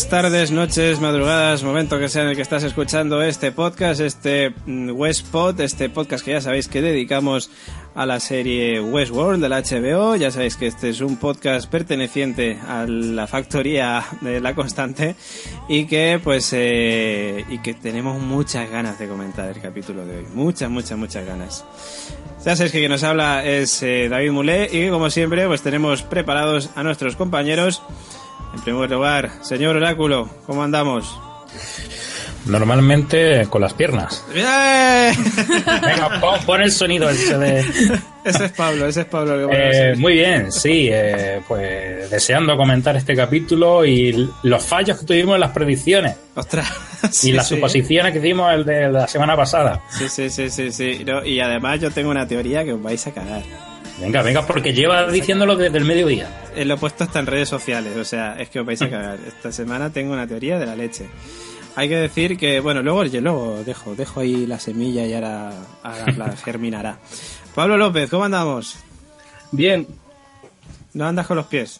días, tardes, noches, madrugadas, momento que sea en el que estás escuchando este podcast, este Westpod, este podcast que ya sabéis que dedicamos a la serie Westworld de la HBO. Ya sabéis que este es un podcast perteneciente a la factoría de La Constante y que tenemos muchas ganas de comentar el capítulo de hoy. Muchas ganas. Ya sabéis que quien nos habla es David Mulé y que como siempre pues tenemos preparados a nuestros compañeros. En primer lugar, señor Oráculo, ¿cómo andamos? Normalmente con las piernas. Venga, pon el sonido ese de... Ese es Pablo. Muy bien, sí, pues deseando comentar este capítulo y los fallos que tuvimos en las predicciones. ¡Ostras! Y las suposiciones que hicimos el de la semana pasada. Sí. No, y además yo tengo una teoría que os vais a cagar. Venga, porque lleva diciéndolo desde el mediodía. Lo he puesto hasta en redes sociales, o sea, es que os vais a cagar. Esta semana tengo una teoría de la leche. Hay que decir que, bueno, luego dejo ahí la semilla y ahora la germinará. Pablo López, ¿cómo andamos? Bien. ¿No andas con los pies?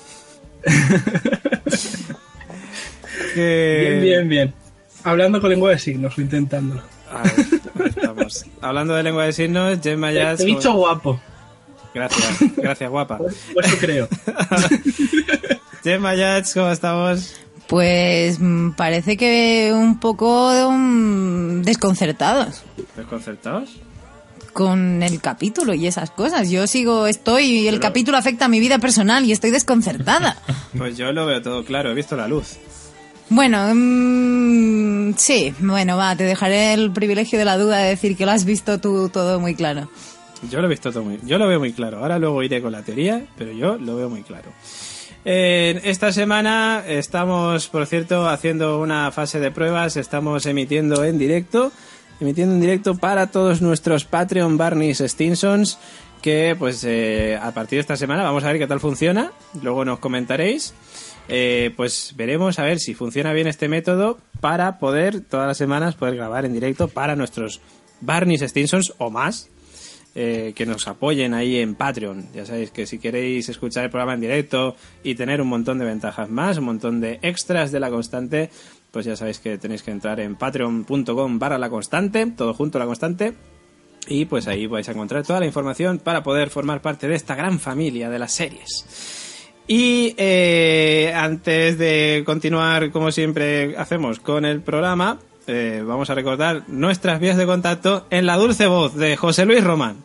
Bien. Hablando con lengua de signos o intentándolo. A ver, estamos. Hablando de lengua de signos, Gemma Yats... Te he dicho guapo. Gracias, guapa. Pues eso creo. Gemma Yats, ¿cómo estamos? Pues parece que un poco desconcertados. ¿Desconcertados? Con el capítulo y esas cosas. Y el capítulo afecta a mi vida personal y estoy desconcertada. Pues yo lo veo todo claro, he visto la luz. Bueno, sí, te dejaré el privilegio de la duda de decir que lo has visto tú todo muy claro. Yo lo veo muy claro. Ahora luego iré con la teoría, pero yo lo veo muy claro. Esta semana estamos, por cierto, haciendo una fase de pruebas. Estamos emitiendo en directo para todos nuestros Patreon Barneys Stinsons, que pues a partir de esta semana vamos a ver qué tal funciona. Luego nos comentaréis. Pues veremos a ver si funciona bien este método para poder todas las semanas poder grabar en directo para nuestros Barneys Stinsons o más. Que nos apoyen ahí en Patreon. Ya sabéis que si queréis escuchar el programa en directo y tener un montón de ventajas más, un montón de extras de La Constante, pues ya sabéis que tenéis que entrar en patreon.com/laconstante, todo junto La Constante, y pues ahí vais a encontrar toda la información para poder formar parte de esta gran familia de las series. Y antes de continuar, como siempre hacemos con el programa, vamos a recordar nuestras vías de contacto en la dulce voz de José Luis Román.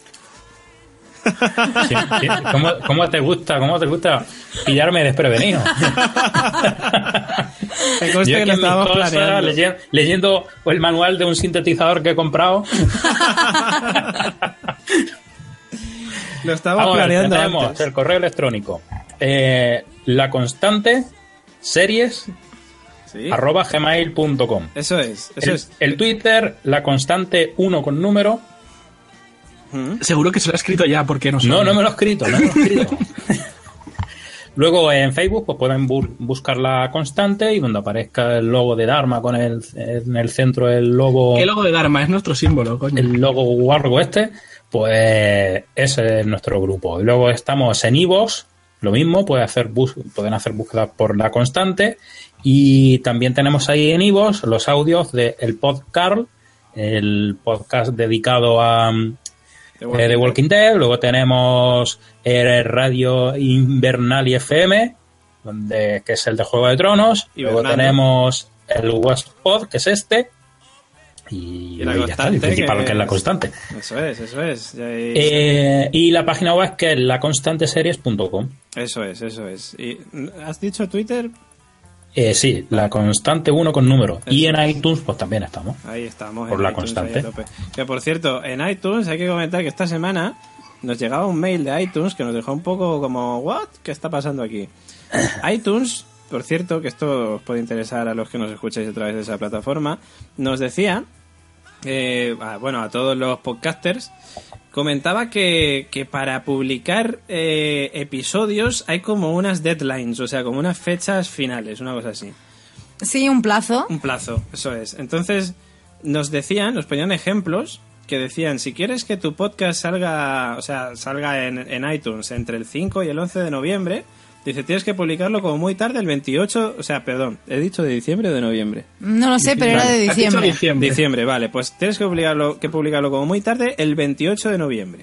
Sí. ¿Cómo te gusta pillarme desprevenido? Me consta que lo estábamos planeando. Leyendo el manual de un sintetizador que he comprado. Lo estábamos planeando. Tenemos antes. El correo electrónico. La Constante Series ¿Sí? @gmail.com. Eso es. El Twitter, La Constante 1 con número. Seguro que se lo ha escrito ya, porque no me lo he escrito. Luego en Facebook pues pueden buscar La Constante y donde aparezca el logo de Dharma en el centro el logo... ¿Qué logo de Dharma? Es nuestro símbolo, coño. El logo guargo pues ese es nuestro grupo. Y luego estamos en iVoox, lo mismo, pueden hacer búsquedas por La Constante. Y también tenemos ahí en iVoox los audios de El Podcast, el podcast dedicado a The Walking Dead. Luego tenemos Radio Invernali FM, que es el de Juego de Tronos. Y luego tenemos el Westpod, que es este. Y la ya está, el principal, que es La Constante. Eso es. Y la página web, que es laconstanteseries.com. Eso es. ¿Y has dicho Twitter? Sí, La Constante 1 con número. Eso. Y en iTunes pues también estamos. Ahí estamos. Por La Constante. Que por cierto, en iTunes hay que comentar que esta semana nos llegaba un mail de iTunes que nos dejó un poco como ¿what? ¿Qué está pasando aquí? iTunes, por cierto, que esto os puede interesar a los que nos escucháis a través de esa plataforma, nos decía, a todos los podcasters, comentaba que para publicar episodios hay como unas deadlines, o sea, como unas fechas finales, una cosa así. Sí, un plazo. Un plazo, eso es. Entonces nos ponían ejemplos que decían, si quieres que tu podcast salga en iTunes entre el 5 y el 11 de noviembre, Dice, tienes que publicarlo como muy tarde el 28... O sea, perdón, ¿he dicho de diciembre o de noviembre? No lo sé, pero era de Has dicho diciembre. Diciembre, vale. Pues tienes que publicarlo como muy tarde el 28 de noviembre.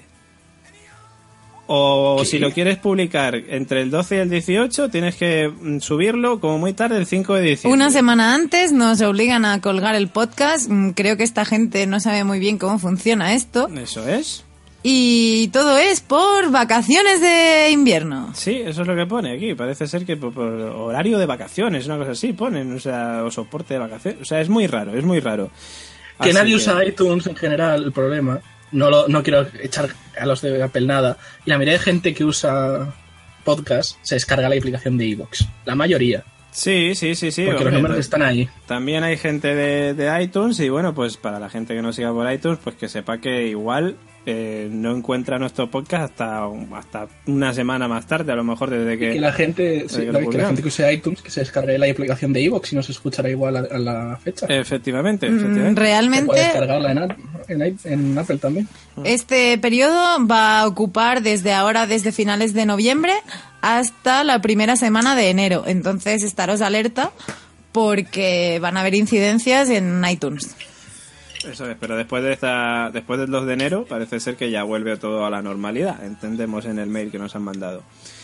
O si lo quieres publicar entre el 12 y el 18, tienes que subirlo como muy tarde el 5 de diciembre. Una semana antes nos obligan a colgar el podcast. Creo que esta gente no sabe muy bien cómo funciona esto. Eso es. Y todo es por vacaciones de invierno. Sí, eso es lo que pone aquí. Parece ser que por horario de vacaciones, una cosa así ponen, o sea, o soporte de vacaciones. O sea, es muy raro, es muy raro. Que Así nadie usa iTunes en general, el problema. No quiero echar a los de Apple nada. Y la mayoría de gente que usa podcast se descarga la aplicación de iVoox. La mayoría. Sí. Porque hombre, los números están ahí. También hay gente de iTunes y bueno, pues para la gente que no siga por iTunes, pues que sepa que igual no encuentra nuestro podcast hasta una semana más tarde, a lo mejor desde que... Que la gente, que la gente que use iTunes, que se descargue la aplicación de iVoox y no se escuchará igual a la fecha. Efectivamente. Se puede Realmente, descargarla en Apple también. este periodo va a ocupar desde finales de noviembre hasta la primera semana de enero. Entonces, estaros alerta porque van a haber incidencias en iTunes. Eso es, pero después del 2 de enero parece ser que ya vuelve todo a la normalidad, entendemos en el mail que nos han mandado.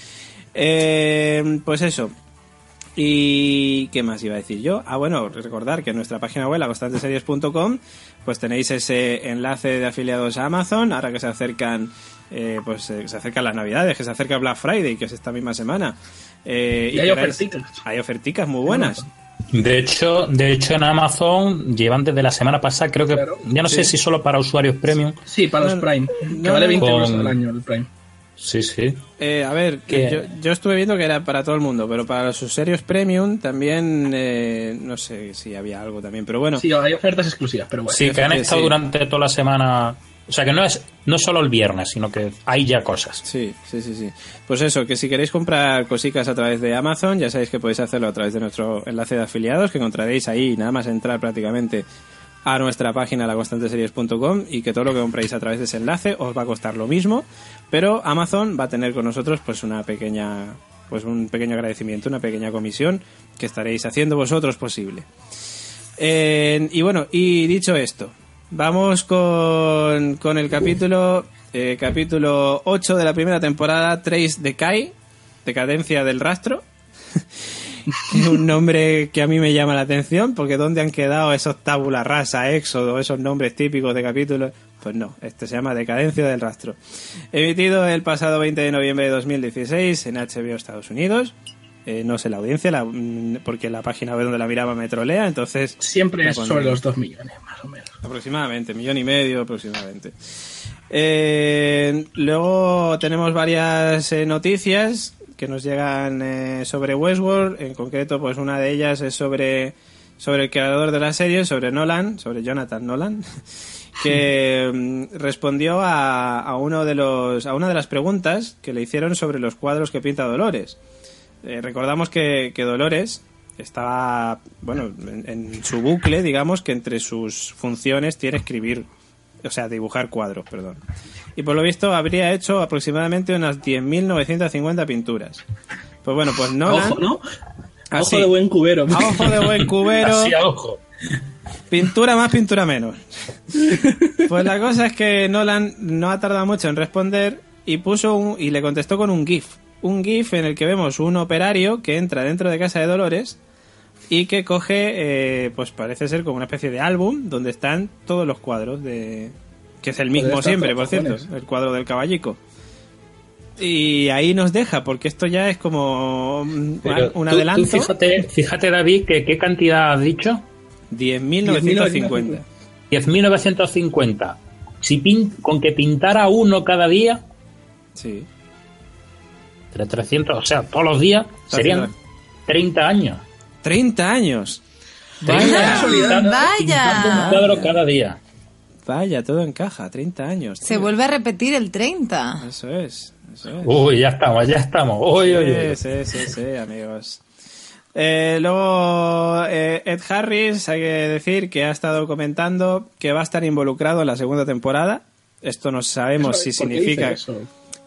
Pues eso. ¿Y qué más iba a decir yo? Bueno, recordar que en nuestra página web, laconstanteseries.com, pues tenéis ese enlace de afiliados a Amazon, ahora que se acercan se acercan las Navidades, que se acerca Black Friday, que es esta misma semana. Y hay oferticas. Hay oferticas muy buenas. De hecho en Amazon llevan desde la semana pasada, creo que ya no sé si solo para usuarios premium. Sí, para los Prime, que vale 20 euros al año el Prime. Sí. A ver, yo estuve viendo que era para todo el mundo, pero para los usuarios premium también, no sé si había algo también, pero bueno. Sí, hay ofertas exclusivas, pero bueno. Sí, que han estado durante toda la semana. O sea, que no es solo el viernes, sino que hay ya cosas. Sí. Pues eso, que si queréis comprar cositas a través de Amazon, ya sabéis que podéis hacerlo a través de nuestro enlace de afiliados, que encontraréis ahí, nada más entrar prácticamente a nuestra página laconstanteseries.com, y que todo lo que compréis a través de ese enlace os va a costar lo mismo, pero Amazon va a tener con nosotros pues un pequeño agradecimiento, una pequeña comisión que estaréis haciendo vosotros posible. Y bueno, y dicho esto, vamos con el capítulo 8 de la primera temporada, Trace Decay, Decadencia del Rastro. Un nombre que a mí me llama la atención, porque ¿dónde han quedado esos tabula rasa, éxodo, esos nombres típicos de capítulos? Pues no, este se llama Decadencia del Rastro. Emitido el pasado 20 de noviembre de 2016 en HBO Estados Unidos. No sé la audiencia, porque la página web donde la miraba me trolea, entonces... Siempre es sobre los 2 millones, más o menos. Aproximadamente, 1,5 millones aproximadamente. Luego tenemos varias noticias que nos llegan sobre Westworld. En concreto, pues una de ellas es sobre el creador de la serie, sobre Jonathan Nolan, que respondió a una de las preguntas que le hicieron sobre los cuadros que pinta Dolores. Recordamos que Dolores estaba, en su bucle, digamos, que entre sus funciones tiene dibujar cuadros, perdón. Y por lo visto habría hecho aproximadamente unas 10.950 pinturas. Pues bueno, pues Nolan... Ojo, ¿no? Ojo de buen cubero. A ojo de buen cubero. Así a ojo. Pintura más, pintura menos. Pues la cosa es que Nolan no ha tardado mucho en responder y y le contestó con un GIF. Un GIF en el que vemos un operario que entra dentro de casa de Dolores y que coge, pues parece ser como una especie de álbum donde están todos los cuadros que es el mismo siempre, por cierto, el cuadro del caballico. Y ahí nos deja, porque esto ya es como un adelanto. Tú fíjate, David, que ¿qué cantidad has dicho? 10.950. 10.950. Con que pintara uno cada día, sí, 300, o sea, todos los días, serían 30 años. 30 años. Vaya. Pintando un cuadro cada día. Vaya, todo encaja, 30 años. Tío. Se vuelve a repetir el 30. Eso es. Uy, ya estamos. Uy. Sí, amigos. Luego, Ed Harris, hay que decir que ha estado comentando que va a estar involucrado en la segunda temporada. Esto no sabemos si significa...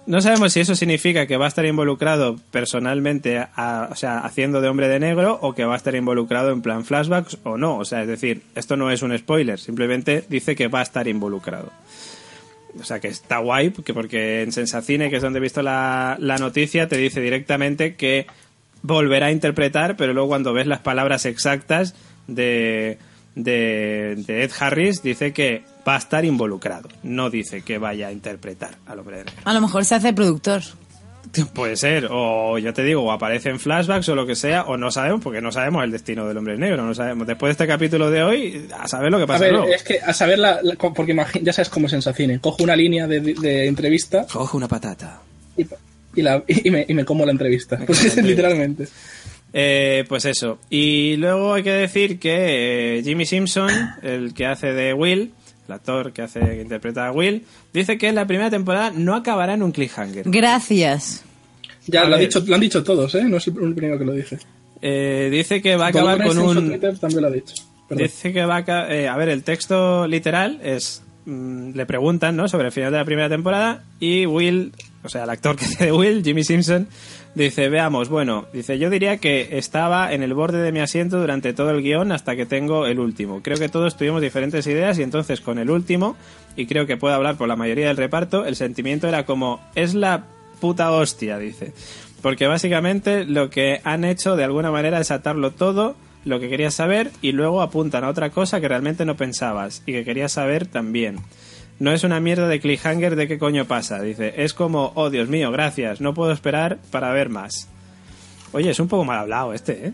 No sabemos si eso significa que va a estar involucrado personalmente, o sea, haciendo de Hombre de Negro, o que va a estar involucrado en plan flashbacks o no. O sea, es decir, esto no es un spoiler, simplemente dice que va a estar involucrado. O sea, que está guay, porque en Sensacine, que es donde he visto la noticia, te dice directamente que volverá a interpretar, pero luego cuando ves las palabras exactas de Ed Harris, dice que va a estar involucrado. No dice que vaya a interpretar al Hombre de Negro. A lo mejor se hace productor. Puede ser, o ya te digo, o aparece en flashbacks o lo que sea, o no sabemos, porque no sabemos el destino del Hombre Negro, no sabemos. Después de este capítulo de hoy, a saber lo que pasa. A ver, luego. es que a saber, porque ya sabes cómo es en Sensacine. Cojo una línea de entrevista. Cojo una patata. Y me como la entrevista. Pues literalmente. Pues eso. Y luego hay que decir que Jimmy Simpson, el que hace de Will, el actor que interpreta a Will, dice que la primera temporada no acabará en un cliffhanger. Gracias. Ya lo han dicho todos, ¿eh? No es el primero que lo dice. Dice que va a acabar con un... Twitter también lo ha dicho. Perdón. Dice que va a ver, el texto literal es... le preguntan, ¿no?, sobre el final de la primera temporada, y Will, o sea, el actor que hace de Will, Jimmy Simpson, dice, veamos, bueno, dice, yo diría que estaba en el borde de mi asiento durante todo el guión hasta que tengo el último. Creo que todos tuvimos diferentes ideas y entonces con el último, y creo que puedo hablar por la mayoría del reparto, el sentimiento era como, es la puta hostia, dice. Porque básicamente lo que han hecho de alguna manera es atarlo todo, lo que querías saber, y luego apuntan a otra cosa que realmente no pensabas y que querías saber también. No es una mierda de cliffhanger de qué coño pasa, dice. Es como, oh Dios mío, gracias, no puedo esperar para ver más. Oye, es un poco mal hablado este, ¿eh?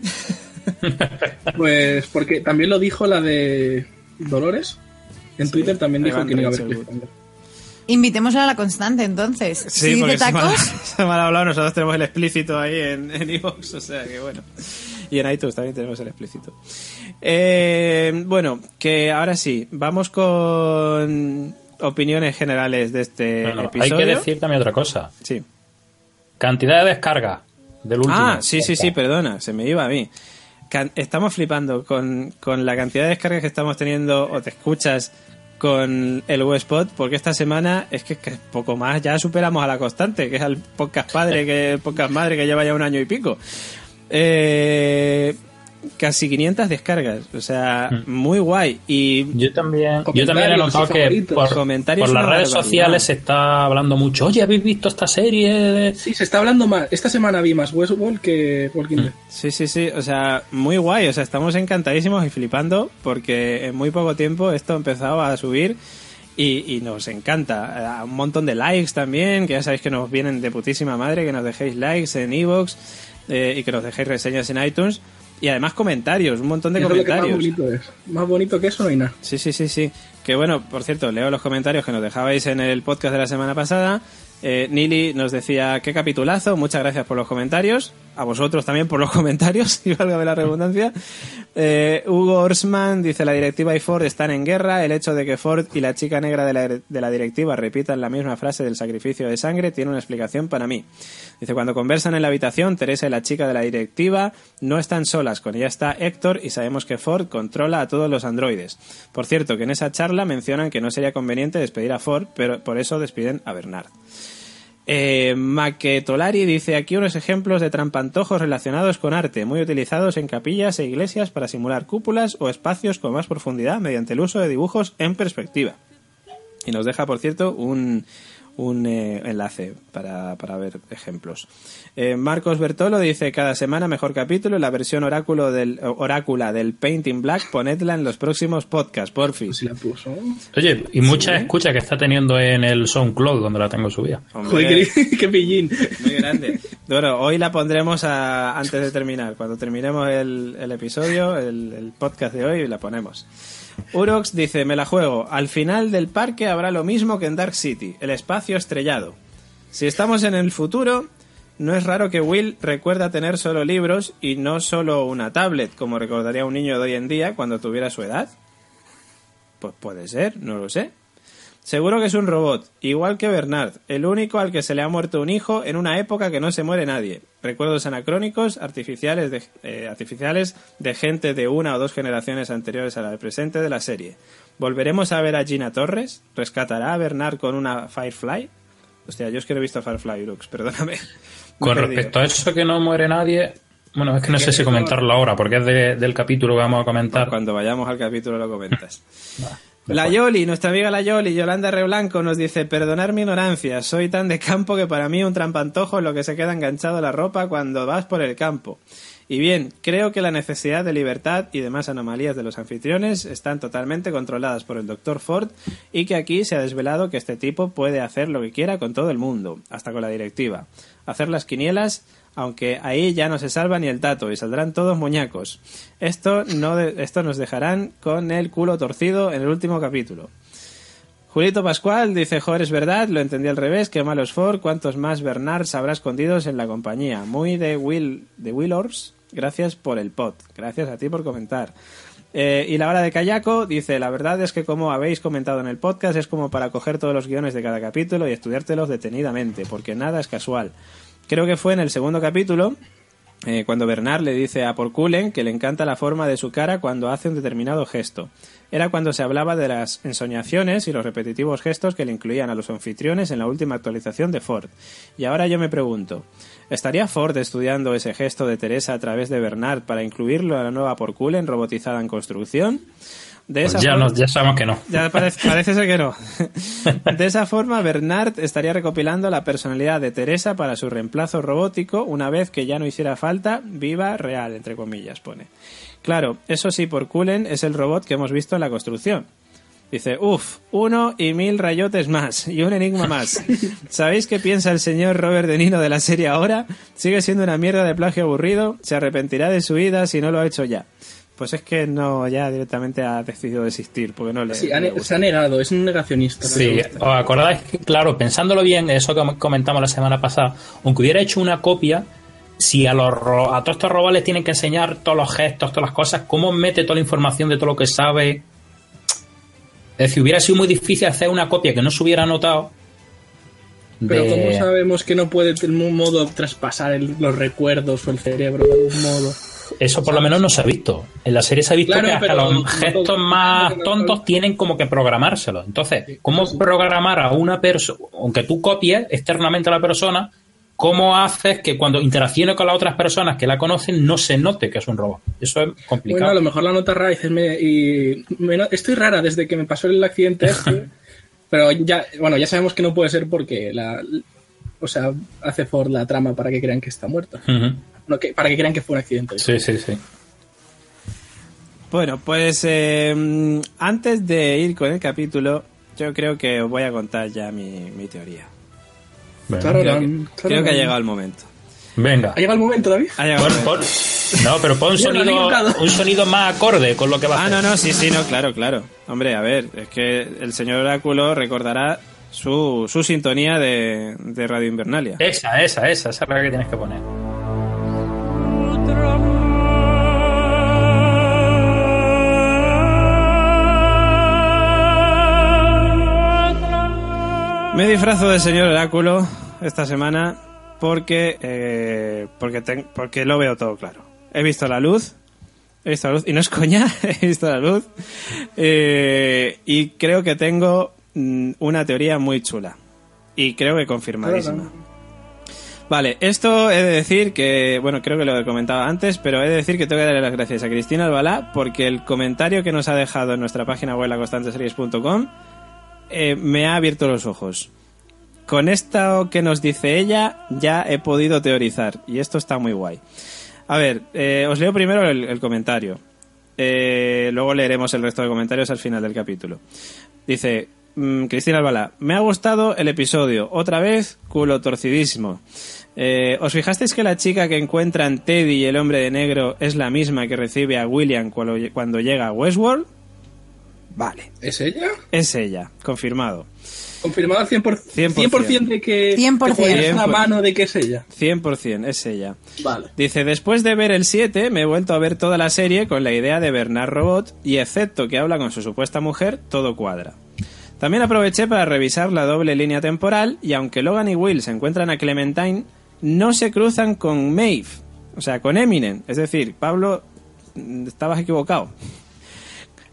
Pues porque también lo dijo la de Dolores. En Twitter también dijo que no iba a haber cliffhanger. Invitémosla a la constante, entonces. Sí, si porque dice tacos... se mal hablado, nosotros tenemos el explícito ahí en iVoox, o sea que bueno. Y en iTunes también tenemos el explícito. Bueno, que ahora sí, vamos con opiniones generales de este episodio. Hay que decir también otra cosa. Sí. Cantidad de descarga del último. Ah, sí, perdona, se me iba a mí. Estamos flipando con la cantidad de descargas que estamos teniendo, o te escuchas, con el Westpod, porque esta semana es que poco más ya superamos a la constante, que es el podcast madre que lleva ya 1 año y pico. Casi 500 descargas, o sea, muy guay. Y yo también he notado que por las redes sociales se está hablando mucho. Oye, ¿habéis visto esta serie? Sí, se está hablando más. Esta semana vi más Westworld que Walking Dead. Sí, o sea, muy guay. O sea, estamos encantadísimos y flipando porque en muy poco tiempo esto ha empezado a subir y nos encanta. Un montón de likes también, que ya sabéis que nos vienen de putísima madre, que nos dejéis likes en iVoox y que nos dejéis reseñas en iTunes. Y además comentarios, un montón de comentarios. Más bonito es. Más bonito que eso no hay nada. Sí. Que bueno, por cierto, leo los comentarios que nos dejabais en el podcast de la semana pasada. Nili nos decía, qué capitulazo, muchas gracias por los comentarios. A vosotros también por los comentarios, y válgame la redundancia. Hugo Orsman dice, la directiva y Ford están en guerra. El hecho de que Ford y la chica negra de la directiva repitan la misma frase del sacrificio de sangre tiene una explicación para mí. Dice, cuando conversan en la habitación, Teresa y la chica de la directiva no están solas. Con ella está Héctor y sabemos que Ford controla a todos los androides. Por cierto, que en esa charla mencionan que no sería conveniente despedir a Ford, pero por eso despiden a Bernard. Maquetolari dice, aquí unos ejemplos de trampantojos relacionados con arte, muy utilizados en capillas e iglesias para simular cúpulas o espacios con más profundidad mediante el uso de dibujos en perspectiva. Y nos deja, por cierto, un enlace para ver ejemplos. Marcos Bertolo dice, cada semana mejor capítulo, la versión orácula del Paint in Black, ponedla en los próximos podcasts, porfis. Pues si la puso. Oye, y mucha escucha que está teniendo en el SoundCloud, donde la tengo subida. Joder, qué pillín. Muy grande. Bueno, hoy la pondremos antes de terminar. Cuando terminemos el episodio, el podcast de hoy, la ponemos. Urox dice, me la juego. Al final del parque habrá lo mismo que en Dark City, el espacio estrellado. Si estamos en el futuro, no es raro que Will recuerda tener solo libros y no solo una tablet, como recordaría un niño de hoy en día cuando tuviera su edad. Pues puede ser, no lo sé. Seguro que es un robot, igual que Bernard, el único al que se le ha muerto un hijo en una época que no se muere nadie. Recuerdos anacrónicos, artificiales de gente de 1 o 2 generaciones anteriores a la del presente de la serie. ¿Volveremos a ver a Gina Torres? ¿Rescatará a Bernard con una Firefly? Hostia, yo es que no he visto Firefly, Lux, perdóname. Con respecto a eso que no muere nadie, bueno, es que no sé si comentarlo ahora, porque es del capítulo que vamos a comentar. Cuando vayamos al capítulo lo comentas. La Yoli, nuestra amiga la Yoli, Yolanda Reblanco, nos dice: perdonar mi ignorancia, soy tan de campo que para mí un trampantojo es lo que se queda enganchado a la ropa cuando vas por el campo. Y bien, creo que la necesidad de libertad y demás anomalías de los anfitriones están totalmente controladas por el Dr. Ford y que aquí se ha desvelado que este tipo puede hacer lo que quiera con todo el mundo, hasta con la directiva. Hacer las quinielas, aunque ahí ya no se salva ni el tato y saldrán todos muñacos. Esto nos dejarán con el culo torcido en el último capítulo. Julito Pascual dice: joder, es verdad, lo entendí al revés, qué malo es Ford, cuántos más Bernards habrá escondidos en la compañía. Muy de Willors, gracias por el pod, gracias a ti por comentar. Y la hora de Kayako dice: la verdad es que, como habéis comentado en el podcast, es como para coger todos los guiones de cada capítulo y estudiártelos detenidamente, porque nada es casual. Creo que fue en el segundo capítulo, cuando Bernard le dice a Porculen que le encanta la forma de su cara cuando hace un determinado gesto. Era cuando se hablaba de las ensoñaciones y los repetitivos gestos que le incluían a los anfitriones en la última actualización de Ford. Y ahora yo me pregunto, ¿estaría Ford estudiando ese gesto de Teresa a través de Bernard para incluirlo a la nueva Porculen robotizada en construcción? De esa forma, ya sabemos que no. Ya parece ser que no. De esa forma, Bernard estaría recopilando la personalidad de Teresa para su reemplazo robótico una vez que ya no hiciera falta, viva, real, entre comillas, pone. Claro, eso sí, Porculen es el robot que hemos visto en la construcción. Dice: 1 y 1000 rayotes más y un enigma más. ¿Sabéis qué piensa el señor Robert De Niro de la serie ahora? Sigue siendo una mierda de plagio aburrido, se arrepentirá de su vida si no lo ha hecho ya. Pues es que no, ya directamente ha decidido desistir, porque no le... Sí, se ha negado, es un negacionista. Sí, ¿os acordáis? Claro, pensándolo bien, eso que comentamos la semana pasada, aunque hubiera hecho una copia, si a todos estos robots les tienen que enseñar todos los gestos, todas las cosas, ¿cómo mete toda la información de todo lo que sabe? Es decir, hubiera sido muy difícil hacer una copia que no se hubiera notado. Pero ¿cómo sabemos que no puede de algún modo traspasar los recuerdos o el cerebro de algún modo? Eso por lo menos no se ha visto. En la serie se ha visto, claro, que hasta los gestos más tontos tienen como que programárselos. Entonces, ¿cómo programar a una persona, aunque tú copies externamente a la persona, cómo haces que cuando interaccione con las otras personas que la conocen no se note que es un robot? Eso es complicado. Bueno, a lo mejor la nota rara estoy rara desde que me pasó el accidente este, pero ya sabemos que no puede ser porque hace Ford la trama para que crean que está muerta. Uh-huh. No, para que crean que fue un accidente. Sí. Bueno, pues antes de ir con el capítulo, yo creo que os voy a contar ya mi teoría. Bueno. Creo que ha llegado el momento. Venga. ¿Ha llegado el momento, David? Ha llegado el momento. No, pero pon un sonido más acorde con lo que va a hacer. No, sí, claro. Hombre, a ver, es que el señor Oráculo recordará su sintonía de Radio Invernalia. Esa es la que tienes que poner. Me disfrazo de señor Oráculo esta semana porque lo veo todo claro. He visto la luz y no es coña, he visto la luz y creo que tengo una teoría muy chula y creo que confirmadísima. Vale, esto he de decir que, bueno, creo que lo he comentado antes, pero he de decir que tengo que darle las gracias a Cristina Albalá porque el comentario que nos ha dejado en nuestra página web laconstanteseries.com me ha abierto los ojos. Con esto que nos dice ella ya he podido teorizar y esto está muy guay. A ver, os leo primero el comentario. Luego leeremos el resto de comentarios al final del capítulo. Dice Cristina Albalá: me ha gustado el episodio, otra vez culo torcidísimo. ¿Os fijasteis que la chica que encuentran Teddy y el hombre de negro es la misma que recibe a William cuando llega a Westworld? Vale. ¿Es ella? Es ella, confirmado. ¿Confirmado al 100%? 100% de que 100%. Te una mano de que es ella. 100% es ella. Vale. Dice: después de ver el 7 me he vuelto a ver toda la serie con la idea de Bernard Robot y excepto que habla con su supuesta mujer, todo cuadra. También aproveché para revisar la doble línea temporal y aunque Logan y Will se encuentran a Clementine, no se cruzan con Maeve, o sea, con Eminem. Es decir, Pablo, estabas equivocado.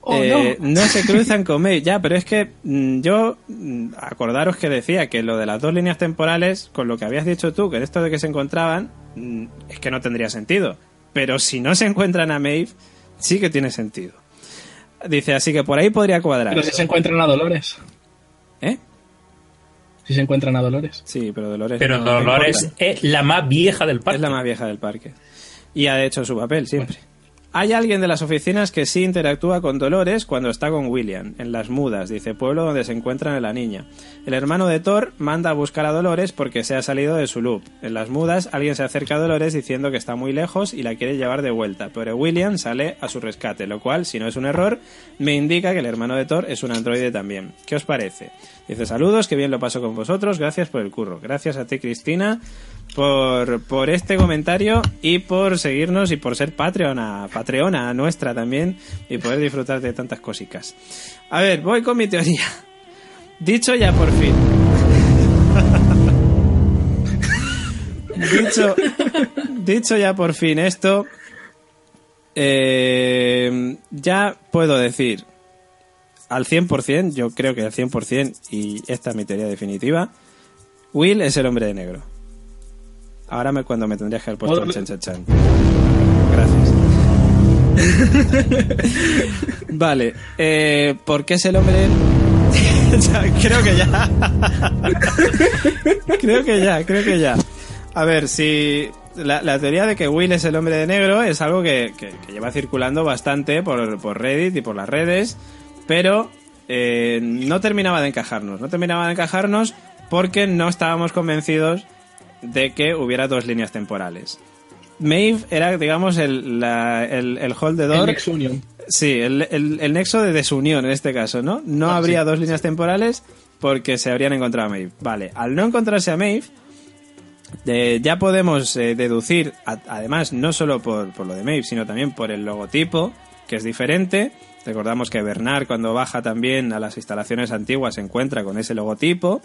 No se cruzan con Maeve. Ya, pero es que acordaros que decía que lo de las dos líneas temporales, con lo que habías dicho tú, que de esto de que se encontraban, es que no tendría sentido. Pero si no se encuentran a Maeve, sí que tiene sentido. Dice, así que por ahí podría cuadrar. Pero si se encuentran a Dolores. ¿Eh? Si se encuentran a Dolores. Sí, pero Dolores... Pero no Dolores importa. es la más vieja del parque. Es la más vieja del parque. Y ha hecho su papel siempre. Hay alguien de las oficinas que sí interactúa con Dolores cuando está con William, en Las Mudas, dice, pueblo donde se encuentran a la niña. El hermano de Thor manda a buscar a Dolores porque se ha salido de su loop. En Las Mudas, alguien se acerca a Dolores diciendo que está muy lejos y la quiere llevar de vuelta, pero William sale a su rescate, lo cual, si no es un error, me indica que el hermano de Thor es un androide también. ¿Qué os parece? Dice, saludos, que bien lo paso con vosotros, gracias por el curro. Gracias a ti, Cristina, por este comentario y por seguirnos y por ser patreona nuestra también y poder disfrutar de tantas cositas. A ver, voy con mi teoría. Dicho ya por fin. dicho ya por fin esto, ya puedo decir al 100%, yo creo que al 100%, y esta es mi teoría definitiva, Will es el hombre de negro. Ahora cuando me tendrías que haber puesto el chan. Gracias. Vale, ¿por qué es el hombre? Creo que ya. A ver, si la teoría de que Will es el hombre de negro es algo que lleva circulando bastante por Reddit y por las redes, pero no terminaba de encajarnos porque no estábamos convencidos de que hubiera dos líneas temporales. Maeve era, digamos, el hold the door. El Nex Union. Sí, el nexo de desunión en este caso, ¿no? No habría dos líneas temporales porque se habrían encontrado a Maeve. Vale, al no encontrarse a Maeve, ya podemos deducir, además, no solo por lo de Maeve, sino también por el logotipo, que es diferente. Recordamos que Bernard, cuando baja también a las instalaciones antiguas, se encuentra con ese logotipo.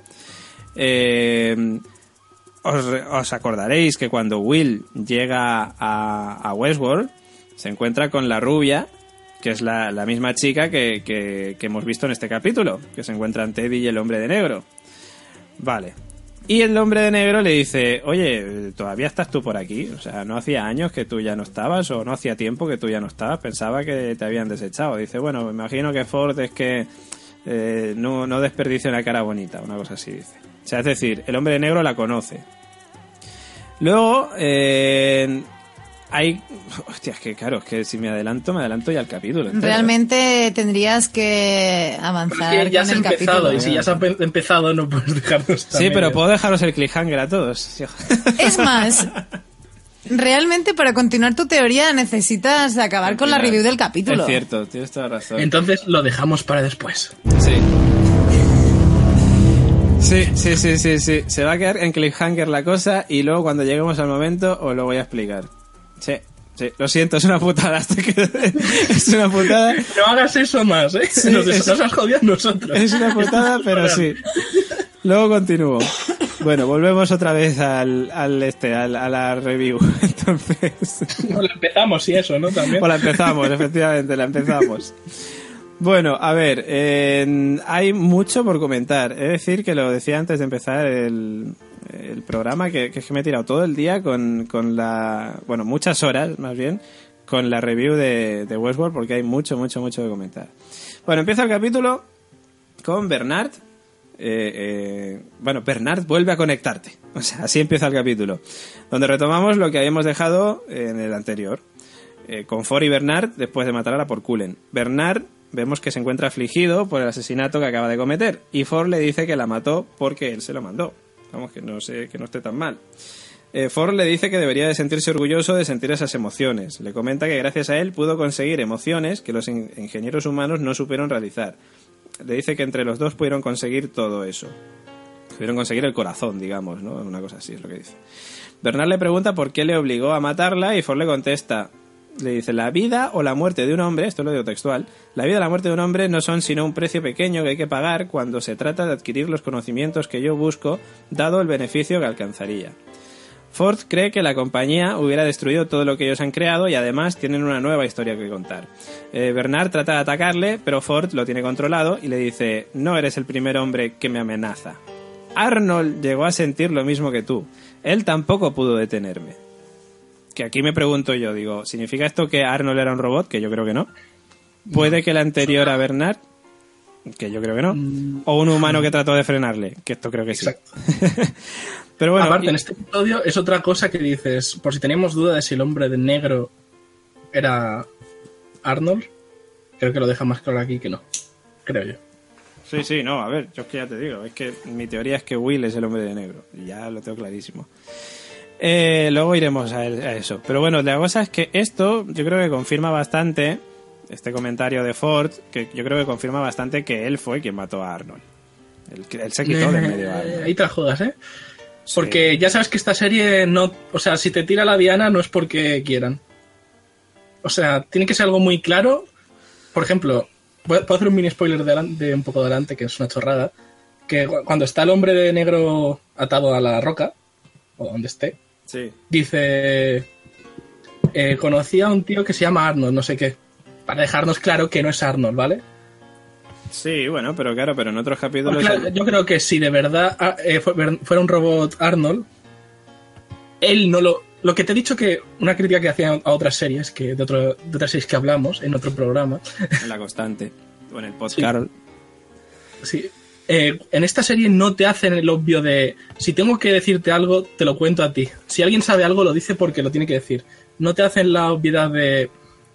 Os acordaréis que cuando Will llega a Westworld, se encuentra con la rubia, que es la misma chica que hemos visto en este capítulo, que se encuentran Teddy y el hombre de negro. Vale. Y el hombre de negro le dice, oye, ¿todavía estás tú por aquí? O sea, ¿no hacía años que tú ya no estabas o no hacía tiempo que tú ya no estabas? Pensaba que te habían desechado. Dice, bueno, me imagino que Ford es que no desperdicia una cara bonita, una cosa así, dice. O sea, es decir, el hombre de negro la conoce. Luego, hay... Hostia, es que claro, es que si me adelanto ya al capítulo entero. Realmente tendrías que avanzar es que ya con has el empezado, capítulo. y si ya has empezado no puedes dejarnos Sí, también. pero puedo dejaros el cliffhanger a todos. Es más, realmente para continuar tu teoría necesitas acabar con la review del capítulo. Es cierto, tienes toda razón. Entonces lo dejamos para después. Sí. Sí. Se va a quedar en cliffhanger la cosa y luego cuando lleguemos al momento os lo voy a explicar. Sí. Lo siento, es una putada. Es una putada. No hagas eso más, ¿eh? Sí, nos has jodido a nosotros. Es una putada, pero sí. Luego continúo. Bueno, volvemos otra vez a la review. Entonces... No, la empezamos y eso, ¿no? También. Pues la empezamos, efectivamente, la empezamos. Bueno, a ver, hay mucho por comentar. Es decir, que lo decía antes de empezar el programa, que es que me he tirado todo el día con muchas horas, más bien, con la review de Westworld, porque hay mucho que comentar. Bueno, empieza el capítulo con Bernard. Bernard vuelve a conectarte. O sea, así empieza el capítulo. Donde retomamos lo que habíamos dejado en el anterior. Con Ford y Bernard después de matar a la Porculen. Bernard vemos que se encuentra afligido por el asesinato que acaba de cometer. Y Ford le dice que la mató porque él se lo mandó. Vamos, que no esté tan mal. Ford le dice que debería de sentirse orgulloso de sentir esas emociones. Le comenta que gracias a él pudo conseguir emociones que los ingenieros humanos no supieron realizar. Le dice que entre los dos pudieron conseguir todo eso. Pudieron conseguir el corazón, digamos, ¿no? Una cosa así es lo que dice. Bernard le pregunta por qué le obligó a matarla y Ford le contesta... Le dice, la vida o la muerte de un hombre, esto lo digo textual, la vida o la muerte de un hombre no son sino un precio pequeño que hay que pagar cuando se trata de adquirir los conocimientos que yo busco, dado el beneficio que alcanzaría. Ford cree que la compañía hubiera destruido todo lo que ellos han creado y además tienen una nueva historia que contar. Bernard trata de atacarle, pero Ford lo tiene controlado y le dice: no eres el primer hombre que me amenaza. Arnold llegó a sentir lo mismo que tú. Él tampoco pudo detenerme. Que aquí me pregunto yo, digo, ¿significa esto que Arnold era un robot? Que yo creo que no. ¿Puede que el anterior a Bernard? Que yo creo que no. ¿O un humano que trató de frenarle? Que esto creo que sí. Exacto. Pero bueno, aparte, en este episodio es otra cosa que dices, por si teníamos duda de si el hombre de negro era Arnold, creo que lo deja más claro aquí que no. Creo yo. Sí, no, a ver, yo es que ya te digo, es que mi teoría es que Will es el hombre de negro. Y ya lo tengo clarísimo. Luego iremos a eso. Pero bueno, la cosa es que esto yo creo que confirma bastante, este comentario de Ford, que yo creo que confirma bastante que él fue quien mató a Arnold. Él se quitó de medio a Arnold. Ahí te la juegas, ¿eh? Porque ya sabes que esta serie no... O sea, si te tira la diana no es porque quieran. O sea, tiene que ser algo muy claro. Por ejemplo, puedo hacer un mini spoiler de un poco adelante, que es una chorrada. Que cuando está el hombre de negro atado a la roca, o donde esté, sí, dice... conocí a un tío que se llama Arnold, no sé qué. Para dejarnos claro que no es Arnold, ¿vale? Sí, bueno, pero claro, pero en otros capítulos... Claro, yo creo que si de verdad fuera un robot Arnold, él no lo que te he dicho, que una crítica que hacían a otras series, que de otras series que hablamos en otro programa... En La Constante, o en el podcast. Sí. En esta serie no te hacen el obvio de... Si tengo que decirte algo, te lo cuento a ti. Si alguien sabe algo, lo dice porque lo tiene que decir. No te hacen la obviedad de...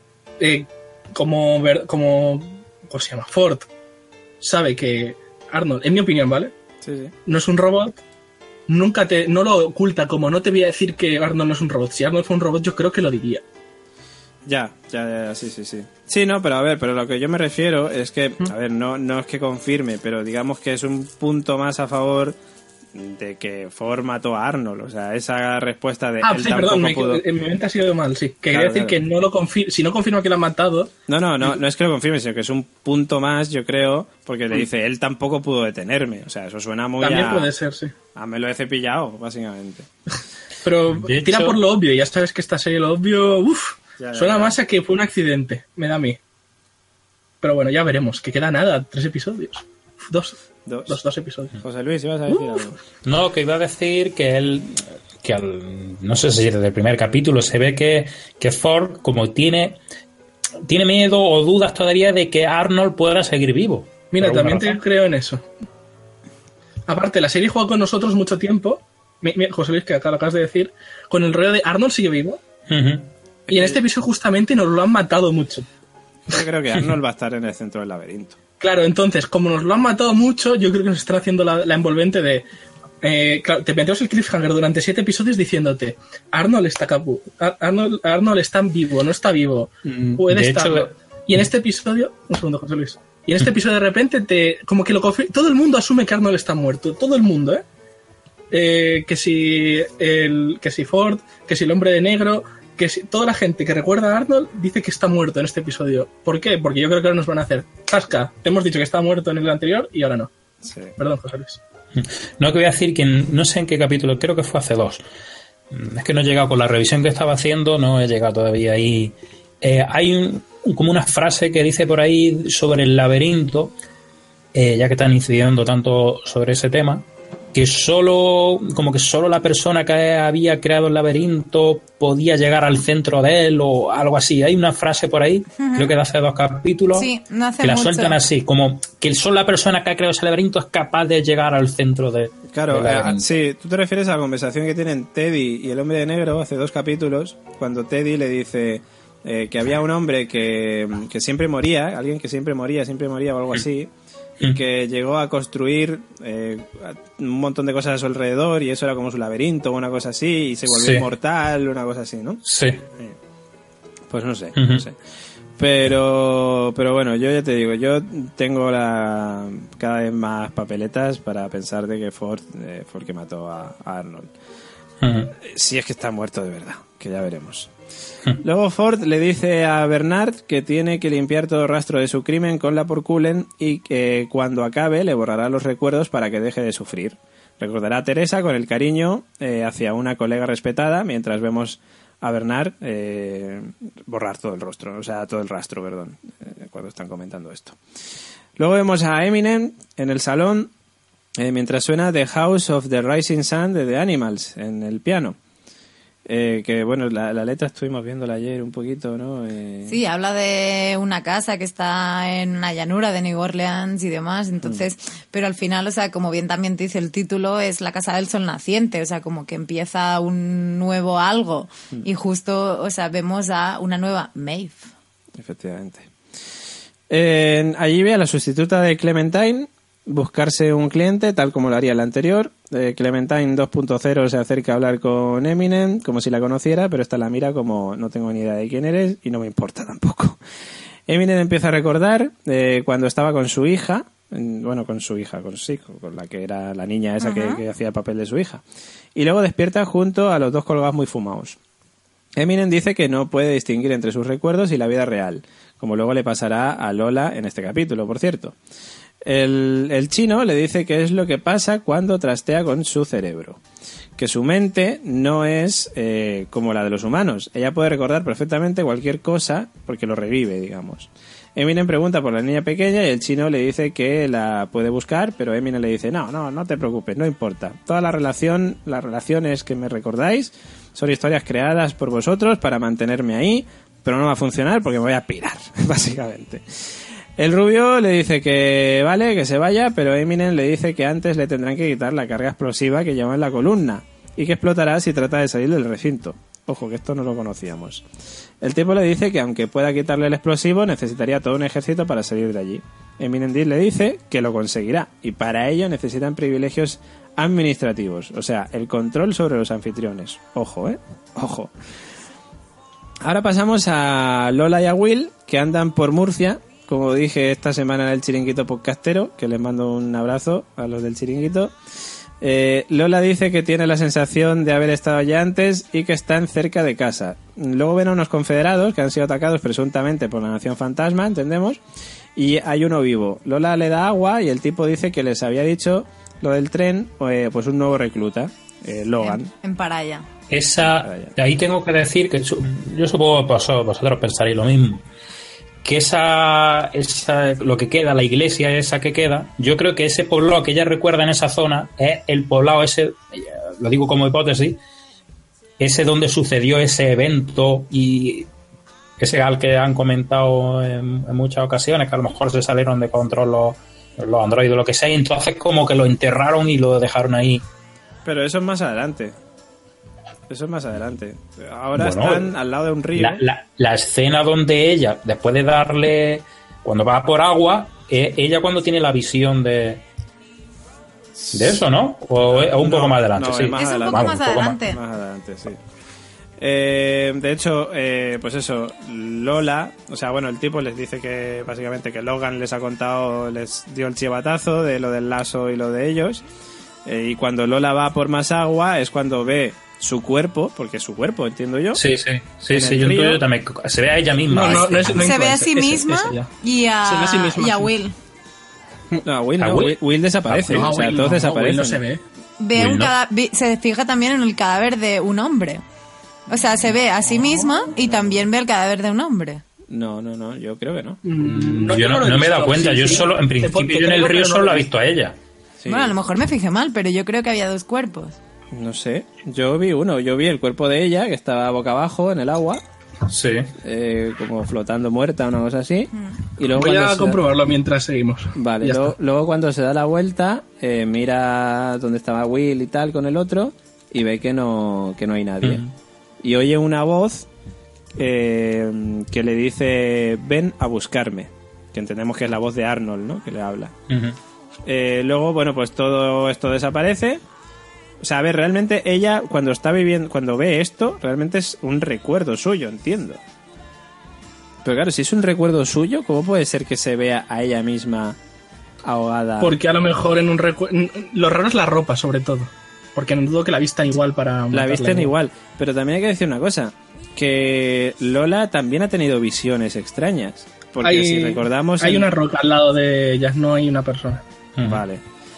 ¿cómo se llama? Ford sabe que Arnold, en mi opinión, ¿vale? Sí. No es un robot. No lo oculta, como no te voy a decir que Arnold no es un robot. Si Arnold fue un robot, yo creo que lo diría. Ya, sí. Sí, no, pero a ver, pero lo que yo me refiero es que, a ver, no es que confirme, pero digamos que es un punto más a favor de que Ford mató a Arnold. O sea, esa respuesta de... él sí, perdón, pudo... en mi mente ha sido mal, sí. Que quería decir que no lo confirma. Si no confirma que lo ha matado... No es que lo confirme, sino que es un punto más, yo creo, porque le dice, él tampoco pudo detenerme. O sea, eso suena muy También puede ser, sí. Me lo he cepillado, básicamente. Pero tira por lo obvio, ya sabes que esta serie lo obvio... Suena más a que fue un accidente, me da a mí. Pero bueno, ya veremos, que queda nada, 3 episodios. Dos episodios. José Luis, ¿ibas a decir algo? No, que iba a decir que no sé si desde el primer capítulo se ve que Ford, como tiene miedo o dudas todavía de que Arnold pueda seguir vivo. Mira, también creo en eso. Aparte, la serie juega con nosotros mucho tiempo. Mira, José Luis, que acá lo acabas de decir, con el rollo de Arnold sigue vivo. Y en este episodio justamente nos lo han matado mucho. Yo creo que Arnold va a estar en el centro del laberinto. Claro, entonces, como nos lo han matado mucho, yo creo que nos están haciendo la envolvente de... claro, te metemos el cliffhanger durante 7 episodios diciéndote Arnold está Arnold está vivo, no está vivo, puede estar. Y en este episodio... Un segundo, José Luis. Y en este episodio de repente como que todo el mundo asume que Arnold está muerto. Todo el mundo, que si Ford, que si el hombre de negro... que toda la gente que recuerda a Arnold dice que está muerto en este episodio. ¿Por qué? Porque yo creo que ahora nos van a hacer tasca. Te hemos dicho que está muerto en el anterior y ahora no. Sí. Perdón, José Luis. No, que voy a decir que no sé en qué capítulo, creo que fue hace 2. Es que no he llegado con la revisión que estaba haciendo, no he llegado todavía ahí. Hay como una frase que dice por ahí sobre el laberinto, ya que están incidiendo tanto sobre ese tema, que solo la persona que había creado el laberinto podía llegar al centro de él o algo así. Hay una frase por ahí, creo que de hace 2 capítulos, sí, no hace que la mucho. sueltan así, como que solo la persona que ha creado ese laberinto es capaz de llegar al centro de... Claro, sí, tú te refieres a la conversación que tienen Teddy y el hombre de negro hace 2 capítulos, cuando Teddy le dice que había un hombre que siempre moría, alguien que siempre moría o algo así, y que llegó a construir un montón de cosas a su alrededor y eso era como su laberinto o una cosa así y se volvió inmortal, una cosa así, ¿no? Sí. Pues no sé. Pero bueno, yo ya te digo, yo tengo cada vez más papeletas para pensar de que Ford fue el que mató a Arnold. Si es que está muerto de verdad, que ya veremos. Luego Ford le dice a Bernard que tiene que limpiar todo rastro de su crimen con la porculen y que cuando acabe le borrará los recuerdos para que deje de sufrir. Recordará a Teresa con el cariño hacia una colega respetada, mientras vemos a Bernard borrar todo el rostro, o sea, todo el rastro, perdón, cuando están comentando esto. Luego vemos a Eminem en el salón mientras suena The House of the Rising Sun de The Animals en el piano. Que bueno, la letra estuvimos viéndola ayer un poquito, ¿no? Sí, habla de una casa que está en una llanura de New Orleans y demás, entonces, pero al final, o sea, como bien también te dice el título, es la casa del sol naciente, o sea, como que empieza un nuevo algo y justo, o sea, vemos a una nueva Maeve. Efectivamente. Allí ve a la sustituta de Clementine buscarse un cliente, tal como lo haría el anterior. Clementine 2.0 se acerca a hablar con Eminem como si la conociera, pero esta la mira como no tengo ni idea de quién eres y no me importa tampoco. Eminem empieza a recordar cuando estaba con su hija, bueno, con la que era la niña esa que hacía el papel de su hija. Y luego despierta junto a los dos colgados muy fumados. Eminem dice que no puede distinguir entre sus recuerdos y la vida real, como luego le pasará a Lola en este capítulo, por cierto. El chino le dice qué es lo que pasa cuando trastea con su cerebro. Que su mente no es como la de los humanos. Ella puede recordar perfectamente cualquier cosa porque lo revive, digamos. Eminem pregunta por la niña pequeña y el chino le dice que la puede buscar, pero Eminem le dice no te preocupes, no importa. Todas las relaciones que me recordáis son historias creadas por vosotros para mantenerme ahí, pero no va a funcionar porque me voy a pirar, básicamente. El rubio le dice que vale, que se vaya, pero Eminem le dice que antes le tendrán que quitar la carga explosiva que lleva en la columna y que explotará si trata de salir del recinto. Ojo, que esto no lo conocíamos. El tipo le dice que aunque pueda quitarle el explosivo, necesitaría todo un ejército para salir de allí. Eminem le dice que lo conseguirá y para ello necesitan privilegios administrativos, o sea, el control sobre los anfitriones. Ojo, ojo. Ahora pasamos a Lola y a Will, que andan por Murcia. Como dije esta semana en el Chiringuito Podcastero, que les mando un abrazo a los del Chiringuito. Lola dice que tiene la sensación de haber estado allá antes y que están cerca de casa. Luego ven a unos confederados que han sido atacados presuntamente por la Nación Fantasma, entendemos, y hay uno vivo. Lola le da agua y el tipo dice que les había dicho lo del tren, pues un nuevo recluta, Logan. En Paraya. Ahí tengo que decir que yo supongo que vosotros pensaréis lo mismo. Que esa lo que queda, la iglesia esa que queda, yo creo que ese poblado que ella recuerda en esa zona es el poblado ese, lo digo como hipótesis, ese donde sucedió ese evento y ese al que han comentado en muchas ocasiones, que a lo mejor se salieron de control los androides o lo que sea, y entonces como que lo enterraron y lo dejaron ahí. Pero eso es más adelante. Ahora bueno, están al lado de un río. La escena donde ella, después de darle, cuando va por agua, ella cuando tiene la visión de eso, ¿no? ¿O es un poco más adelante? No, sí. Es un poco más adelante. Más adelante, sí. De hecho, pues eso, Lola, o sea, bueno, el tipo les dice que básicamente que Logan les ha contado, les dio el chivatazo de lo del lazo y lo de ellos. Y cuando Lola va por más agua es cuando ve su cuerpo, porque es su cuerpo, entiendo yo. Sí, yo también. Se ve a ella misma. Se ve a sí misma y a Will. No, Will desaparece. No, o sea, Will todos desaparecen. Will no se ve. Se fija también en el cadáver de un hombre. O sea, se ve a sí misma y también ve el cadáver de un hombre. No, yo creo que no. Yo no me he dado cuenta. Yo solo, en principio, yo en el río solo la he visto a ella. Sí. Bueno, a lo mejor me fijé mal, pero yo creo que había dos cuerpos. No sé, yo vi el cuerpo de ella que estaba boca abajo en el agua. Sí. Como flotando muerta, una cosa así. Y luego voy a comprobarlo mientras seguimos. Vale, luego cuando se da la vuelta, mira dónde estaba Will y tal con el otro y ve que no hay nadie. Y oye una voz que le dice, ven a buscarme. Que entendemos que es la voz de Arnold, ¿no? Que le habla. Luego, bueno, pues todo esto desaparece. O sea, a ver, realmente ella cuando ve esto, realmente es un recuerdo suyo, entiendo. Pero claro, si es un recuerdo suyo, ¿cómo puede ser que se vea a ella misma ahogada? Porque a lo mejor en un recuerdo... Lo raro es la ropa, sobre todo. Porque no dudo que la vistan igual para... La visten igual. Pero también hay que decir una cosa. Que Lola también ha tenido visiones extrañas. Porque si recordamos... Hay una roca al lado de ellas, no hay una persona. Vale.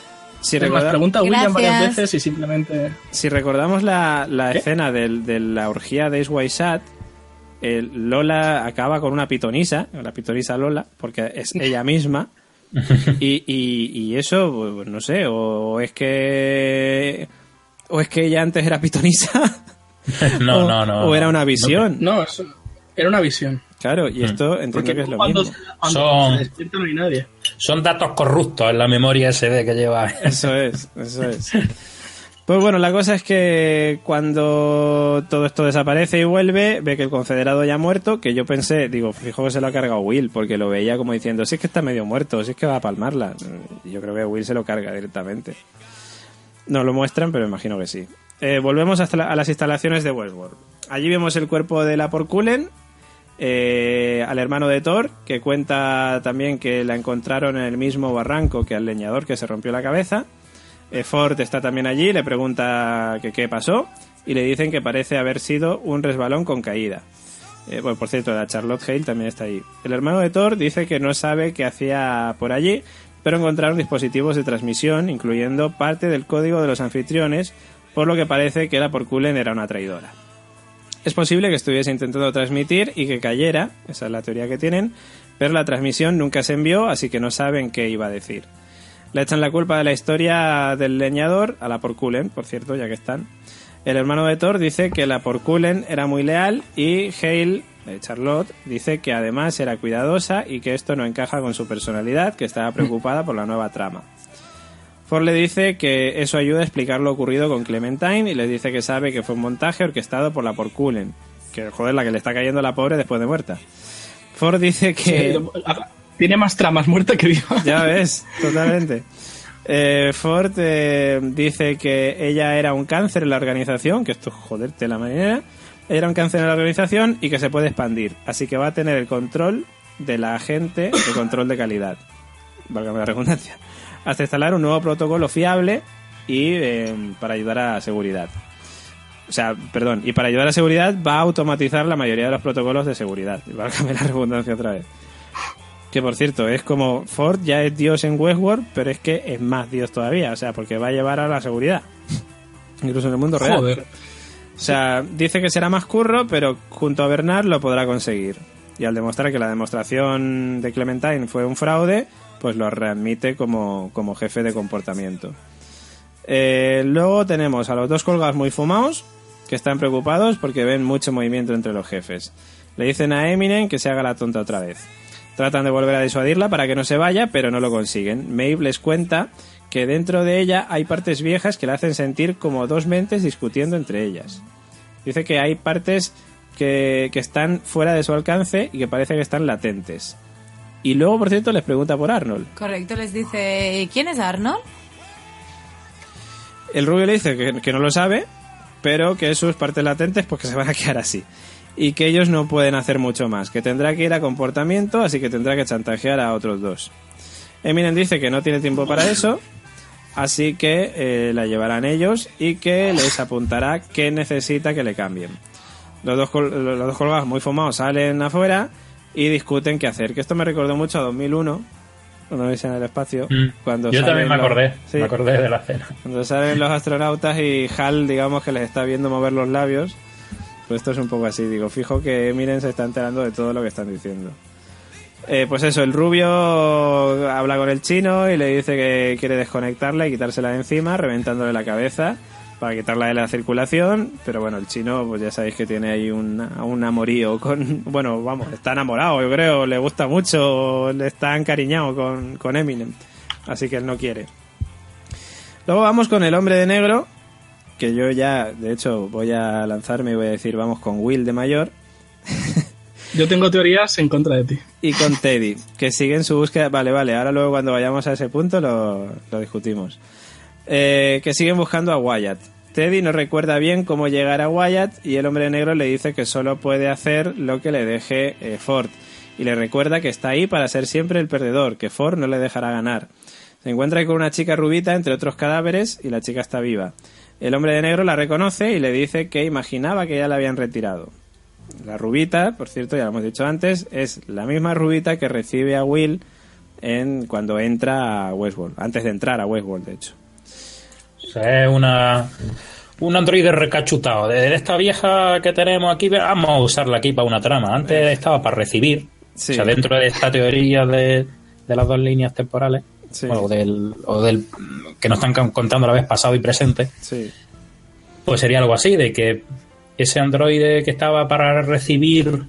Si Además, pregunta a William Gracias. varias veces y simplemente... Si recordamos la ¿Qué? escena de la orgía de Ace White Shat, Lola acaba con una pitonisa, la pitonisa Lola, porque es ella misma. y eso, pues, no sé, o es que ella antes era pitonisa. No. O era una visión. No, era una visión. Claro, y esto entiendo que es lo cuando mismo. cuando se despierta no hay nadie. Son datos corruptos en la memoria SD que lleva. Eso es. Pues bueno, la cosa es que cuando todo esto desaparece y vuelve, ve que el confederado ya ha muerto, que yo pensé, digo, fijo que se lo ha cargado Will, porque lo veía como diciendo, si es que está medio muerto, si es que va a palmarla. Yo creo que Will se lo carga directamente. No lo muestran, pero imagino que sí. Volvemos a las instalaciones de Westworld. Allí vemos el cuerpo de la Porculen, al hermano de Thor, que cuenta también que la encontraron en el mismo barranco que al leñador que se rompió la cabeza. Ford está también allí, le pregunta que qué pasó y le dicen que parece haber sido un resbalón con caída. Bueno, por cierto, la Charlotte Hale también está allí. El hermano de Thor dice que no sabe qué hacía por allí, pero encontraron dispositivos de transmisión, incluyendo parte del código de los anfitriones, por lo que parece que la Porculen era una traidora. Es posible que estuviese intentando transmitir y que cayera, esa es la teoría que tienen, pero la transmisión nunca se envió, así que no saben qué iba a decir. Le echan la culpa de la historia del leñador a la Porculen, por cierto, ya que están. El hermano de Thor dice que la Porculen era muy leal y Hale, Charlotte, dice que además era cuidadosa y que esto no encaja con su personalidad, que estaba preocupada por la nueva trama. Ford le dice que eso ayuda a explicar lo ocurrido con Clementine y le dice que sabe que fue un montaje orquestado por la Porculen, que joder, la que le está cayendo a la pobre después de muerta. Ford dice que... Tiene más tramas muerta que viva. Ya ves, totalmente. Ford dice que ella era un cáncer en la organización, que esto, joderte la manera, era un cáncer en la organización y que se puede expandir, así que va a tener el control de la agente de control de calidad, válgame la redundancia, hasta instalar un nuevo protocolo fiable y para ayudar a seguridad. Y para ayudar a seguridad va a automatizar la mayoría de los protocolos de seguridad, válgame la redundancia otra vez. Que por cierto, es como Ford ya es Dios en Westworld, pero es que es más Dios todavía, o sea, porque va a llevar a la seguridad. Incluso en el mundo real. Joder. O sea, dice que será más curro, pero junto a Bernard lo podrá conseguir. Y al demostrar que la demostración de Clementine fue un fraude, pues lo readmite como jefe de comportamiento. Luego tenemos a los dos colgados muy fumados, que están preocupados porque ven mucho movimiento entre los jefes. Le dicen a Eminem que se haga la tonta otra vez. Tratan de volver a disuadirla para que no se vaya, pero no lo consiguen. Maeve les cuenta que dentro de ella hay partes viejas que la hacen sentir como dos mentes discutiendo entre ellas. Dice que hay partes que están fuera de su alcance y que parece que están latentes. Y luego, por cierto, les pregunta por Arnold. Correcto, les dice, ¿quién es Arnold? El rubio le dice que no lo sabe, pero que sus partes latentes pues que se van a quedar así. Y que ellos no pueden hacer mucho más, que tendrá que ir a comportamiento, así que tendrá que chantajear a otros dos. Eminem dice que no tiene tiempo para eso, así que la llevarán ellos y que les apuntará qué necesita que le cambien. Los dos colgados muy fumados salen afuera y discuten qué hacer, que esto me recordó mucho a 2001, cuando veis en el espacio. Cuando yo también me acordé, sí, me acordé de la escena. Cuando salen los astronautas y Hal, digamos que les está viendo mover los labios. Pues esto es un poco así, digo, fijo que Miren se está enterando de todo lo que están diciendo. Pues eso, el rubio habla con el chino y le dice que quiere desconectarla y quitársela de encima, reventándole la cabeza para quitarla de la circulación, pero bueno, el chino pues ya sabéis que tiene ahí un amorío con... Bueno, vamos, está enamorado, yo creo, le gusta mucho, le está encariñado con Eminem, así que él no quiere. Luego vamos con el hombre de negro, que yo ya, de hecho, voy a lanzarme y voy a decir, vamos con Will de mayor. Yo tengo teorías en contra de ti. Y con Teddy, que siguen su búsqueda. Vale, ahora luego cuando vayamos a ese punto lo discutimos. Que siguen buscando a Wyatt. Teddy no recuerda bien cómo llegar a Wyatt y el hombre negro le dice que solo puede hacer lo que le deje Ford. Y le recuerda que está ahí para ser siempre el perdedor, que Ford no le dejará ganar. Se encuentra con una chica rubita entre otros cadáveres y la chica está viva. El hombre de negro la reconoce y le dice que imaginaba que ya la habían retirado. La rubita, por cierto, ya lo hemos dicho antes, es la misma rubita que recibe a Will cuando entra a Westworld, antes de entrar a Westworld, de hecho. sea, es un androide recachutado. De esta vieja que tenemos aquí, vamos a usarla aquí para una trama. Antes estaba para recibir. Sí. O sea, dentro de esta teoría de las dos líneas temporales, Sí. o del que nos están contando a la vez pasado y presente, Sí. pues sería algo así, de que ese androide que estaba para recibir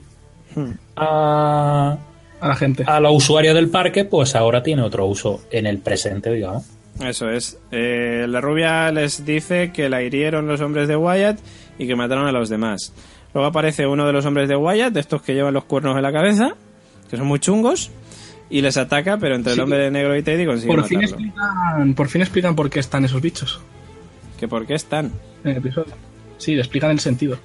a la gente. los usuarios del parque, pues ahora tiene otro uso en el presente, digamos. Eso es. La rubia les dice que la hirieron los hombres de Wyatt y que mataron a los demás. Luego aparece uno de los hombres de Wyatt, de estos que llevan los cuernos en la cabeza, que son muy chungos, y les ataca, pero entre el hombre de negro y Teddy consiguen matarlo. Por fin explican por qué están esos bichos ¿Que por qué están? en el episodio. Sí, le explican el sentido.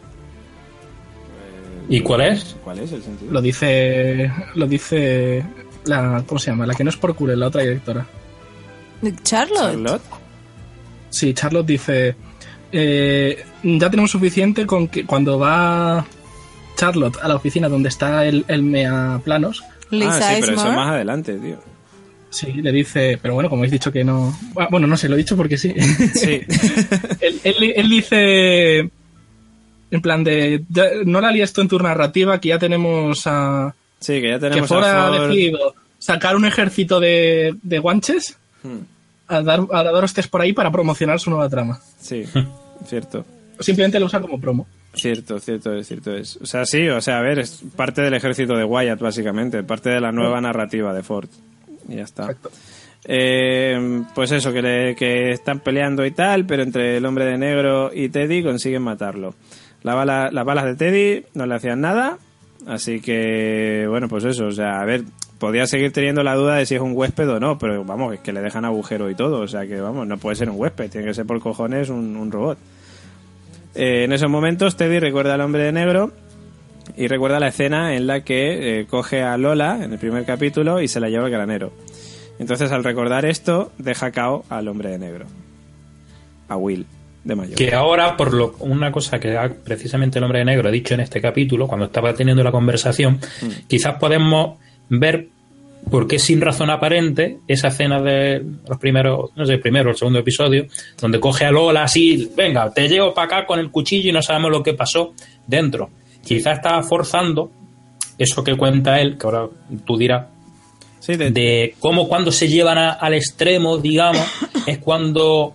¿Y cuál es? ¿Cuál es el sentido? Lo dice la, ¿cómo se llama? La que no es por Cure, la otra directora. Charlotte. Sí, Charlotte dice, ya tenemos suficiente con que cuando va Charlotte a la oficina donde está el mea planos. Lisa sí, pero eso Eismore. más adelante, tío. Sí, le dice, pero bueno, como habéis dicho que no... Bueno, no sé, lo he dicho porque sí. Sí. él dice, en plan de, no la líes tú en tu narrativa, que ya tenemos a... Sí, que ya Que tenemos Ford a ha Ford. decidido sacar un ejército de guanches a dar hostias por ahí para promocionar su nueva trama. Sí, cierto. Simplemente lo usa como promo. Cierto es. O sea, sí, o sea, a ver, es parte del ejército de Wyatt, básicamente, parte de la nueva narrativa de Ford. Y ya está. Exacto. Pues eso, que están peleando y tal, pero entre el hombre de negro y Teddy consiguen matarlo. Las balas de Teddy no le hacían nada, así que, bueno, pues eso, o sea, a ver, podía seguir teniendo la duda de si es un huésped o no, pero vamos, es que le dejan agujero y todo, o sea que, vamos, no puede ser un huésped, tiene que ser por cojones un robot. En esos momentos Teddy recuerda al hombre de negro y recuerda la escena en la que coge a Lola en el primer capítulo y se la lleva al granero. Entonces, al recordar esto, deja cao al hombre de negro, a Will de mayor. Que ahora, una cosa que precisamente el hombre de negro ha dicho en este capítulo, cuando estaba teniendo la conversación, quizás podemos ver por qué sin razón aparente esa escena de los primeros, no sé, el primero o el segundo episodio, donde coge a Lola así, venga, te llevo para acá con el cuchillo y no sabemos lo que pasó dentro. Quizás estaba forzando eso que cuenta él, que ahora tú dirás, Sí, de cómo cuando se llevan al extremo, digamos, es como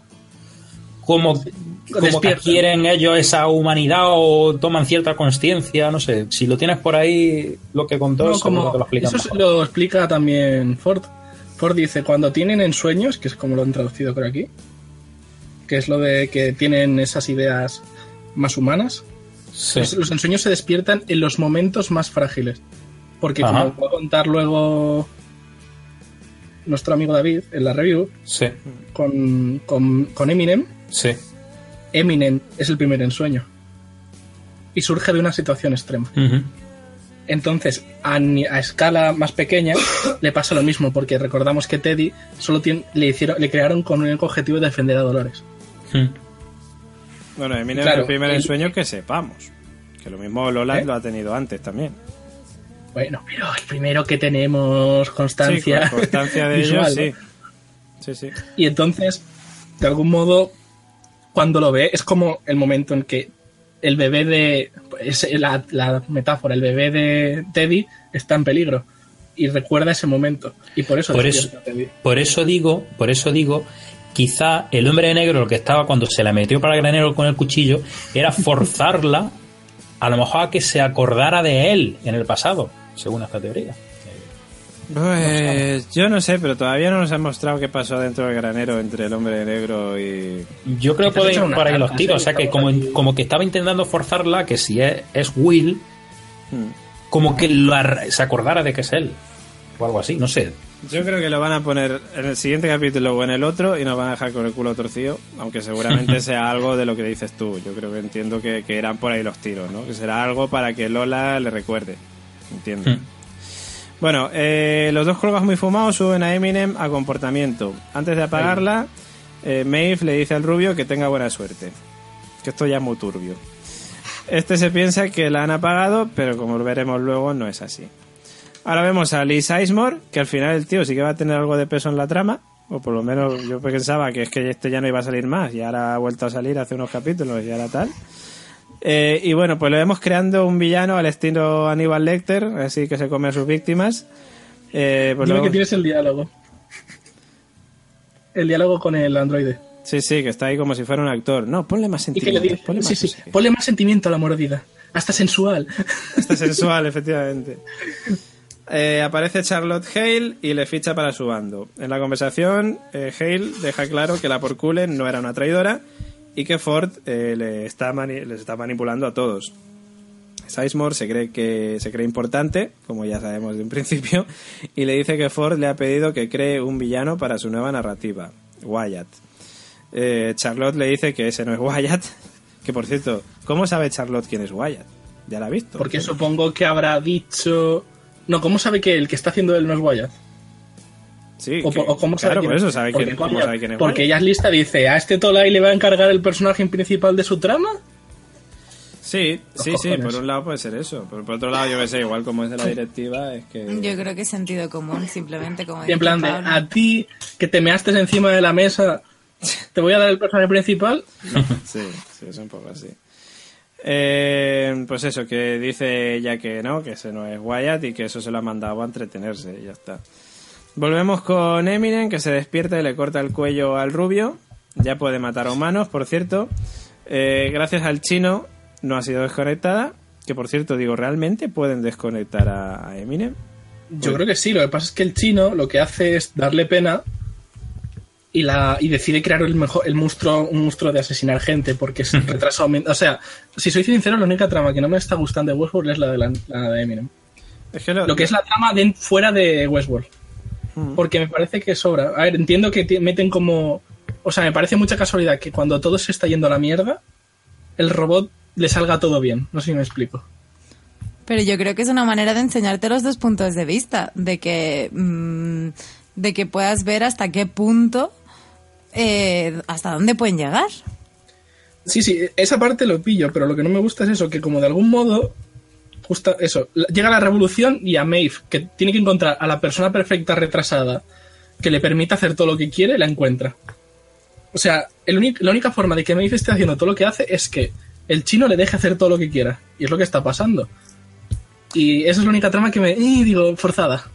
que adquieren ellos esa humanidad o toman cierta consciencia, no sé, si lo tienes por ahí lo que contó, No, seguro que lo explican eso mejor. lo explica también Ford. Ford dice, cuando tienen ensueños, que es como lo han traducido por aquí, que es lo de que tienen esas ideas más humanas, Sí. los ensueños se despiertan en los momentos más frágiles. Porque Ajá. como va a contar luego nuestro amigo David en la review, Sí, con Eminem, sí. Eminem es el primer ensueño. Y surge de una situación extrema. Ujú. Entonces, a escala más pequeña, le pasa lo mismo, porque recordamos que Teddy solo le crearon con un único objetivo de defender a Dolores. Bueno, Eminem Claro, es el primer ensueño que sepamos. Que lo mismo Lola lo ha tenido antes también. Bueno, pero el primero que tenemos constancia, Sí, con constancia de visual, ellos, ¿no? sí. Sí. Y entonces, de algún modo, cuando lo ve, es como el momento en que el bebé de... Es la metáfora, el bebé de Teddy está en peligro. Y recuerda ese momento. Y por eso despierta a Teddy. Por eso digo, quizá el hombre de negro, lo que estaba cuando se la metió para el granero con el cuchillo, era forzarla a lo mejor a que se acordara de él en el pasado, según esta teoría. Pues yo no sé, pero todavía no nos han mostrado qué pasó dentro del granero entre el hombre de negro y... Yo creo que pueden ir por ahí los tiros, o sea que estamos como que estaba intentando forzarla, que si es Will, como que se acordara de que es él, o algo así, no sé. Yo creo que lo van a poner en el siguiente capítulo o en el otro y nos van a dejar con el culo torcido, aunque seguramente sea algo de lo que dices tú. Yo creo que entiendo que eran por ahí los tiros, ¿no? Que será algo para que Lola le recuerde. Entiendo. Bueno, los dos colgas muy fumados suben a Eminem a comportamiento. Antes de apagarla, Maeve le dice al rubio que tenga buena suerte. Que esto ya es muy turbio. Este se piensa que la han apagado, pero como lo veremos luego, no es así. Ahora vemos a Lisa Eismore, que al final el tío sí que va a tener algo de peso en la trama. O por lo menos yo pensaba que es que este ya no iba a salir más y ahora ha vuelto a salir hace unos capítulos y ahora tal. Y bueno, pues lo vemos creando un villano al estilo Aníbal Lecter, así que se come a sus víctimas. Pues Dime que tienes el diálogo. El diálogo con el androide. Sí, que está ahí como si fuera un actor. No, ponle más Y que le sentimiento. dice, ponle más sentimiento a la mordida. Hasta sensual. Hasta sensual, efectivamente. Aparece Charlotte Hale y le ficha para su bando. En la conversación, Hale deja claro que la Porculen no era una traidora y que Ford les está manipulando a todos. Sizemore se cree importante, como ya sabemos de un principio, y le dice que Ford le ha pedido que cree un villano para su nueva narrativa, Wyatt. Charlotte le dice que ese no es Wyatt, que por cierto, ¿cómo sabe Charlotte quién es Wyatt? ¿Ya la ha visto? Porque supongo que habrá dicho... No, ¿cómo sabe que el que está haciendo él no es Wyatt? Sí, o cómo sabe claro, por eso sabe quién es porque Wyatt. ella es lista, dice, ¿a este Tolai le va a encargar el personaje principal de su trama? Sí, por un lado puede ser eso. Por otro lado, yo que sé, igual como es de la directiva, es que... Yo creo que es sentido común, simplemente como... Y en plan de, a ti, que te measte encima de la mesa, ¿te voy a dar el personaje principal? Sí, es un poco así. Pues eso, que dice ella que no, que ese no es Wyatt y que eso se lo ha mandado a entretenerse y ya está. Volvemos con Eminem, que se despierta y le corta el cuello al rubio. Ya puede matar a humanos, por cierto. Gracias al chino no ha sido desconectada. Que por cierto, digo, ¿realmente pueden desconectar a Eminem? Yo creo que sí, lo que pasa es que el chino lo que hace es darle pena y decide crear un monstruo de asesinar gente porque es retraso. O sea, si soy sincero, la única trama que no me está gustando de Westworld es la de Eminem. Es que lo que es la trama fuera de Westworld. Porque me parece que sobra. A ver, entiendo que meten como... O sea, me parece mucha casualidad que cuando todo se está yendo a la mierda, el robot le salga todo bien. No sé si me explico. Pero yo creo que es una manera de enseñarte los dos puntos de vista, de que puedas ver hasta qué punto, hasta dónde pueden llegar. Sí, esa parte lo pillo, pero lo que no me gusta es eso, que como de algún modo, justo eso, llega la revolución y a Maeve, que tiene que encontrar a la persona perfecta retrasada que le permita hacer todo lo que quiere, la encuentra. O sea, la única forma de que Maeve esté haciendo todo lo que hace es que el chino le deje hacer todo lo que quiera. Y es lo que está pasando. Y esa es la única trama que digo, forzada.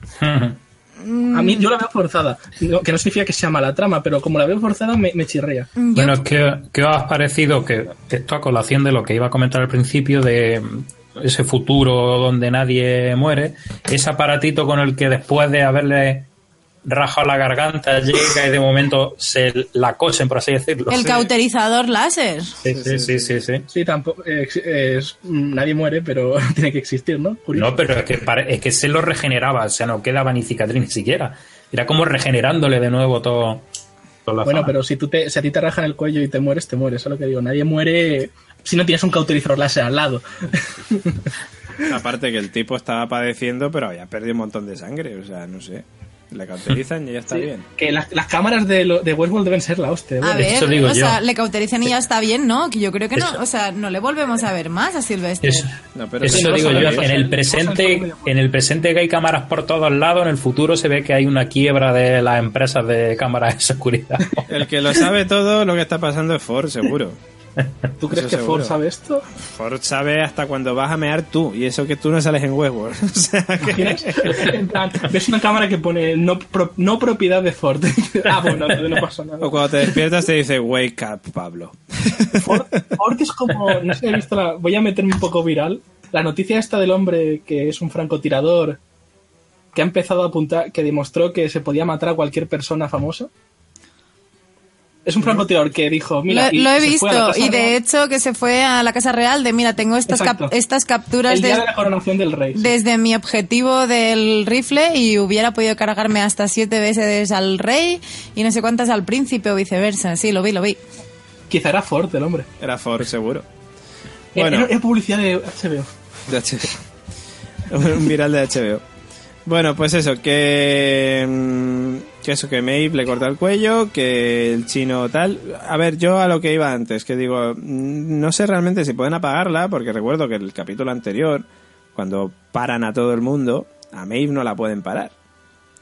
A mí, yo la veo forzada. No, que no significa que sea mala trama, pero como la veo forzada, me chirría. Bueno, ¿qué os ha parecido? Que esto a colación de lo que iba a comentar al principio, de ese futuro donde nadie muere, ese aparatito con el que después de haberle rajado la garganta llega y de momento se la cosen, por así decirlo. El cauterizador láser. Sí. Sí, tampoco nadie muere, pero tiene que existir, ¿no? Curioso. No, pero es que se lo regeneraba, o sea, no quedaba ni cicatriz ni siquiera. Era como regenerándole de nuevo todo la bueno, zona. pero si a ti te rajan el cuello y te mueres, eso es lo que digo. Nadie muere si no tienes un cauterizador láser al lado. Aparte que el tipo estaba padeciendo, pero había perdido un montón de sangre, o sea, no sé. Le cauterizan y ya está bien. Que las cámaras de Westworld deben ser la hostia. A ver, eso digo yo. sea, le cauterizan y ya está bien, ¿no? Que yo creo que no, o sea, no le volvemos a ver más a Silvestre. Eso digo yo. En el presente que hay cámaras por todos lados, en el futuro se ve que hay una quiebra de las empresas de cámaras de seguridad. El que lo sabe todo, lo que está pasando es Ford, seguro. ¿Tú crees que Ford sabe esto? Ford sabe hasta cuando vas a mear tú, y eso que tú no sales en Westworld. O sea que... Ves una cámara que pone no propiedad de Ford. Bueno, no pasa nada. O cuando te despiertas te dice wake up, Pablo. Ford es como, no sé si he visto voy a meterme un poco viral, la noticia esta del hombre que es un francotirador que ha empezado a apuntar, que demostró que se podía matar a cualquier persona famosa. Es un francotirador que dijo, mira... Lo he visto, y de hecho que se fue a la Casa Real de, mira, tengo estas capturas el día de la coronación del rey. Desde mi objetivo del rifle y hubiera podido cargarme hasta 7 veces al rey y no sé cuántas al príncipe o viceversa. Sí, lo vi. Quizá era Ford el hombre. Era Ford, seguro. Bueno, era publicidad de HBO. De HBO. Un viral de HBO. Bueno, pues eso, que Maeve le corta el cuello, que el chino tal... A ver, yo a lo que iba antes, que digo, no sé realmente si pueden apagarla, porque recuerdo que el capítulo anterior, cuando paran a todo el mundo, a Maeve no la pueden parar.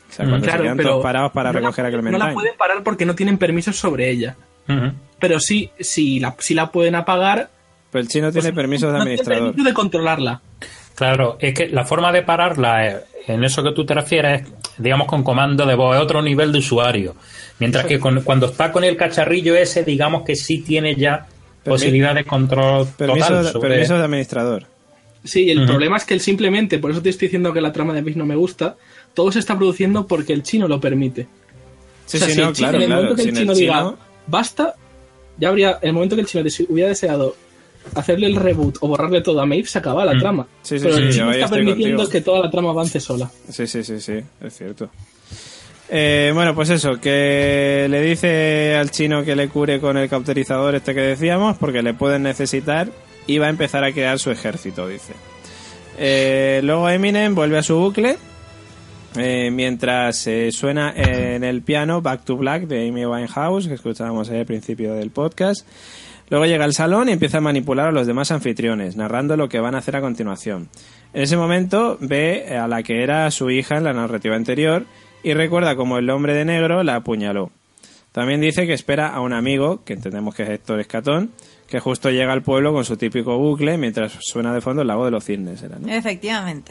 O sea, cuando se quedan todos parados para recoger a Clementine. No la pueden parar porque no tienen permisos sobre ella. Ujú. Pero sí, si la pueden apagar... Pero el chino tiene permisos de no tiene administrador. permiso de controlarla. Claro, es que la forma de pararla, en eso que tú te refieres, es, digamos, con comando de voz, es otro nivel de usuario. Mientras que cuando está con el cacharrillo ese, digamos que sí tiene ya posibilidad de control total sobre... Permiso de administrador. Sí, y el problema es que él simplemente, por eso te estoy diciendo que la trama de Mix no me gusta, todo se está produciendo porque el chino lo permite. Sí, O sea, sí, si no, el chino, claro, en el claro. momento que el Sin chino el diga chino- basta, ya habría, el momento que el chino hubiera deseado hacerle el reboot o borrarle todo a Maeve, se acaba la trama. Sí, sí, pero sí, el yo chino ahí está estoy permitiendo contigo. que toda la trama avance sola. Sí, es cierto. Bueno, pues eso, que le dice al chino que le cure con el cauterizador este que decíamos, porque le pueden necesitar y va a empezar a crear su ejército, dice. Luego Eminem vuelve a su bucle, mientras suena en el piano Back to Black de Amy Winehouse, que escuchábamos al principio del podcast. Luego llega al salón y empieza a manipular a los demás anfitriones, narrando lo que van a hacer a continuación. En ese momento ve a la que era su hija en la narrativa anterior y recuerda cómo el hombre de negro la apuñaló. También dice que espera a un amigo, que entendemos que es Héctor Escatón, que justo llega al pueblo con su típico bucle mientras suena de fondo el lago de los cisnes, ¿era, no? Efectivamente.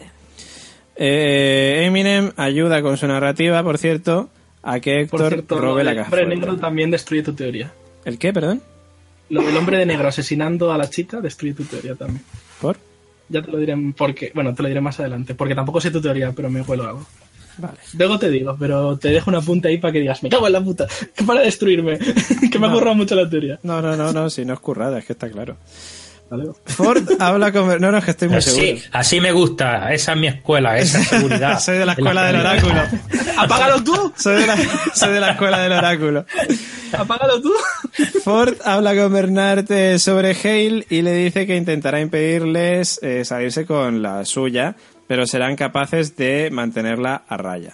Eminem ayuda con su narrativa, por cierto, a que Por Héctor cierto, robe la el caja hombre fuerte. negro también destruye tu teoría. ¿El qué, perdón? Lo del hombre de negro asesinando a la chica destruye tu teoría también. ¿Por? Ya te lo diré porque, bueno, te lo diré más adelante, porque tampoco sé tu teoría, pero me huelo algo. Vale. Luego te digo, pero te dejo una punta ahí para que digas, me cago en la puta, que para de destruirme, que me ha No. borrado mucho la teoría. No, si no es currada, es que está claro. Vale. Ford habla con... No, es que estoy muy seguro. Sí, así me gusta, esa es mi escuela, esa seguridad. Soy de la escuela del oráculo. ¡Apágalo tú! Soy de la escuela del oráculo. ¡Apágalo tú! Ford habla con Bernard sobre Hale y le dice que intentará impedirles salirse con la suya, pero serán capaces de mantenerla a raya.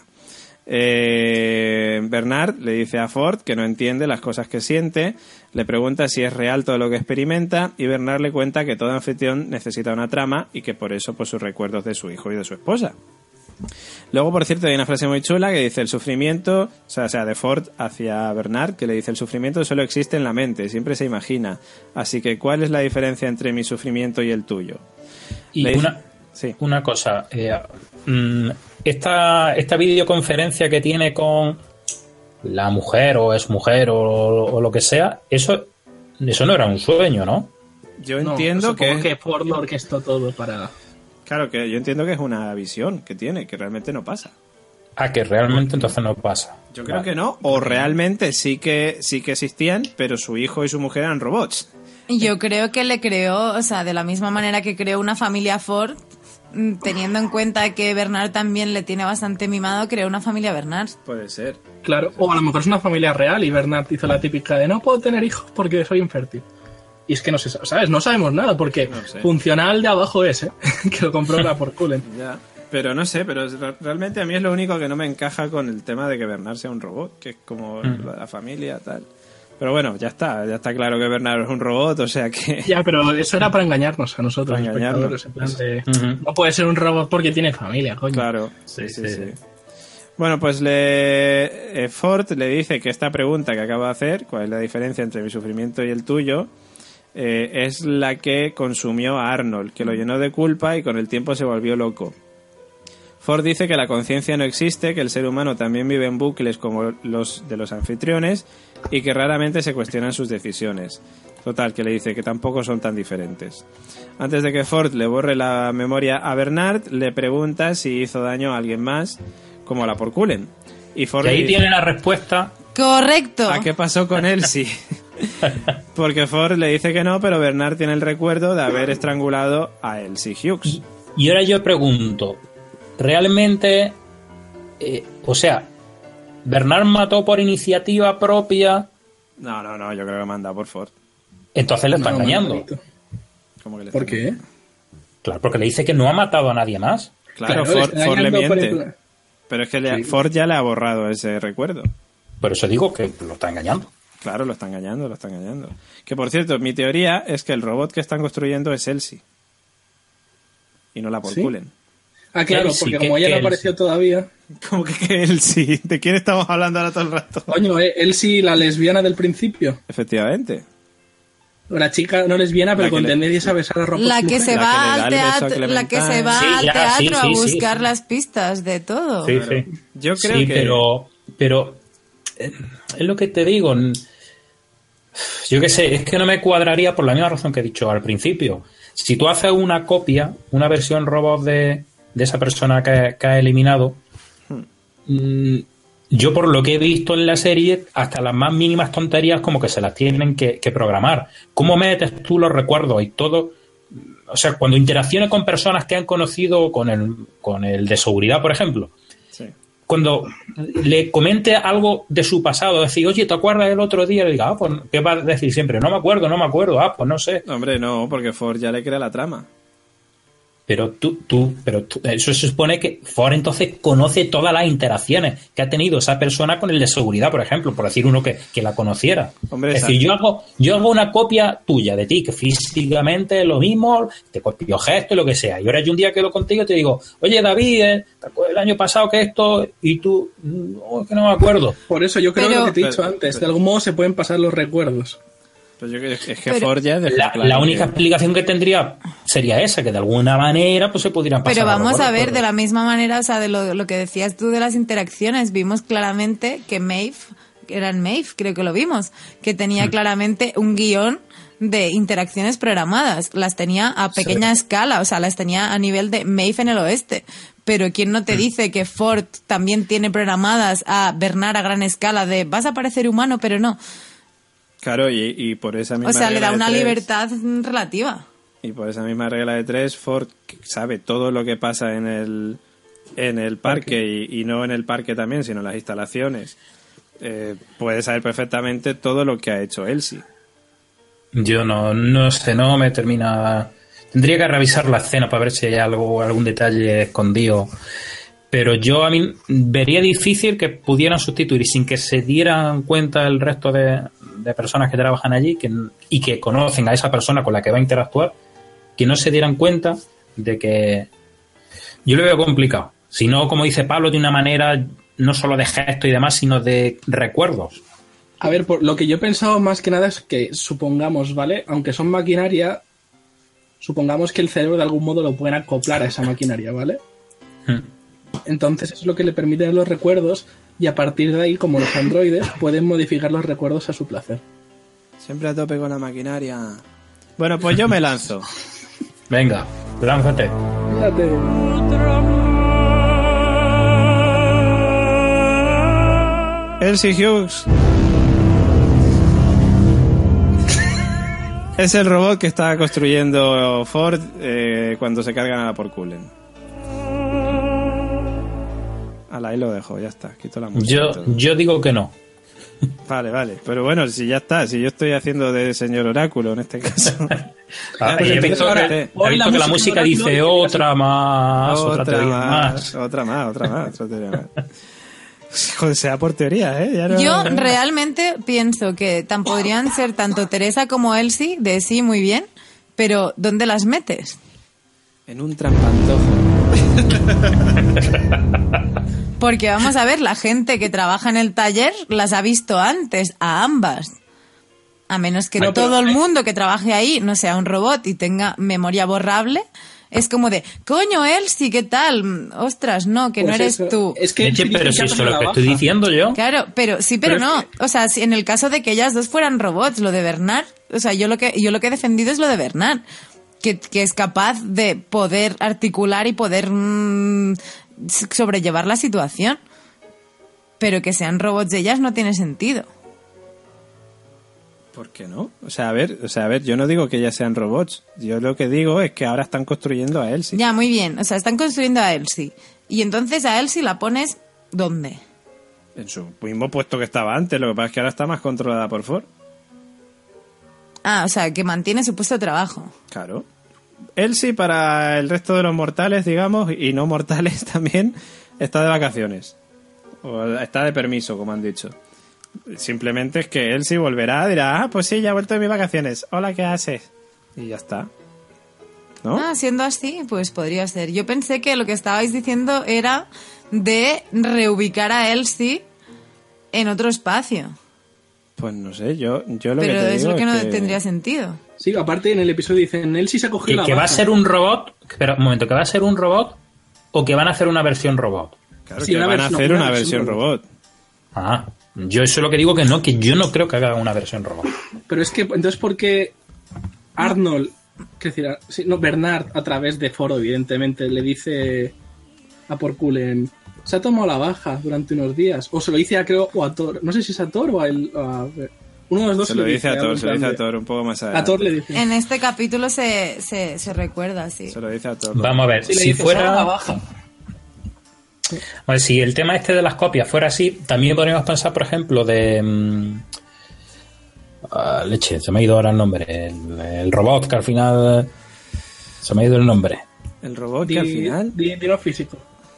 Bernard le dice a Ford que no entiende las cosas que siente, le pregunta si es real todo lo que experimenta y Bernard le cuenta que todo anfitrión necesita una trama y que por eso pues sus recuerdos de su hijo y de su esposa. Luego, por cierto, hay una frase muy chula que dice el sufrimiento, o sea, de Ford hacia Bernard, que le dice el sufrimiento solo existe en la mente, siempre se imagina, así que ¿cuál es la diferencia entre mi sufrimiento y el tuyo? Y Le dice- Sí. una cosa, esta videoconferencia que tiene con la mujer o exmujer o lo que sea, eso no era un sueño, ¿no? Yo No, entiendo supongo que... que Ford lo orquestó todo para... Claro, que yo entiendo que es una visión que tiene, que realmente no pasa. Ah, que realmente entonces no pasa. Yo creo Vale. que no, o realmente sí que existían, pero su hijo y su mujer eran robots. Yo creo que le creó, o sea, de la misma manera que creó una familia Ford, teniendo en cuenta que Bernard también le tiene bastante mimado, creó una familia Bernard. Puede ser. Claro, o a lo mejor es una familia real y Bernard hizo la típica de no puedo tener hijos porque soy infértil. Y es que no sé, ¿sabes? No sabemos nada porque No sé. funcional de abajo es, ¿eh? Que lo compró la por Cullen. Ya. Pero no sé, pero realmente a mí es lo único que no me encaja con el tema de que Bernard sea un robot, que es como la familia, tal. Pero bueno, ya está claro que Bernard es un robot, o sea que... Ya, pero eso era para engañarnos a nosotros, Para engañarnos. espectadores. En plan de, no puede ser un robot porque tiene familia, coño. Claro, Sí. sí. Bueno, pues Ford le dice que esta pregunta que acabo de hacer, cuál es la diferencia entre mi sufrimiento y el tuyo, es la que consumió a Arnold, que lo llenó de culpa y con el tiempo se volvió loco. Ford dice que la conciencia no existe, que el ser humano también vive en bucles como los de los anfitriones y que raramente se cuestionan sus decisiones. Total, que le dice que tampoco son tan diferentes. Antes de que Ford le borre la memoria a Bernard, le pregunta si hizo daño a alguien más, como la por Cullen. Y Ford Y ahí le dice, tiene la respuesta. Correcto. ¿a qué pasó con él? Sí. Porque Ford le dice que no, pero Bernard tiene el recuerdo de haber estrangulado a Elsie Hughes. Y ahora yo pregunto, ¿realmente, o sea, Bernard mató por iniciativa propia? No, yo creo que manda por Ford. Entonces le está No, engañando. manito. ¿Cómo que le ¿Por está qué? engañando? Claro, porque le dice que no ha matado a nadie más. Claro, Claro, Ford, está Ford le engañando por miente. el- Pero es que Sí. Ford ya le ha borrado ese recuerdo. Por eso digo que lo está engañando. Claro, lo está engañando. Que por cierto, mi teoría es que el robot que están construyendo es Elsie. Y no la por ¿Sí? Cullen. Ah, claro, Elsie, porque como ella no Elsie. apareció todavía... Como que él sí. ¿De quién estamos hablando ahora todo el rato? Coño, Elsie, la lesbiana del principio. Efectivamente. La chica no lesbiana, pero La que con le- tendencias a besar a ropa. La que se La va que le da al el beso a teatro, la que se va Sí, al ya, teatro sí, a sí, buscar sí. las pistas de todo. Sí, sí. Yo creo Sí, que... pero es lo que te digo. Yo qué sé, es que no me cuadraría por la misma razón que he dicho al principio. Si tú haces una copia, una versión robot de esa persona que ha eliminado, yo por lo que he visto en la serie, hasta las más mínimas tonterías como que se las tienen que programar. ¿Cómo metes tú los recuerdos y todo? O sea, cuando interaccione con personas que han conocido con el de seguridad, por ejemplo, Sí. cuando le comente algo de su pasado, decir, oye, ¿te acuerdas del otro día? Le diga, pues, ¿qué va a decir siempre? No me acuerdo, pues no sé. Hombre, no, porque Ford ya le crea la trama. Pero eso se supone que Ford entonces conoce todas las interacciones que ha tenido esa persona con el de seguridad, por ejemplo, por decir uno que la conociera. Hombre, es decir, yo hago una copia tuya de ti, que físicamente es lo mismo, te copio gestos y lo que sea. Y ahora yo un día quedo contigo y te digo, oye David, ¿te acuerdas el año pasado que esto? Y tú, no, es que no me acuerdo. Por eso yo creo Pero- lo que te he dicho pero- antes. De algún modo se pueden pasar los recuerdos. Pues yo creo es que Pero- Ford ya dejó claro La única que- explicación que tendría sería esa, que de alguna manera pues se pudieran pasar. Pero los vamos a ver, recuerdos. de la misma manera, o sea, de lo que decías tú de las interacciones, vimos claramente que Maeve, creo que lo vimos, que tenía claramente un guión de interacciones programadas. Las tenía a pequeña escala, o sea, las tenía a nivel de Maeve en el oeste. Pero ¿quién no te dice que Ford también tiene programadas a Bernard a gran escala de vas a parecer humano, pero no? Claro, y por esa misma O sea, le regla da de una tres- libertad relativa. Y por esa misma regla de tres, Ford sabe todo lo que pasa en el parque y no en el parque también, sino en las instalaciones. Puede saber perfectamente todo lo que ha hecho Elsie. Yo no sé, no me termina. Tendría que revisar la escena para ver si hay algún detalle escondido. Pero yo a mí vería difícil que pudieran sustituir y sin que se dieran cuenta el resto de personas que trabajan allí y que conocen a esa persona con la que va a interactuar, que no se dieran cuenta de que... Yo lo veo complicado. Si no, como dice Pablo, de una manera no solo de gesto y demás, sino de recuerdos. A ver, por lo que yo he pensado más que nada es que supongamos, ¿vale? Aunque son maquinaria, supongamos que el cerebro de algún modo lo pueden acoplar a esa maquinaria, ¿vale? Entonces es lo que le permiten los recuerdos y a partir de ahí, como los androides, pueden modificar los recuerdos a su placer. Siempre a tope con la maquinaria. Bueno, pues yo me lanzo. Venga, lánzate. Fíjate. Elsie Hughes es el robot que está construyendo Ford cuando se cargan a la Porculen. Ahí lo dejo, ya está. Quito la música. y todo. Yo digo que no. Vale. Pero bueno, si ya está, si yo estoy haciendo de señor Oráculo en este caso. Pues he entonces visto, ahora, que, hoy he la visto que la música música de dice Oráculo y otra más, otra teoría más. Otra teoría más. Joder, sea por teoría, ¿eh? Ya no- Yo realmente pienso que podrían ser tanto Teresa como Elsie, de sí, muy bien, pero ¿dónde las metes? En un trampantojo. Porque vamos a ver, la gente que trabaja en el taller las ha visto antes, a ambas. A menos que No, pero todo el hay- mundo que trabaje ahí no sea un robot y tenga memoria borrable. Es como de, coño, Elsie, ¿qué tal? Ostras, no, que no Pues eres eso. tú. Es que Leche, pero dicen si que eso es hacen lo la que estoy baja. diciendo yo. Claro, pero sí, pero Pero no. es O sea, si en el caso de que ellas dos fueran robots, lo de Bernard, o sea, yo lo que he defendido es lo de Bernard, que es capaz de poder articular y poder sobrellevar la situación. Pero que sean robots de ellas no tiene sentido. ¿Por qué no? O sea, a ver, yo no digo que ellas sean robots. Yo lo que digo es que ahora están construyendo a Elsie. Ya, muy bien. O sea, están construyendo a Elsie. Y entonces a Elsie la pones, ¿dónde? En su mismo puesto que estaba antes. Lo que pasa es que ahora está más controlada por Ford. Ah, o sea, que mantiene su puesto de trabajo. Claro. Elsie, para el resto de los mortales, digamos, y no mortales también, está de vacaciones. O está de permiso, como han dicho. Simplemente es que Elsie volverá, dirá, pues sí, ya he vuelto de mis vacaciones. Hola, ¿qué haces? Y ya está. ¿no? Ah, siendo así, pues podría ser. Yo pensé que lo que estabais diciendo era de reubicar a Elsie en otro espacio. Pues no sé, yo lo que Pero te es digo lo que no es que... tendría sentido. Sí, aparte en el episodio dicen, Elsie se ha cogido la Que va a baja. ser un robot. Pero, un momento, ¿que va a ser un robot o que van a hacer una versión robot? Claro, Sí, que una van a versión- hacer una una versión versión robot. Ah, yo eso es lo que digo que yo no creo que hagan una versión robot. Pero es que, entonces, ¿por qué Arnold, qué decir, sí, no, Bernard, a través de Foro, evidentemente, le dice a Porculen, se ha tomado la baja durante unos días? O se lo dice a, creo, o a Thor, no sé si es a Thor o a él, uno de los dos Se lo dice a algo Thor, en se lo dice plan a de- Thor un poco más A adelante. Thor le dice. En este capítulo se recuerda, sí. Se lo dice a Thor. Vamos a ver, Sí, le si dice, "Se ha dado la fuera... baja". Bueno, si el tema este de las copias fuera así, también podríamos pensar, por ejemplo, de... leche, se me ha ido ahora el nombre. El robot, que al final... Se me ha ido el nombre. El robot que al final... Dilo físico.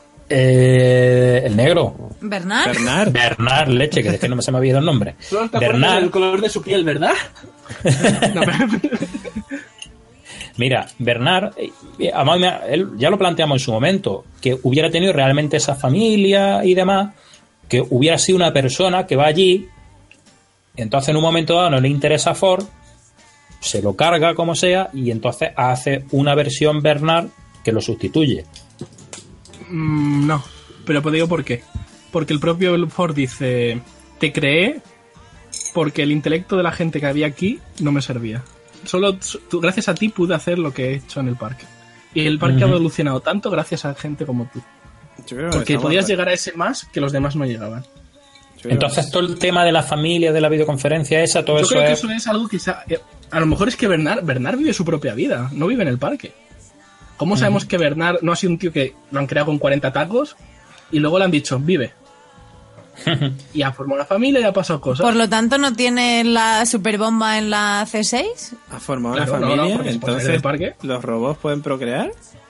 El negro. ¿Bernard? Bernard, leche, que es que no se me había ido el nombre. Solo te acuerdas Bernard, del color de su piel, ¿verdad? No, pero- mira, Bernard, además, él ya lo planteamos en su momento, que hubiera tenido realmente esa familia y demás, que hubiera sido una persona que va allí, entonces en un momento dado no le interesa a Ford, se lo carga como sea, y entonces hace una versión Bernard que lo sustituye. No, pero te digo por qué. Porque el propio Ford dice, te creé porque el intelecto de la gente que había aquí no me servía. Solo gracias a ti pude hacer lo que he hecho en el parque. Y el parque ha evolucionado tanto gracias a gente como tú. Yo creo que Porque estamos- podías llegar a ese más que los demás no llegaban. yo creo Entonces todo el tema de la familia, de la videoconferencia esa, todo Yo eso creo que es... eso es algo que a lo mejor es que Bernard vive su propia vida, no vive en el parque. ¿Cómo sabemos que Bernard no ha sido un tío que lo han creado con 40 tacos y luego le han dicho, vive? Y ha formado una familia y ha pasado cosas. Por lo tanto, ¿no tiene la superbomba en la C6? ha formado Claro, una no, familia, porque es por entonces salir del parque. los robots pueden procrear.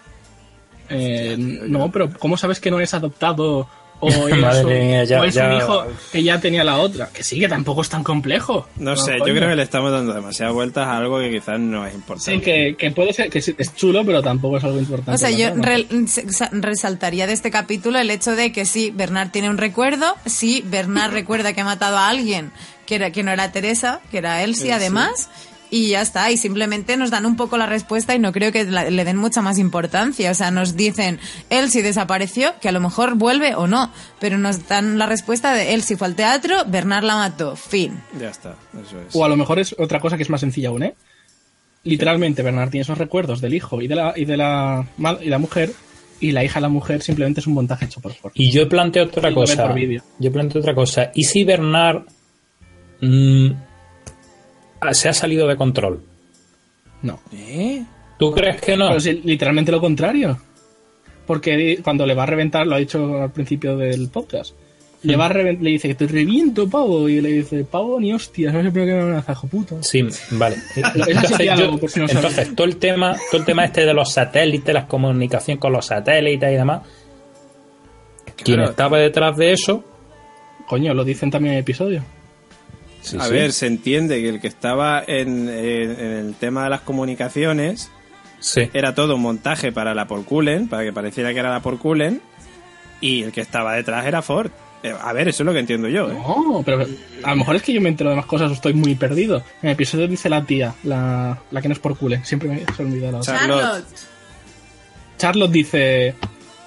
No, pero ¿cómo sabes que no es adoptado? O es, Madre mía, ya- o es ya- un hijo que ya tenía la otra. Que sí, que tampoco es tan complejo. No sé, coño. yo creo que le estamos dando demasiadas vueltas a algo que quizás no es importante. Sí, que puede ser, que sí, es chulo, pero tampoco es algo importante. O sea, en la yo trama. resaltaría de este capítulo el hecho de que sí, Bernard tiene un recuerdo, sí, Bernard recuerda que ha matado a alguien que no era Teresa, que era Elsie, además, y ya está, y simplemente nos dan un poco la respuesta y no creo que le den mucha más importancia. O sea, nos dicen, Elsie desapareció, que a lo mejor vuelve o no, pero nos dan la respuesta de Elsie fue al teatro, Bernard la mató, fin. Ya está, eso es. O a lo mejor es otra cosa que es más sencilla aún, ¿eh? Literalmente, Bernard tiene esos recuerdos del hijo y de la mujer, y la hija de la mujer simplemente es un montaje hecho por Ford. Y yo planteo otra Y lo ve cosa. por vídeo. Yo planteo otra cosa. ¿Y si Bernard se ha salido de control? No. ¿Tú crees que no? Pero es literalmente lo contrario. Porque cuando le va a reventar, lo ha dicho al principio del podcast, le dice que te reviento, pavo, y le dice, pavo ni hostias, no sé por qué me amenaza, hijo puta. Sí, vale. Ese diálogo, por si no sabes. Entonces, todo el tema este de los satélites, la comunicación con los satélites y demás, ¿quién estaba detrás de eso? Coño, lo dicen también en el episodio. Sí, A sí. ver, se entiende que el que estaba en el tema de las comunicaciones Sí. era todo un montaje para la Porculen, para que pareciera que era la Porculen, y el que estaba detrás era Ford. A ver, eso es lo que entiendo yo, ¿eh? No, pero a lo mejor es que yo me entero de más cosas o estoy muy perdido. En el episodio dice la tía, la que no es por cule, siempre me se olvida la otra. Charlotte. Charlotte dice,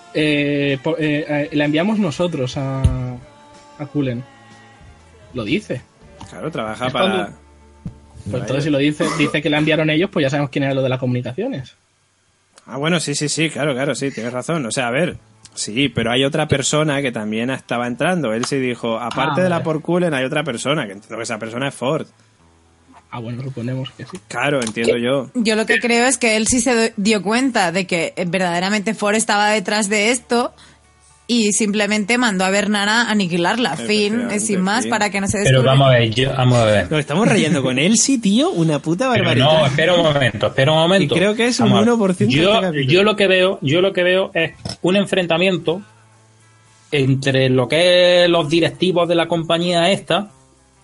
la enviamos nosotros a Cullen. Lo dice. Claro, trabaja Es para... cuando- Pues entonces si lo dice que la enviaron ellos, pues ya sabemos quién era lo de las comunicaciones. Ah, bueno, sí, claro, sí, tienes razón. O sea, a ver, sí, pero hay otra persona que también estaba entrando. Él sí dijo, aparte de la vale. Porculen hay otra persona, que entiendo que esa persona es Ford. Ah, bueno, suponemos que sí. Claro, entiendo yo. Yo lo que creo es que él sí se dio cuenta de que verdaderamente Ford estaba detrás de esto y simplemente mandó a Bernard a aniquilarla, fin, Efectivamente, sin más, fin. para que no se Pero descubra. vamos a ver, vamos a ver. Nos estamos rayando con Elsie, tío, una puta Pero barbaridad. no, espera un momento. Y creo que es un Vamos a ver. 1% de este capítulo. Yo lo que veo es un enfrentamiento entre lo que es los directivos de la compañía esta,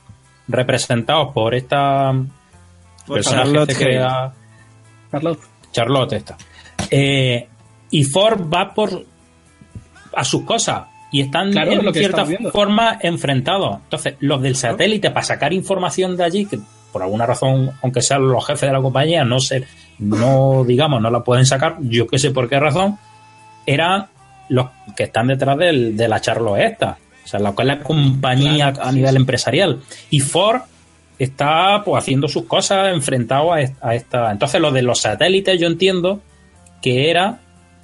representados por esta Por personaje Charlotte este que Hale. era- Charlotte. Charlotte esta. Y Ford va a sus cosas y están en cierta forma enfrentados. Entonces, los del satélite, para sacar información de allí, que por alguna razón, aunque sean los jefes de la compañía, no la pueden sacar, yo que sé por qué razón, eran los que están detrás de la Charlotte esta. O sea, la cual es la compañía a nivel empresarial. Y Ford está pues haciendo sus cosas enfrentado a esta. Entonces, lo de los satélites, yo entiendo que era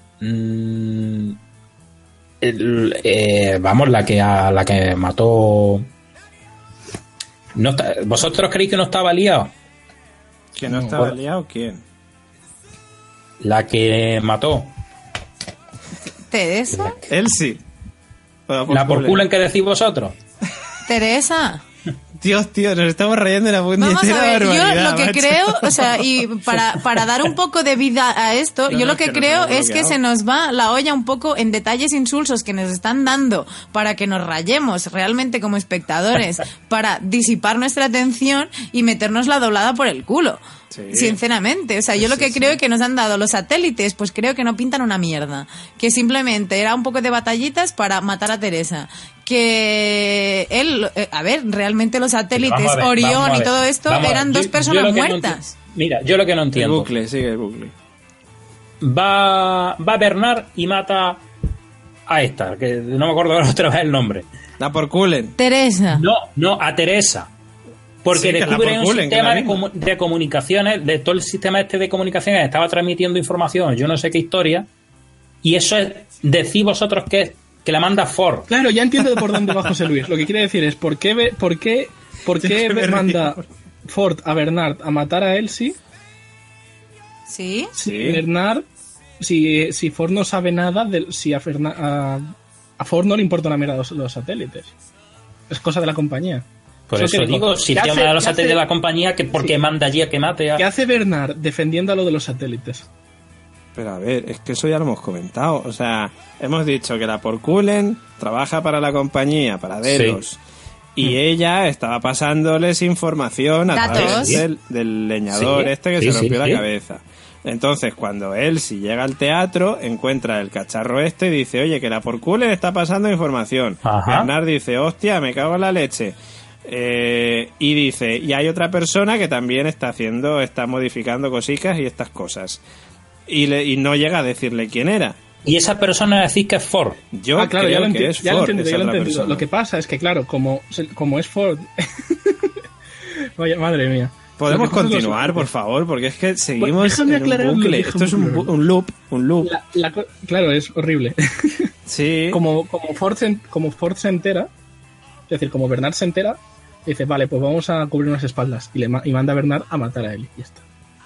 la que mató. No está, ¿vosotros creéis que no estaba liado? ¿Que no estaba liado? ¿Quién? La que mató. ¿Teresa? Él sí. La por culo en que decís vosotros. ¿Teresa? Dios, tío, nos estamos rayando la puñetera Vamos a ver, barbaridad, yo lo que macho. creo, o sea, y para dar un poco de vida a esto, yo lo que creo es que se nos va la olla un poco en detalles insulsos que nos están dando para que nos rayemos realmente como espectadores, para disipar nuestra atención y meternos la doblada por el culo. Sí. Sinceramente, o sea, yo lo que creo es que nos han dado los satélites, pues creo que no pintan una mierda, que simplemente era un poco de batallitas para matar a Teresa, que él, a ver, realmente los satélites, Orión y todo esto eran dos personas muertas. Mira, yo lo que no entiendo. El bucle, sigue el bucle. Va Bernard y mata a esta, que no me acuerdo otra vez el nombre. La por culen. Teresa. No, a Teresa. Porque sí, descubren un sistema de comunicaciones, de todo el sistema de comunicaciones, estaba transmitiendo información, yo no sé qué historia, y eso es, decís vosotros que la manda Ford. Claro, ya entiendo por dónde va José Luis. Lo que quiere decir es ¿por qué manda Ford a Bernard a matar a Elsie? Sí. Bernard, si Ford no sabe nada, si a Ford no le importa una mierda los satélites. Es cosa de la compañía. Por eso digo, si el tema de los satélites de la compañía, que porque manda allí a que mate a... ¿Qué hace Bernard defendiendo a lo de los satélites? Pero a ver, es que eso ya lo hemos comentado. O sea, hemos dicho que la Porculen trabaja para la compañía, para Delos. Sí. Y ella estaba pasándoles información a través del leñador que se rompió la cabeza. Entonces, cuando Elsie llega al teatro, encuentra el cacharro y dice, oye, que la Porculen está pasando información. Ajá. Bernard dice, hostia, me cago en la leche. Y dice, y hay otra persona que también está modificando cositas y estas cosas. Y no llega a decirle quién era. Y esa persona decís que es Ford. Yo creo que es Ford. Ya lo he entendido. Lo que pasa es que, claro, como es Ford... Vaya, madre mía. ¿Podemos continuar, por favor? Porque es que seguimos en un bucle. Esto es un loop. Claro, es horrible. Sí. Como Ford se entera, es decir, como Bernard se entera, dice, vale, pues vamos a cubrir unas espaldas. Y manda a Bernard a matar a él. Y ya está.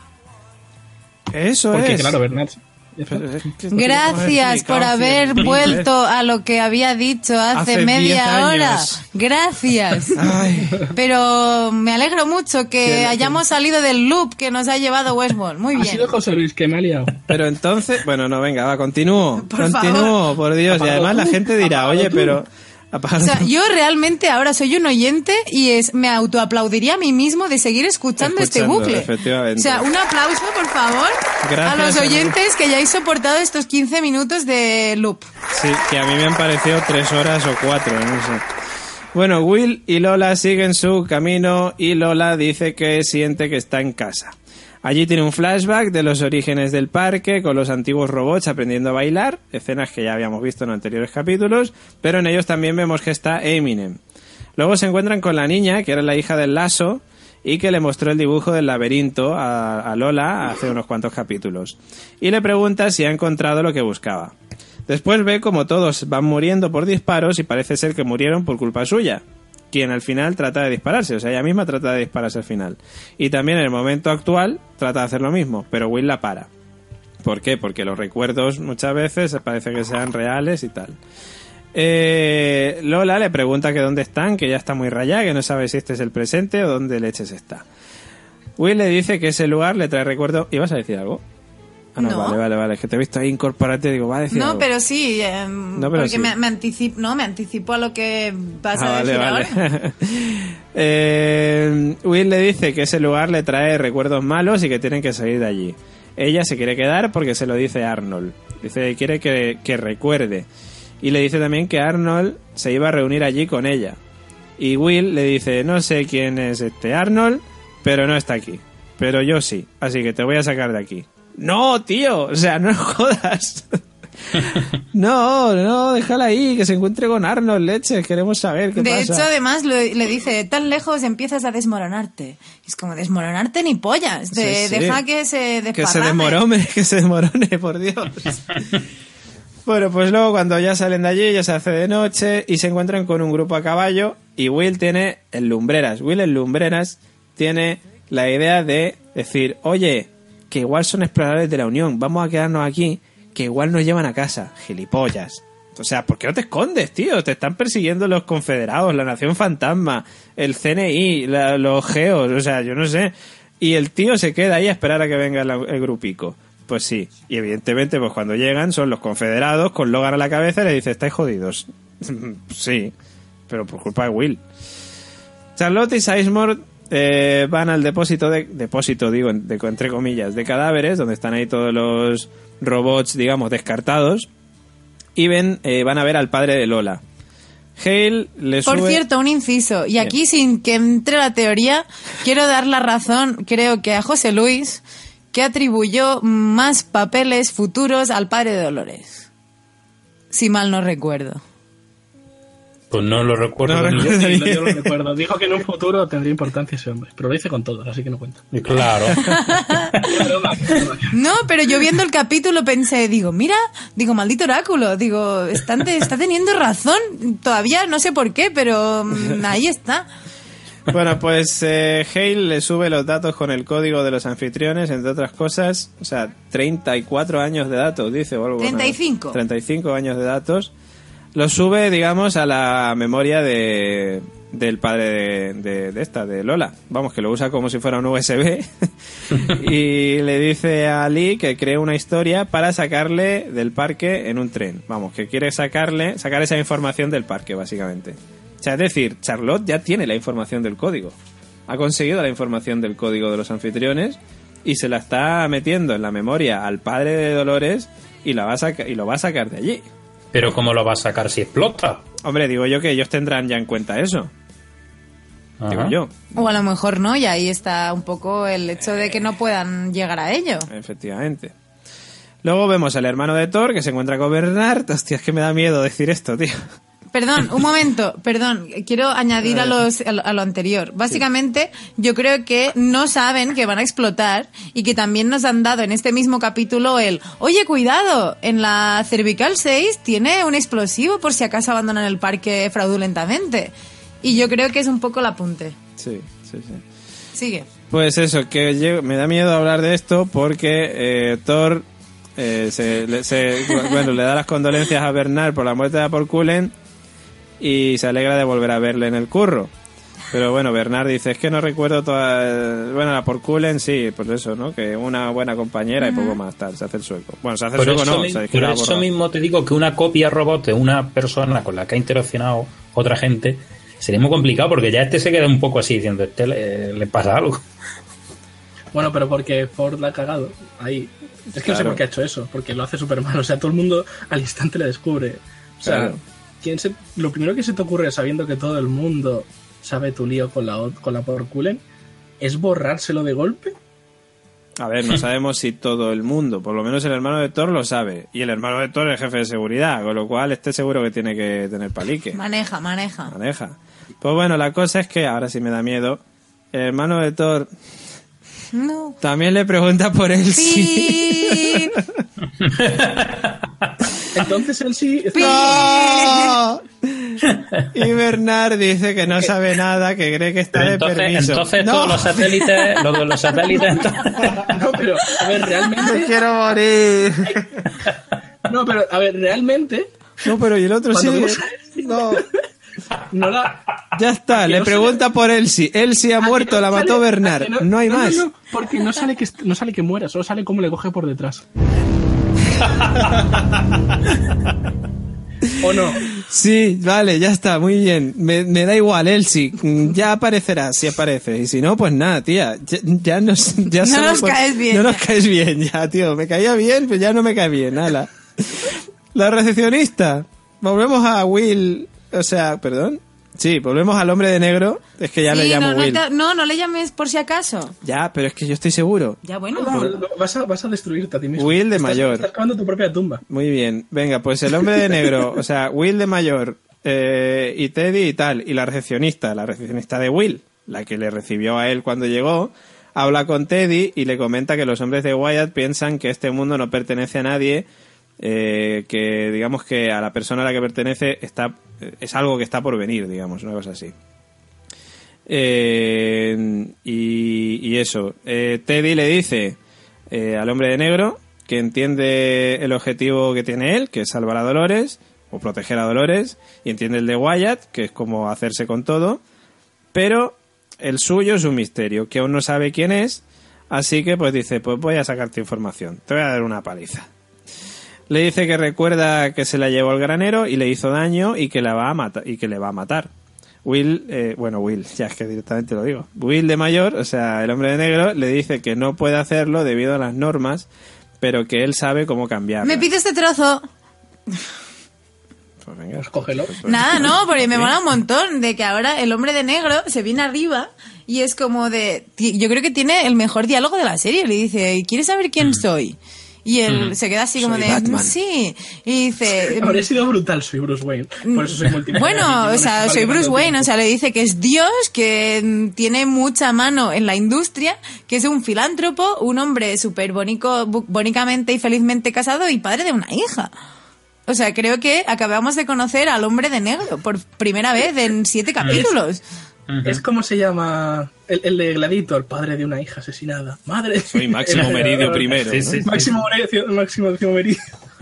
Porque, claro, Bernard... Gracias por haber vuelto a lo que había dicho hace media hora. Gracias. Ay. Pero me alegro mucho que hayamos salido del loop que nos ha llevado Westworld. Muy bien. Ha sido José Luis, que me ha liado. Pero entonces, bueno, no, venga, va, continúo, por Dios. Y además la gente dirá, oye, pero... O sea, yo realmente ahora soy un oyente y me autoaplaudiría a mí mismo de seguir escuchando este bucle. Efectivamente. O sea, un aplauso, por favor, a los oyentes que ya habéis soportado estos 15 minutos de loop. Sí, que a mí me han parecido 3 horas o 4, no sé. Bueno, Will y Lola siguen su camino y Lola dice que siente que está en casa. Allí tiene un flashback de los orígenes del parque con los antiguos robots aprendiendo a bailar, escenas que ya habíamos visto en anteriores capítulos, pero en ellos también vemos que está Eminem. Luego se encuentran con la niña, que era la hija del Lasso, y que le mostró el dibujo del laberinto a Lola hace unos cuantos capítulos. Y le pregunta si ha encontrado lo que buscaba. Después ve como todos van muriendo por disparos y parece ser que murieron por culpa suya, quien al final trata de dispararse, o sea, ella misma trata de dispararse al final. Y también en el momento actual trata de hacer lo mismo, pero Will la para. ¿Por qué? Porque los recuerdos muchas veces parece que sean reales y tal. Lola le pregunta que dónde están, que ya está muy rayada, que no sabe si este es el presente o dónde leches está. Will le dice que ese lugar le trae recuerdo... ¿Ibas a decir algo? Ah, no, no. Vale, es que te he visto ahí incorporarte y digo, va a decir algo. Pero sí, porque sí. Me anticipo a lo que vas a decir ahora. Will le dice que ese lugar le trae recuerdos malos y que tienen que salir de allí. ella se quiere quedar porque se lo dice Arnold. Dice que quiere que recuerde. Y le dice también que Arnold se iba a reunir allí con ella. Y Will le dice, no sé quién es este Arnold, pero no está aquí. Pero yo sí, así que te voy a sacar de aquí. No, tío, o sea, no jodas. No, déjala ahí, que se encuentre con Arnold, leches, queremos saber qué pasa. De hecho, además, le dice, tan lejos empiezas a desmoronarte. Es como, desmoronarte ni pollas. Sí. Deja que se desparrame. Que se desmorone, por Dios. Bueno, pues luego cuando ya salen de allí, ya se hace de noche y se encuentran con un grupo a caballo y Will tiene el lumbreras. Will el lumbreras tiene la idea de decir, oye, que igual son exploradores de la Unión, vamos a quedarnos aquí, que igual nos llevan a casa. Gilipollas. O sea, ¿por qué no te escondes, tío? Te están persiguiendo los confederados, la Nación Fantasma, el CNI, los geos, o sea, yo no sé. Y el tío se queda ahí a esperar a que venga el grupico. Pues sí, y evidentemente pues cuando llegan son los confederados con Logan a la cabeza y le dice, estáis jodidos. Sí, pero por culpa de Will. Charlotte y Sizemore van al depósito entre comillas, de cadáveres, donde están ahí todos los robots, digamos, descartados, y van a ver al padre de Lola. Hale le sube... Por cierto, un inciso, y aquí sin que entre la teoría, quiero dar la razón, creo que a José Luis, que atribuyó más papeles futuros al padre de Dolores. Si mal no recuerdo. Pues no lo recuerdo. Yo lo recuerdo. Dijo que en un futuro tendría importancia ese hombre, pero lo dice con todos, así que no cuenta. Claro. No, pero yo viendo el capítulo pensé, maldito oráculo, está teniendo razón. Todavía no sé por qué, pero ahí está. Bueno, pues Hale le sube los datos con el código de los anfitriones, entre otras cosas. O sea, 34 años de datos, dice, o algo. 35. 35 años de datos. Lo sube, digamos, a la memoria del padre de Lola. Vamos, que lo usa como si fuera un USB. Y le dice a Lee que cree una historia para sacarle del parque en un tren. Vamos, que quiere sacar esa información del parque, básicamente. O sea, es decir, Charlotte ya tiene la información del código. Ha conseguido la información del código de los anfitriones y se la está metiendo en la memoria al padre de Dolores y lo va a sacar de allí. Pero ¿cómo lo va a sacar si explota? Hombre, digo yo que ellos tendrán ya en cuenta eso. Ajá. Digo yo. O a lo mejor no, y ahí está un poco el hecho de que no puedan llegar a ello. Efectivamente. Luego vemos al hermano de Thor que se encuentra con Bernard. Hostia, es que me da miedo decir esto, tío. Perdón, un momento, quiero añadir a lo anterior. Básicamente, yo creo que no saben que van a explotar y que también nos han dado en este mismo capítulo oye, cuidado, en la cervical 6 tiene un explosivo por si acaso abandonan el parque fraudulentamente. Y yo creo que es un poco el apunte. Sí. Sigue. Pues eso, que me da miedo hablar de esto porque Thor le da las condolencias a Bernard por la muerte de Apor Cullen y se alegra de volver a verle en el curro. Pero bueno, Bernard dice, es que no recuerdo toda... Bueno, la por Cullen sí, pues eso, ¿no? Que una buena compañera y poco más, tal, se hace el sueco. Bueno, se hace el sueco, no. Por eso mismo te digo que una copia robot de una persona con la que ha interaccionado otra gente sería muy complicado porque ya se queda un poco así diciendo, le pasa algo. Bueno, pero porque Ford la ha cagado ahí. Es que no sé por qué ha hecho eso, porque lo hace súper mal. O sea, todo el mundo al instante le descubre. O sea... Claro. Lo primero que se te ocurre sabiendo que todo el mundo sabe tu lío con la por Cullen es borrárselo de golpe. A ver, no sabemos si todo el mundo, por lo menos el hermano de Thor lo sabe, y el hermano de Thor es jefe de seguridad, con lo cual seguro que tiene que tener palique. Maneja. Pues bueno, la cosa es que ahora sí me da miedo. El hermano de Thor también le pregunta por él sí. Entonces él sí... ¡No! Y Bernard dice que no sabe nada, que cree que está de permiso. Entonces todos los satélites... No, pero, a ver, realmente... ¡Me quiero morir! No, pero, a ver, realmente... No, pero ¿y el otro sí? No. Ya está, le pregunta por Elsie. Elsie ha muerto, la mató Bernard. No hay más. No, porque no sale que muera, solo sale cómo le coge por detrás. ¿O no? Sí, vale, ya está, muy bien. Me da igual, Elsie. Ya aparecerá, si aparece. Y si no, pues nada, tía. Ya No nos caes bien. No nos caes bien, ya, tío. Me caía bien, pero ya no me cae bien, ala. La recepcionista. Volvemos a Will. O sea, ¿perdón? Sí, volvemos al hombre de negro. Es que ya le llamo Will. No le llames por si acaso. Ya, pero es que yo estoy seguro. Ya, bueno. Vas a destruirte a ti mismo. Will de mayor. Estás cavando tu propia tumba. Muy bien. Venga, pues el hombre de negro, o sea, Will de mayor, y Teddy y tal, y la recepcionista de Will, la que le recibió a él cuando llegó, habla con Teddy y le comenta que los hombres de Wyatt piensan que este mundo no pertenece a nadie, que digamos que a la persona a la que pertenece es algo que está por venir, digamos, una cosa así. Y eso, Teddy le dice al hombre de negro que entiende el objetivo que tiene él, que es salvar a Dolores o proteger a Dolores, y entiende el de Wyatt, que es como hacerse con todo, pero el suyo es un misterio, que aún no sabe quién es, así que pues dice, pues voy a sacarte información, te voy a dar una paliza. Le dice que recuerda que se la llevó al granero y le hizo daño y que la va a matar, y que le va a matar. Will, ya es que directamente lo digo. Will de mayor, o sea, el hombre de negro, le dice que no puede hacerlo debido a las normas, pero que él sabe cómo cambiarlas. Me pide este trozo. Pues venga, Pues cógelo. Nada, no, porque me mola un montón de que ahora el hombre de negro se viene arriba y es como de... Yo creo que tiene el mejor diálogo de la serie. Le dice, ¿quieres saber quién soy? Y él se queda así como Soy de... Batman. Sí. Y dice... Habría sido brutal, soy Bruce Wayne. Por eso soy multimillonario. Bueno, o sea, soy Bruce Wayne, o sea, le dice que es Dios, que tiene mucha mano en la industria, que es un filántropo, un hombre súper bonicamente y felizmente casado y padre de una hija. O sea, creo que acabamos de conocer al hombre de negro por primera vez en 7 capítulos. Es como se llama el de Gladiator, padre de una hija asesinada. Madre. Soy Máximo Meridio primero. Sí, ¿no? sí. Máximo Meridio.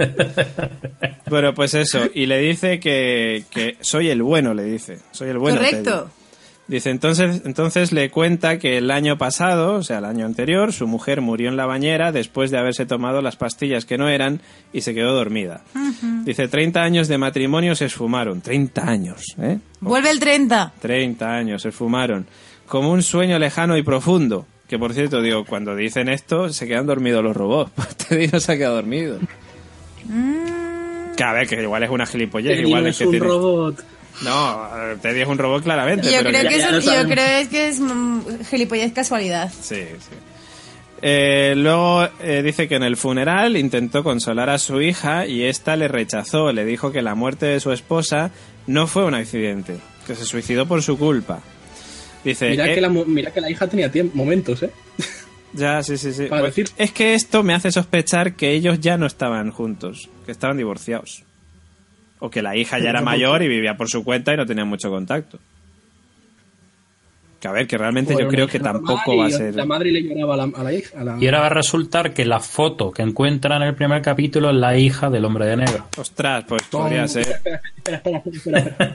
Bueno, pues eso. Y le dice que soy el bueno, le dice. Soy el bueno. Correcto. Teddy. Dice, entonces le cuenta que el año pasado, o sea, el año anterior, su mujer murió en la bañera después de haberse tomado las pastillas que no eran y se quedó dormida. Dice, 30 años de matrimonio se esfumaron. 30 años, ¿eh? Vuelve el 30. 30 años se esfumaron. Como un sueño lejano y profundo. Que, por cierto, digo, cuando dicen esto, se quedan dormidos los robots. Teddy no se ha quedado dormido. Que a ver, que igual es una gilipollez. Teddy Igual no es es que un tiene... robot. No, Teddy es un robot claramente. Yo pero creo que es ya lo gilipollez casualidad. Sí, sí. Luego dice que en el funeral intentó consolar a su hija y ésta le rechazó. Le dijo que la muerte de su esposa no fue un accidente, que se suicidó por su culpa. Dice, Mira que la hija tenía momentos, ¿eh? Ya, sí. Para Pues, decir. es que esto me hace sospechar que ellos ya no estaban juntos, que estaban divorciados. O que la hija ya era mayor y vivía por su cuenta y no tenía mucho contacto. Que a ver, que realmente yo creo que tampoco va a ser... La madre le lloraba a la hija. Y ahora va a resultar que la foto que encuentra en el primer capítulo es la hija del hombre de negro. Ostras, pues podría ser. Espera.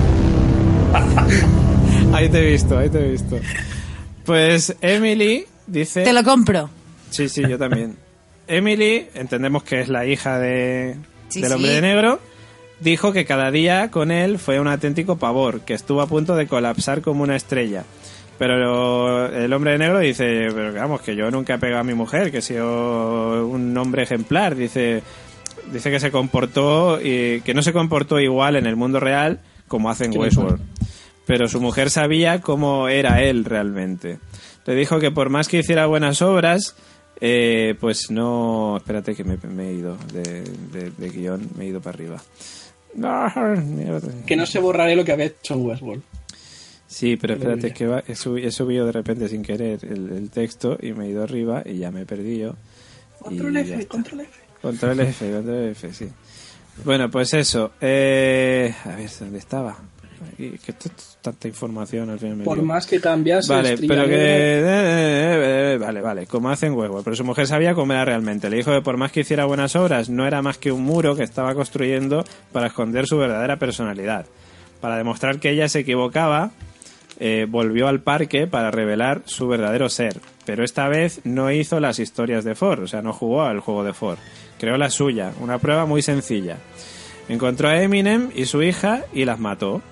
Ahí te he visto. Pues Emily dice... Te lo compro. Sí, yo también. Emily, entendemos que es la hija del Sí. hombre de negro, dijo que cada día con él fue un auténtico pavor, que estuvo a punto de colapsar como una estrella. Pero el hombre de negro dice, pero vamos, que yo nunca he pegado a mi mujer, que he sido un hombre ejemplar. Dice que se comportó, y que no se comportó igual en el mundo real como hace en Westworld. Pero su mujer sabía cómo era él realmente. Le dijo que por más que hiciera buenas obras, pues no... Espérate que me he ido de guión, me he ido para arriba. Que no se borraré lo que había hecho en Westworld. Sí, pero espérate, es que he subido de repente sin querer el texto y me he ido arriba y ya me he perdido. Control F. Control F, sí. Bueno, pues eso. A ver, ¿dónde estaba? Que tanta información al final me Por lío. más que cambias... Vale, pero que... Vale, como hacen huevo. Pero su mujer sabía cómo era realmente. Le dijo que por más que hiciera buenas obras, no era más que un muro que estaba construyendo para esconder su verdadera personalidad. Para demostrar que ella se equivocaba, volvió al parque para revelar su verdadero ser. Pero esta vez no hizo las historias de Ford, o sea, no jugó al juego de Ford. Creó la suya, una prueba muy sencilla. Encontró a Eminem y su hija y las mató.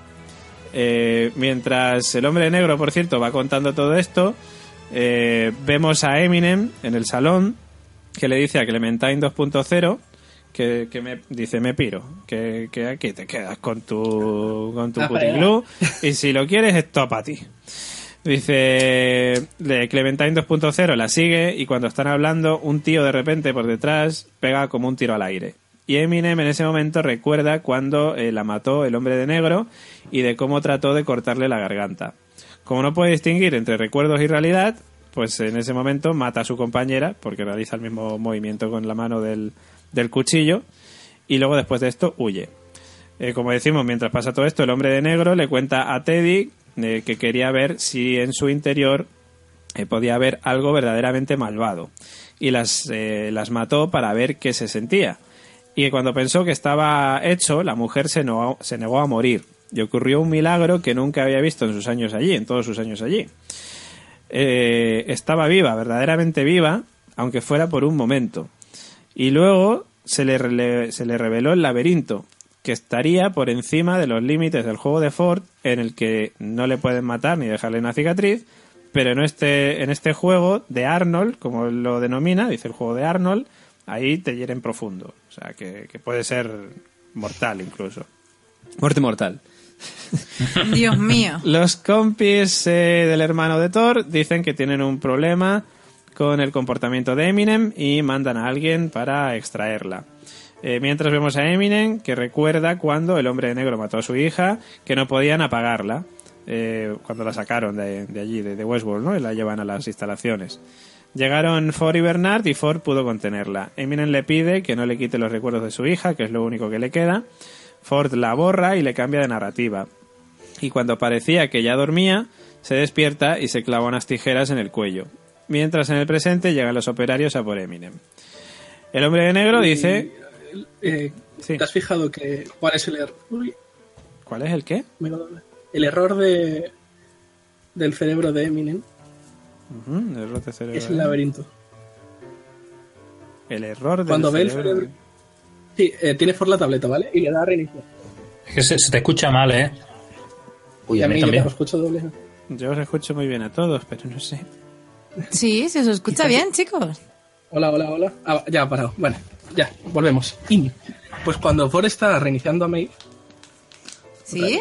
Mientras el hombre de negro, por cierto, va contando todo esto, vemos a Eminem en el salón que le dice a Clementine 2.0 que me dice, me piro, que aquí te quedas con tu puticlub y si lo quieres esto para ti. Dice, Clementine 2.0 la sigue y cuando están hablando un tío de repente por detrás pega como un tiro al aire. Y Eminem en ese momento recuerda cuando la mató el hombre de negro y de cómo trató de cortarle la garganta. Como no puede distinguir entre recuerdos y realidad, pues en ese momento mata a su compañera porque realiza el mismo movimiento con la mano del cuchillo y luego después de esto huye. Como decimos, mientras pasa todo esto, el hombre de negro le cuenta a Teddy que quería ver si en su interior podía haber algo verdaderamente malvado y las mató para ver qué se sentía. Y cuando pensó que estaba hecho, la mujer se negó a morir. Y ocurrió un milagro que nunca había visto en todos sus años allí. Estaba viva, verdaderamente viva, aunque fuera por un momento. Y luego se le reveló el laberinto, que estaría por encima de los límites del juego de Ford, en el que no le pueden matar ni dejarle una cicatriz, pero en este juego de Arnold, como él lo denomina, dice el juego de Arnold, ahí te hieren profundo. O sea, que puede ser mortal incluso. Muerte mortal. Dios mío. Los compis del hermano de Thor dicen que tienen un problema con el comportamiento de Eminem y mandan a alguien para extraerla. Mientras vemos a Eminem que recuerda cuando el hombre de negro mató a su hija, que no podían apagarla cuando la sacaron de allí, de Westworld, ¿no? Y la llevan a las instalaciones. Llegaron Ford y Bernard y Ford pudo contenerla. Eminem le pide que no le quite los recuerdos de su hija, que es lo único que le queda. Ford la borra y le cambia de narrativa. Y cuando parecía que ya dormía, se despierta y se clava unas tijeras en el cuello. Mientras en el presente llegan los operarios a por Eminem. El hombre de negro dice... ¿Te has fijado cuál es el error? ¿Cuál es el qué? El error del cerebro de Eminem. El error de cerebro. Es el laberinto. El error del cuando cerebro. Ve el cerebro. Sí, tiene Ford la tableta, ¿vale? Y le da a reiniciar. Es que se te escucha mal, ¿eh? Uy, y a mí también. yo escucho doble. Yo os escucho muy bien a todos, pero no sé. Sí, se os escucha bien, chicos. Hola. Ah, ya ha parado. Bueno, ya, volvemos. Pues cuando Ford está reiniciando a Maeve... ¿Sí?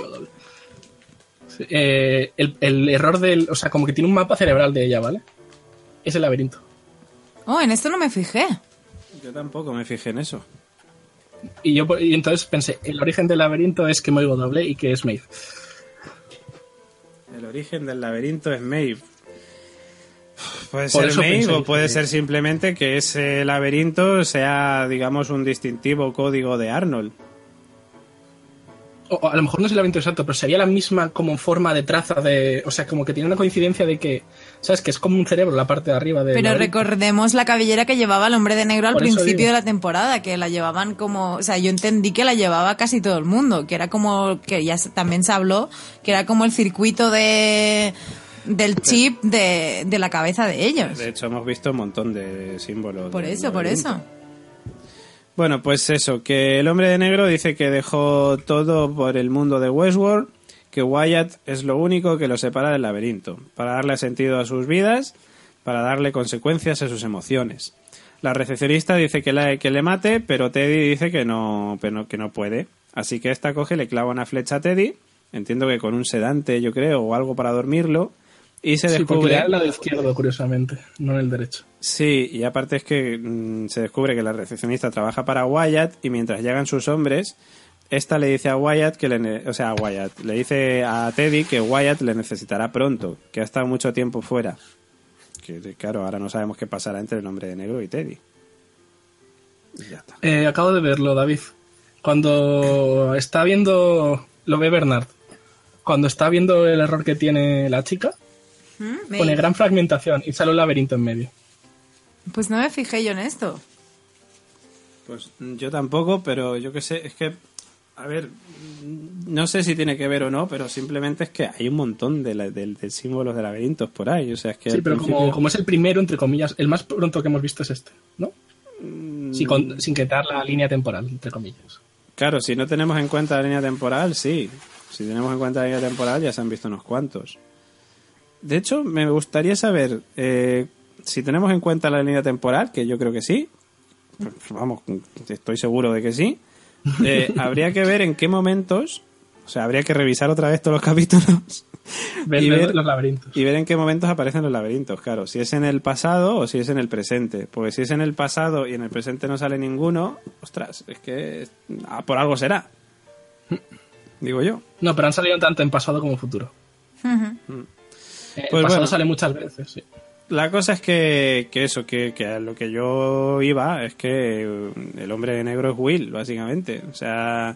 El error del... O sea, como que tiene un mapa cerebral de ella, ¿vale? Es el laberinto. Oh, en esto no me fijé. Yo tampoco me fijé en eso. Y entonces pensé, el origen del laberinto es que me oigo doble y que es Maeve. El origen del laberinto es Maeve. Puede Por ser eso Maeve pensé o puede que- ser simplemente que ese laberinto sea, digamos, un distintivo código de Arnold. O a lo mejor no es el laberinto exacto, pero sería la misma como forma de traza de... O sea, como que tiene una coincidencia de que... ¿Sabes? Que es como un cerebro la parte de arriba de... Pero recordemos la cabellera que llevaba el hombre de negro al Por eso principio digo. de la temporada, que la llevaban como... O sea, yo entendí que la llevaba casi todo el mundo, que era como... Que ya también se habló, que era como el circuito del chip de la cabeza de ellos. De hecho, hemos visto un montón de símbolos. Por del eso, por laberinto. eso. Bueno, pues eso, que el hombre de negro dice que dejó todo por el mundo de Westworld, que Wyatt es lo único que lo separa del laberinto, para darle sentido a sus vidas, para darle consecuencias a sus emociones. La recepcionista dice que le mate, pero Teddy dice que no puede. Así que esta coge y le clava una flecha a Teddy, entiendo que con un sedante, yo creo, o algo para dormirlo, y se Sí, porque descubre... le da el lado izquierdo, curiosamente, no en el derecho. Sí, y aparte es que se descubre que la recepcionista trabaja para Wyatt y mientras llegan sus hombres, esta le dice a Wyatt le dice a Teddy que Wyatt le necesitará pronto, que ha estado mucho tiempo fuera. Que claro, ahora no sabemos qué pasará entre el hombre de negro y Teddy. Y ya está. Acabo de verlo, David. Cuando está viendo... Lo ve Bernard. Cuando está viendo el error que tiene la chica, pone gran fragmentación y sale un laberinto en medio. Pues no me fijé yo en esto. Pues yo tampoco, pero yo qué sé, es que, a ver, no sé si tiene que ver o no, pero simplemente es que hay un montón de símbolos de laberintos por ahí, o sea, es que... Sí, al pero principio- como es el primero, entre comillas, el más pronto que hemos visto es este, ¿no? Sin quitar la línea temporal, entre comillas. Claro, si no tenemos en cuenta la línea temporal, sí. Si tenemos en cuenta la línea temporal, ya se han visto unos cuantos. De hecho, me gustaría saber si tenemos en cuenta la línea temporal, que yo creo que sí. Pues, vamos, estoy seguro de que sí. Habría que ver en qué momentos, o sea, habría que revisar otra vez todos los capítulos y ver los laberintos. Y ver en qué momentos aparecen los laberintos, claro. Si es en el pasado o si es en el presente. Porque si es en el pasado y en el presente no sale ninguno, ostras, es que por algo será. Digo yo. No, pero han salido tanto en pasado como futuro. Pues pasado bueno, sale muchas veces, sí. La cosa es que a lo que yo iba es que el hombre de negro es Will, básicamente. O sea,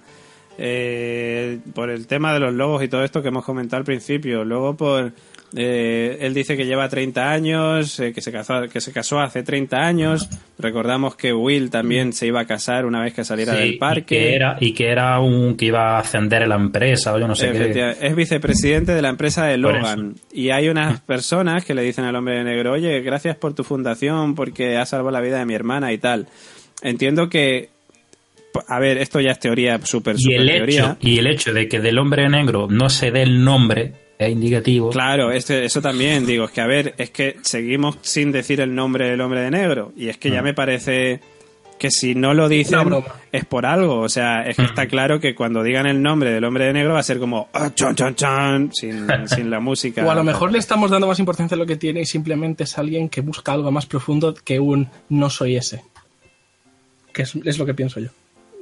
por el tema de los logos y todo esto que hemos comentado al principio. Luego por él dice que lleva 30 años, que se casó hace 30 años. Recordamos que Will también se iba a casar una vez que saliera del parque. Que iba a ascender en la empresa o yo no sé qué. Es vicepresidente de la empresa de Logan. Y hay unas personas que le dicen al hombre de negro, oye, gracias por tu fundación porque has salvado la vida de mi hermana y tal. Entiendo que a ver, esto ya es teoría, súper teoría. Y el hecho de que del hombre negro no se dé el nombre es indicativo. Claro, eso también, digo, es que a ver, es que seguimos sin decir el nombre del hombre de negro. Y es que ya me parece que si no lo dicen es por algo. O sea, es que está claro que cuando digan el nombre del hombre de negro va a ser como chan, chan, chan, sin la música. O a lo mejor le estamos dando más importancia a lo que tiene y simplemente es alguien que busca algo más profundo que un no soy ese. Que es lo que pienso yo.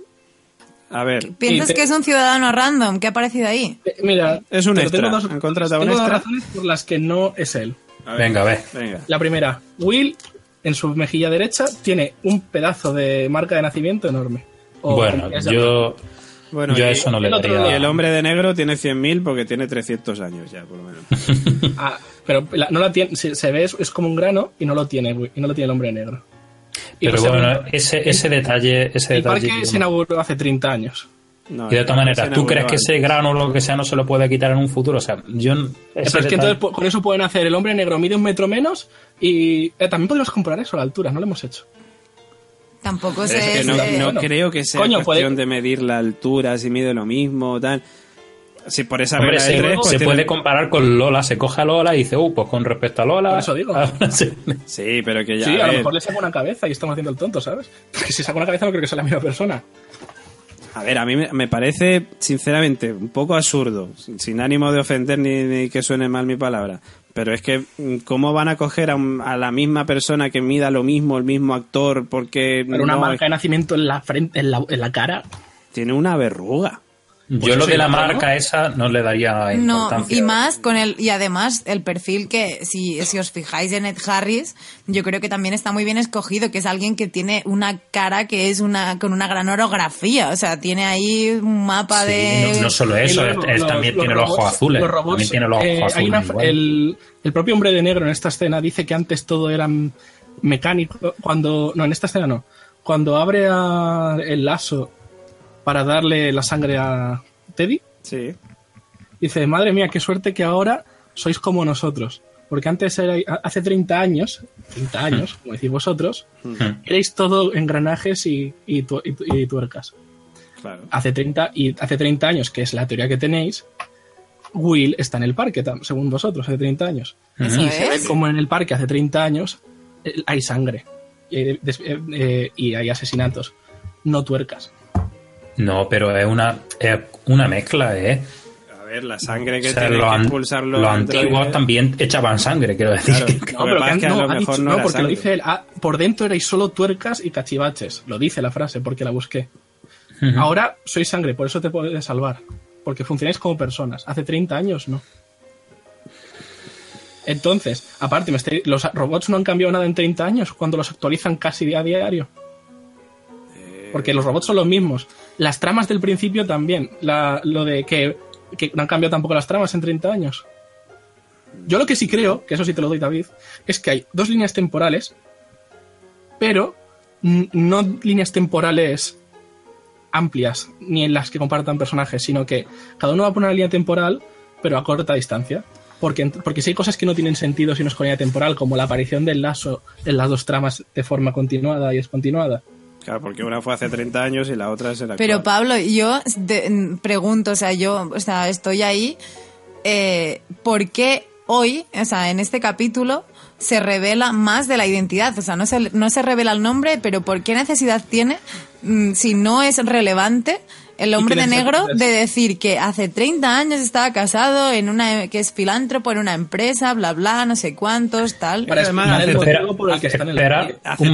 A ver. ¿Piensas que es un ciudadano random que ha aparecido ahí? Mira, es un extra. Han contratado un extra. Tengo dos razones por las que no es él. Venga, ve. La primera, Will, en su mejilla derecha, tiene un pedazo de marca de nacimiento enorme. Yo eso no le daría. Y el hombre de negro tiene 100.000 porque tiene 300 años ya, por lo menos. Pero no la tiene, se ve, es como un grano y no lo tiene el hombre de negro. Pero bueno, ese detalle... El parque se inauguró hace 30 años. No, y de todas maneras, ¿tú crees que ese grano o lo que sea no se lo puede quitar en un futuro? O sea, yo... Pero es que entonces con eso pueden hacer el hombre negro mide 1 metro menos y también podemos comparar eso, la altura, no lo hemos hecho. Tampoco es que no creo que sea cuestión de medir la altura, si mide lo mismo, tal... Si por esa regla de 3, se puede comparar con Lola, se coge a Lola y dice, pues con respecto a Lola... Por eso digo. Sí, pero que ya... Sí, a lo mejor le saco una cabeza y estamos haciendo el tonto, ¿sabes? Porque si saco una cabeza no creo que sea la misma persona. A ver, a mí me parece, sinceramente, un poco absurdo, sin ánimo de ofender ni que suene mal mi palabra, pero es que, ¿cómo van a coger a la misma persona que mida lo mismo, el mismo actor, porque... Pero una marca de nacimiento en la frente, en la cara... Tiene una verruga. Yo lo de la marca esa no le daría importancia. No, y más y además el perfil que, si os fijáis en Ed Harris, yo creo que también está muy bien escogido, que es alguien que tiene una cara que es con una gran orografía, o sea, tiene ahí un mapa de... No solo eso, él también tiene los ojos azules. Los robots, también tiene los ojos azules. El propio hombre de negro en esta escena dice que antes todo era mecánico, en esta escena no. Cuando abre el lazo para darle la sangre a Teddy. Sí. Dice, madre mía, qué suerte que ahora sois como nosotros. Porque antes hace 30 años, como decís vosotros, erais todo engranajes y tuercas. Claro. Hace 30 años, que es la teoría que tenéis, Will está en el parque, según vosotros, hace 30 años. ¿Eso y se ve como en el parque hace 30 años hay sangre y hay asesinatos, no tuercas. No, pero es una mezcla, ¿eh? A ver, la sangre que tiene que impulsar los antiguos también echaban sangre, quiero decir. Claro. Porque lo dice él. Por dentro erais solo tuercas y cachivaches. Lo dice la frase, porque la busqué. Ahora sois sangre, por eso te puedes salvar. Porque funcionáis como personas. Hace 30 años, no. Entonces, aparte, los robots no han cambiado nada en 30 años cuando los actualizan casi a diario. Porque los robots son los mismos. Las tramas del principio también. Lo de que no han cambiado tampoco las tramas en 30 años. Yo lo que sí creo, que eso sí te lo doy, David, es que hay 2 líneas temporales, pero no líneas temporales amplias, ni en las que compartan personajes, sino que cada uno va por una línea temporal, pero a corta distancia. Porque si hay cosas que no tienen sentido si no es con línea temporal, como la aparición del lazo en las 2 tramas de forma continuada y descontinuada, Claro, porque una fue hace 30 años y la otra es el actual. Pero Pablo, yo pregunto, o sea, estoy ahí, ¿por qué hoy, o sea, en este capítulo, se revela más de la identidad? O sea, no se revela el nombre, pero ¿por qué necesidad tiene, si no es relevante, el hombre de negro de decir que hace 30 años estaba casado que es filántropo en una empresa, bla, bla, no sé cuántos, tal? Para explicar el motivo por el que están en la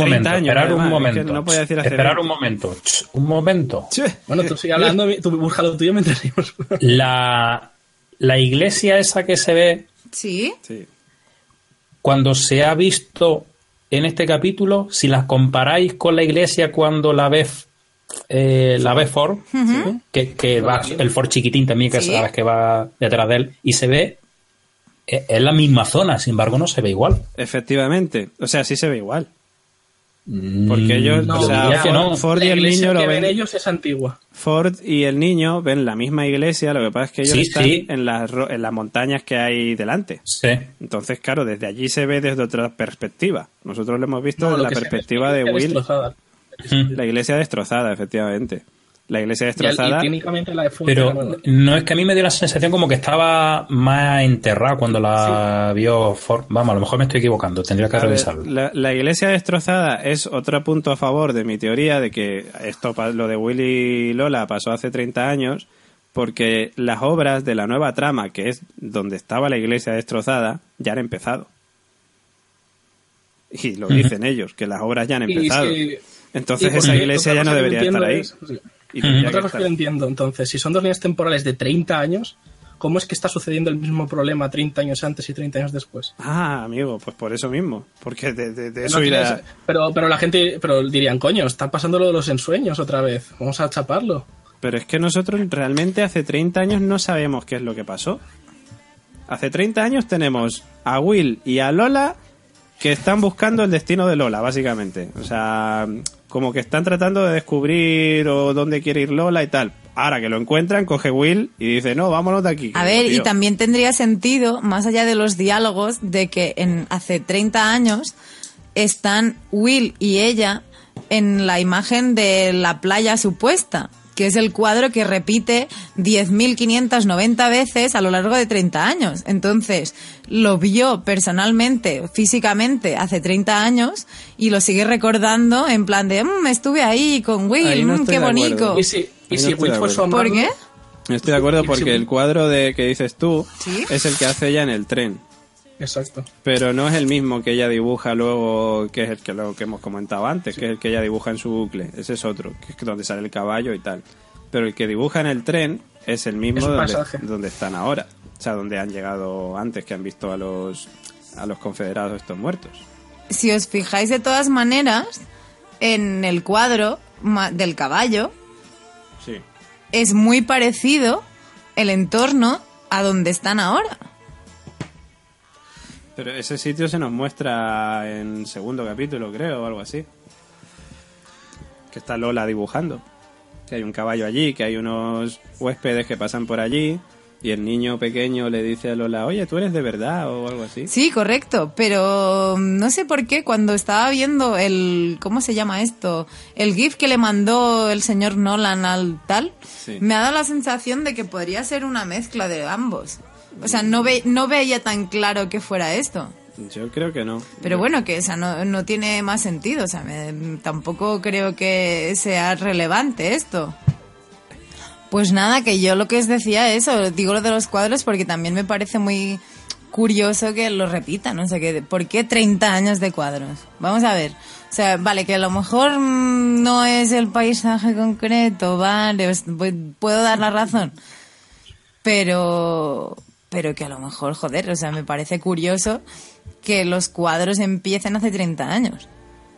Esperar un momento. Bueno, tú sigue hablando, tú busca lo tuyo mientras seguimos. La iglesia esa que se ve... Sí. Cuando se ha visto en este capítulo, si las comparáis con la iglesia cuando la ve Ford, que va el Ford chiquitín también, que sabes que va detrás de él, y se ve, es la misma zona, sin embargo no se ve igual. Efectivamente, o sea, sí se ve igual. Porque ellos, Ford y el niño lo ven. Ellos es antigua. Ford y el niño ven la misma iglesia, lo que pasa es que ellos están en las montañas que hay delante. Sí. Entonces, claro, desde allí se ve desde otra perspectiva. Nosotros lo hemos visto desde la perspectiva de Will. Destrozada. La iglesia destrozada, efectivamente. La iglesia destrozada. Y técnicamente la de Ford, pero no es que a mí me dio la sensación como que estaba más enterrada cuando la vio Ford. Vamos, a lo mejor me estoy equivocando, tendría que revisarlo. La iglesia destrozada es otro punto a favor de mi teoría de que lo de Willy y Lola pasó hace 30 años, porque las obras de la nueva trama, que es donde estaba la iglesia destrozada, ya han empezado. Y lo dicen ellos, que las obras ya han empezado. Entonces esa iglesia ya no debería estar ahí. Otra cosa que no entiendo, entonces, si son dos líneas temporales de 30 años, ¿cómo es que está sucediendo el mismo problema 30 años antes y 30 años después? Ah, amigo, pues por eso mismo. Porque de eso irá... Pero la gente dirían, coño, está pasando lo de los ensueños otra vez, vamos a chaparlo. Pero es que nosotros realmente hace 30 años no sabemos qué es lo que pasó. Hace 30 años tenemos a Will y a Lola que están buscando el destino de Lola, básicamente. O sea, como que están tratando de descubrir dónde quiere ir Lola y tal. Ahora que lo encuentran, coge Will y dice, no, vámonos de aquí. A ver, y también tendría sentido, más allá de los diálogos, de que hace 30 años están Will y ella en la imagen de la playa supuesta, que es el cuadro que repite 10.590 veces a lo largo de 30 años. Entonces, lo vio personalmente, físicamente, hace 30 años y lo sigue recordando en plan de estuve ahí con Will, qué bonito. ¿Y si Will fue su amor? ¿Por qué? Estoy de acuerdo porque el cuadro que dices tú es el que hace ella en el tren. Exacto. Pero no es el mismo que ella dibuja luego, que es lo que hemos comentado antes, que es el que ella dibuja en su bucle. Ese es otro, que es donde sale el caballo y tal. Pero el que dibuja en el tren es el mismo donde están ahora. O sea, donde han llegado antes, que han visto a los confederados estos muertos. Si os fijáis de todas maneras, en el cuadro del caballo, es muy parecido el entorno a donde están ahora. Pero ese sitio se nos muestra en segundo capítulo, creo, o algo así. Que está Lola dibujando. Que hay un caballo allí, que hay unos huéspedes que pasan por allí y el niño pequeño le dice a Lola, oye, ¿tú eres de verdad? O algo así. Sí, correcto, pero no sé por qué cuando estaba viendo ¿cómo se llama esto? El GIF que le mandó el señor Nolan al tal, me ha dado la sensación de que podría ser una mezcla de ambos. O sea, no veía tan claro que fuera esto. Yo creo que no. Pero bueno, que no tiene más sentido. O sea, tampoco creo que sea relevante esto. Pues nada, que yo lo que os decía eso, digo lo de los cuadros porque también me parece muy curioso que lo repitan. O sea, ¿por qué 30 años de cuadros? Vamos a ver. O sea, vale, que a lo mejor no es el paisaje concreto, vale, puedo dar la razón. Pero que a lo mejor, joder, o sea, me parece curioso que los cuadros empiecen hace 30 años.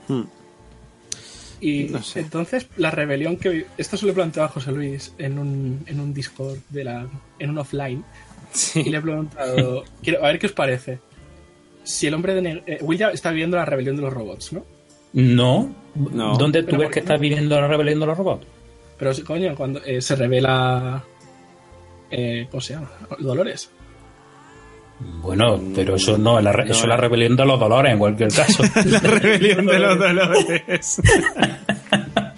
Y no sé. Entonces, la rebelión que... Esto se lo he planteado a José Luis en un Discord, en un offline. Sí. Y le he preguntado, a ver qué os parece. Si el hombre de... Will ya está viviendo la rebelión de los robots, ¿no? No. ¿Dónde tú ves que estás viviendo la rebelión de los robots? Pero, coño, cuando se revela... ¿cómo se llama? Dolores. Bueno, pero eso no, eso es la rebelión de los dolores en cualquier caso. La rebelión de los dolores.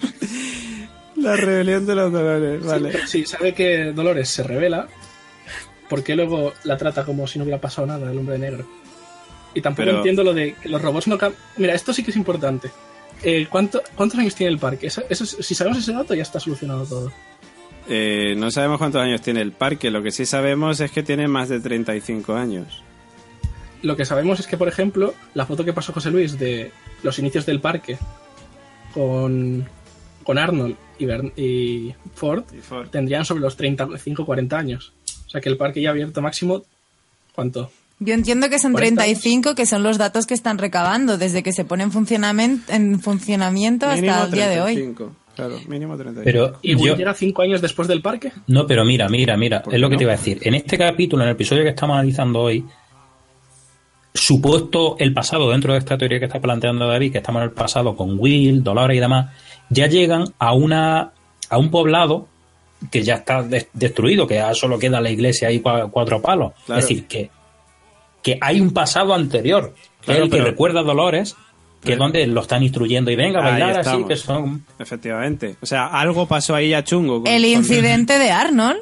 La rebelión de los Dolores, vale. Sí, sabe que Dolores se revela, ¿por qué luego la trata como si no hubiera pasado nada el hombre negro? Y tampoco entiendo lo de que los robots no cambian. Mira, esto sí que es importante. ¿Cuántos años tiene el parque? Si sabemos ese dato, ya está solucionado todo. No sabemos cuántos años tiene el parque. Lo que sí sabemos es que tiene más de 35 años. Lo que sabemos es que, por ejemplo, la foto que pasó José Luis de los inicios del parque con Arnold y Ford tendrían sobre los 35-40 años. O sea que el parque ya abierto máximo, ¿cuánto? Yo entiendo que son 35, que son los datos que están recabando desde que se pone en funcionamiento Mínimo hasta el día de hoy. 35, claro, mínimo 35. Pero ¿Y llega 5 años después del parque? No, pero mira, es lo que te iba a decir. En este capítulo, en el episodio que estamos analizando hoy, supuesto el pasado dentro de esta teoría que está planteando David, que estamos en el pasado con Will, Dolores y demás, ya llegan a un poblado que ya está destruido, que ya solo queda la iglesia ahí 4 palos. Claro. Es decir, que hay un pasado anterior, que claro, es el que recuerda a Dolores, que es donde lo están instruyendo y venga a bailar así, que son... Efectivamente. O sea, algo pasó ahí ya chungo. El incidente de Arnold.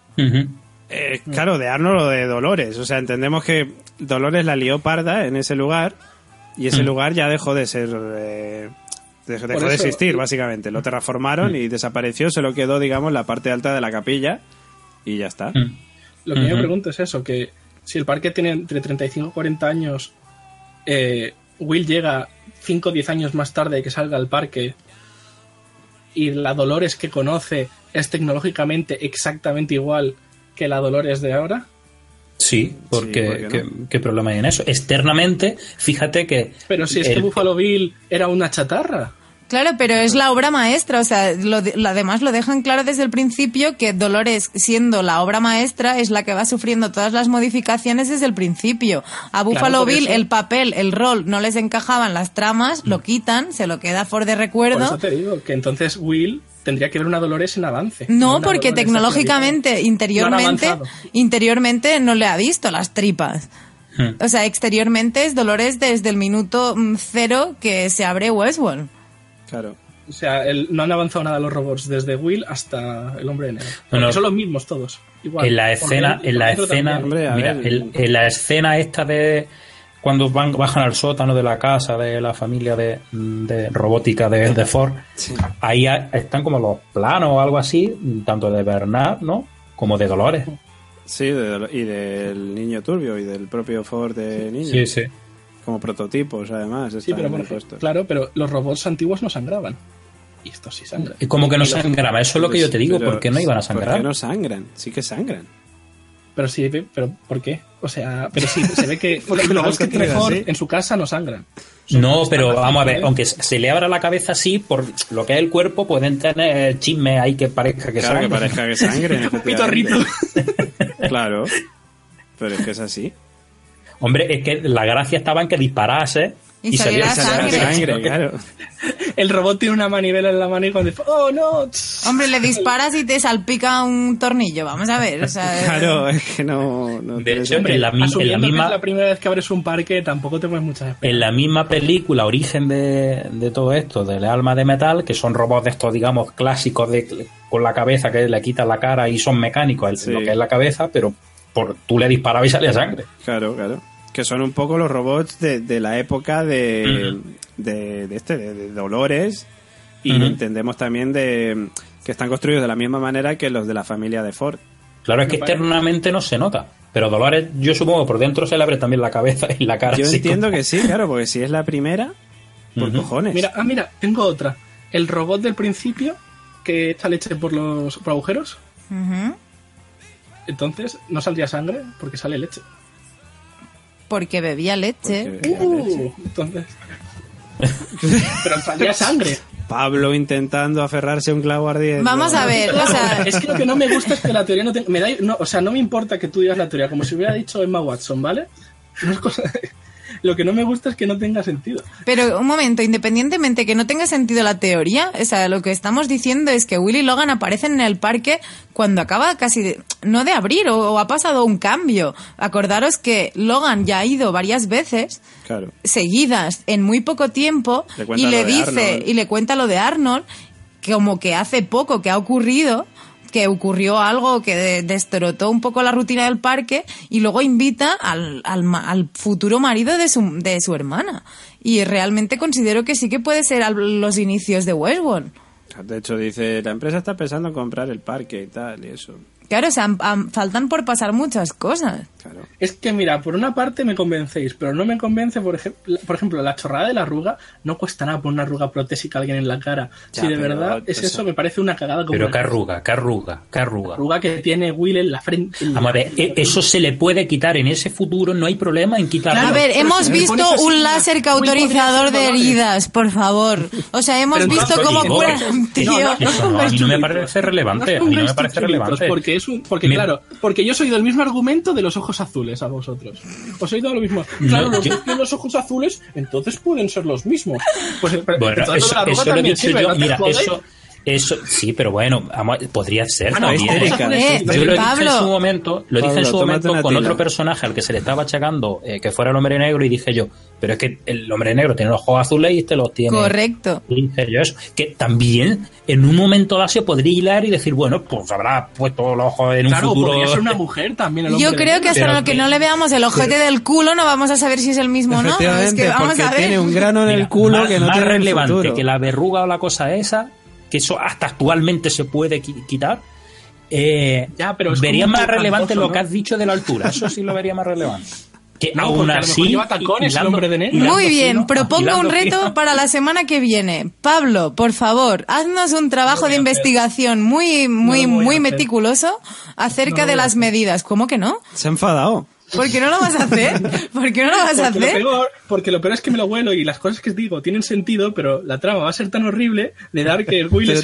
Claro, de Arnold o de Dolores. O sea, entendemos que Dolores la lió parda en ese lugar y ese lugar ya dejó de ser... dejó de existir, básicamente. Lo terraformaron y desapareció. Solo quedó, digamos, la parte alta de la capilla y ya está. Lo que yo me pregunto es eso, que si el parque tiene entre 35 y 40 años, Will llega 5 o 10 años más tarde de que salga al parque y la Dolores que conoce es tecnológicamente exactamente igual que la Dolores de ahora. Sí, porque ¿qué problema hay en eso? Externamente, fíjate que... Pero si es que Buffalo Bill era una chatarra. Claro, pero es la obra maestra, o sea, además lo dejan claro desde el principio que Dolores, siendo la obra maestra, es la que va sufriendo todas las modificaciones desde el principio. A Buffalo Bill el papel, el rol, no les encajaban las tramas, lo quitan, se lo queda Ford de recuerdo. Por eso te digo, que entonces Will tendría que ver una Dolores en avance. No, porque tecnológicamente, interiormente no le ha visto las tripas. O sea, exteriormente es Dolores desde el minuto 0 que se abre Westworld. Claro. O sea, no han avanzado nada los robots desde Will hasta el hombre de negro. No. Son los mismos todos. Igual. En la escena esta de cuando bajan al sótano de la casa de la familia de robótica de Ford, sí. Ahí están como los planos o algo así, tanto de Bernard, ¿no? Como de Dolores. Sí, y del niño turbio y del propio Ford de niño. Sí, sí. Como prototipos, además. Sí, pero claro, pero los robots antiguos no sangraban. Y estos sí sangran. Como que no sangraban, eso es lo que yo te digo. ¿Por qué no iban a sangrar? ¿Por qué no sangran? Sí que sangran. Pero sí, pero ¿por qué? O sea, pero sí, se ve que los robots que tiene Ford en su casa no sangran. No, pero vamos a ver, aunque se le abra la cabeza así, por lo que es el cuerpo, pueden tener chismes ahí que parezca que sangre. Que parezca que sangre. Pitorrito. Claro, pero es que es así. Hombre, es que la gracia estaba en que disparase y saliera sangre, claro. El robot tiene una manivela en la mano y cuando dice, ¡oh, no! Hombre, le disparas y te salpica un tornillo, vamos a ver. O sea, claro, es que no de hecho, hombre, en la misma... que es la primera vez que abres un parque, tampoco te pones muchas esperanzas. En la misma película, origen de todo esto, del alma de metal, que son robots de estos, digamos, clásicos con la cabeza que le quitan la cara y son mecánicos, lo que es la cabeza, pero tú le disparabas y salía sangre. Claro. Que son un poco los robots de la época de Dolores y entendemos también que están construidos de la misma manera que los de la familia de Ford. Claro, es que externamente no se nota, pero Dolores yo supongo que por dentro se le abre también la cabeza y la cara. Yo entiendo que sí, claro, porque si es la primera, por cojones. Mira, tengo otra. El robot del principio que echa leche por agujeros. Entonces no saldría sangre porque sale leche. Porque bebía leche. Entonces. Pero salía sangre. Pablo intentando aferrarse a un clavo ardiente. Vamos a ver, o sea... Es que lo que no me gusta es que la teoría no tenga... o sea, no me importa que tú digas la teoría, como si hubiera dicho Emma Watson, ¿vale? No es cosa... Lo que no me gusta es que no tenga sentido. Pero un momento, independientemente que no tenga sentido la teoría, o sea, lo que estamos diciendo es que Will y Logan aparecen en el parque cuando acaba casi no de abrir o ha pasado un cambio. Acordaros que Logan ya ha ido varias veces seguidas en muy poco tiempo y le dice y le cuenta lo de Arnold como que hace poco que ha ocurrido, que ocurrió algo que destrozó un poco la rutina del parque, y luego invita al futuro marido de su hermana. Y realmente considero que sí que puede ser los inicios de Westworld. De hecho, dice, la empresa está pensando en comprar el parque y tal, y eso. Claro, o sea, faltan por pasar muchas cosas. Claro. Es que, mira, por una parte me convencéis, pero no me convence, por ejemplo, la chorrada de la arruga. No cuesta nada poner una arruga protésica a alguien en la cara. Ya, si de pero verdad es eso, me parece una cagada. Como Pero qué arruga. arruga que tiene Will en la frente. Vamos a ver, eso se le puede quitar en ese futuro, no hay problema en quitarlo. A ver, hemos si me visto pones así, un láser cauterizador de heridas, por favor. O sea, hemos Pero visto entonces, cómo no, cura un tío. Eso no, a mí no me parece relevante. A mí no me parece relevante. Porque yo soy del mismo argumento de los ojos azules a vosotros. Os he oído lo mismo. Claro, los que tienen los ojos azules, entonces pueden ser los mismos. Pues, bueno, eso lo he dicho yo. Mira, eso sí, pero bueno, podría ser también. Histérica. Yo lo dije Pablo. en su momento, con otro personaje al que se le estaba achacando que fuera el hombre negro, y dije yo, pero es que el hombre negro tiene los ojos azules y este los tiene. Correcto. Y dije yo eso, que también en un momento dado se podría hilar y decir, bueno, pues habrá puesto los ojos en un futuro. Podría ser una mujer también. El hombre Yo creo que hasta lo que no le veamos el ojete del culo no vamos a saber si es el mismo o no. Es que vamos porque a ver. tiene un grano en el culo que no más tiene relevante futuro. que la verruga o la cosa esa, que eso hasta actualmente se puede quitar. Ya, pero es vería como más relevante ¿no? lo que has dicho de la altura. Eso sí lo vería más relevante. Que No, aún porque a lo así mejor lleva tacones el hombre de negro. Muy bien, propongo hilando un reto fino. para la semana que viene. Pablo, por favor, haznos un trabajo de investigación muy meticuloso acerca de las medidas. ¿Cómo que no? Se ha enfadado. ¿Por qué no lo vas a hacer? ¿Por qué no lo vas a hacer? Porque lo peor es que me lo huelo y las cosas que digo tienen sentido, pero la trama va a ser tan horrible de dar que el Will Pero es...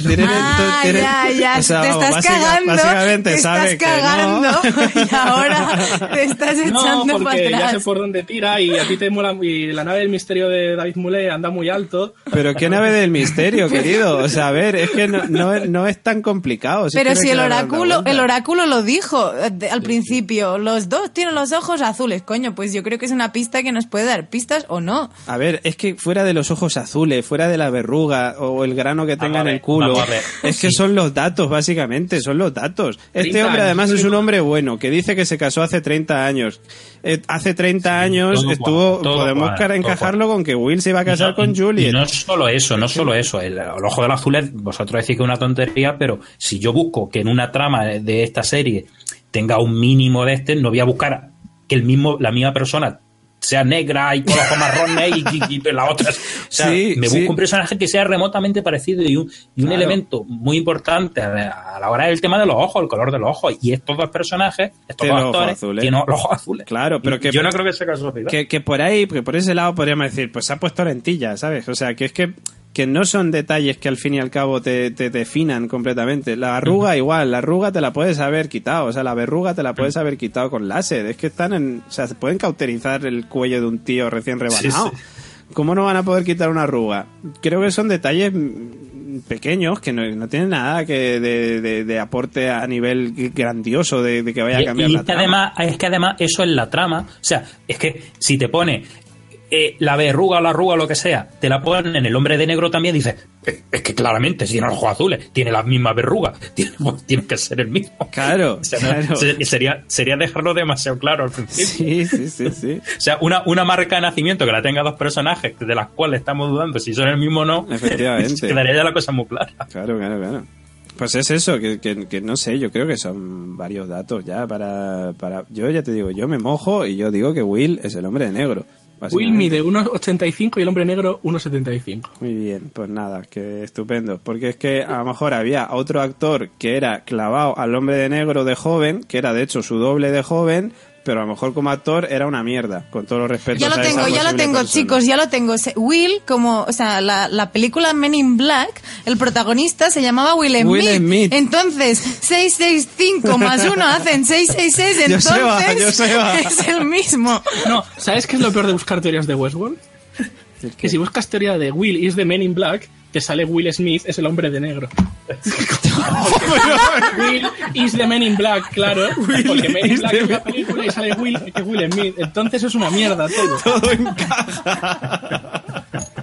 Ya, o sea, te estás cagando, básicamente te sabe estás cagando y ahora te estás No, echando para porque ya sé atrás. por dónde tira y a ti te mola, y la nave del misterio de David Moulet anda muy alto. Pero qué nave del misterio, querido. O sea, a ver, es que no es tan complicado. Pero si el oráculo oráculo lo dijo al principio, los dos tienen los ojos azules, coño, pues yo creo que es una pista que nos puede dar pistas o no. A ver, es que fuera de los ojos azules, fuera de la verruga o el grano que tenga en el culo, es que son los datos, básicamente, son los datos. Este hombre además es un hombre bueno, que dice que se casó hace 30 años. Hace 30 años podemos encajarlo con que Will se iba a casar con Juliet. Y no solo eso. El ojo del azul, vosotros decís que es una tontería, pero si yo busco que en una trama de esta serie tenga un mínimo de no voy a buscar que la misma persona sea negra y con ojos marrones y la otra. O sea, busco un personaje que sea remotamente parecido y un elemento muy importante a la hora del tema de los ojos, el color de los ojos. Y estos dos personajes, estos dos actores, tienen los ojos azules. Claro, pero que yo no creo que sea casualidad. Que por ahí, porque por ese lado podríamos decir, pues se ha puesto lentillas, ¿sabes? O sea, que es que no son detalles que al fin y al cabo te definan completamente. La arruga igual, la arruga te la puedes haber quitado, o sea, la verruga te la puedes haber quitado con láser. Es que o sea, se pueden cauterizar el cuello de un tío recién rebanado. Sí. ¿Cómo no van a poder quitar una arruga? Creo que son detalles pequeños que no tienen nada que de aporte a nivel grandioso de que vaya a cambiar la trama. Es que además eso es la trama. O sea, es que si te pone la verruga o la arruga o lo que sea, te la ponen en el hombre de negro también, dices, es que claramente si tiene los ojos azules, tiene las mismas verrugas, tiene que ser el mismo. Claro, o sea, claro. Sería dejarlo demasiado claro al principio. Sí. O sea, una marca de nacimiento que la tenga dos personajes de las cuales estamos dudando si son el mismo o no, efectivamente. Quedaría ya la cosa muy clara. Claro. Pues es eso, que no sé, yo creo que son varios datos ya para... Yo ya te digo, yo me mojo y yo digo que Will es el hombre de negro. Will mide 1,85 y el hombre negro 1,75. Muy bien, pues nada, que estupendo. Porque es que a lo mejor había otro actor que era clavado al hombre de negro de joven, que era de hecho su doble de joven, pero a lo mejor como actor era una mierda, con todos los respetos. Ya lo tengo, chicos, ya lo tengo. Will, la película Men in Black, el protagonista se llamaba Will Smith. Entonces, 665 más 1 hacen 666, entonces es el mismo. No, ¿sabes qué es lo peor de buscar teorías de Westworld? Que si buscas teoría de Will is the Man in Black, te sale Will Smith es el hombre de negro. Will is the Man in Black, claro. Porque Man in Black es la película y sale Will, que es Will Smith. Entonces es una mierda todo. Todo encaja.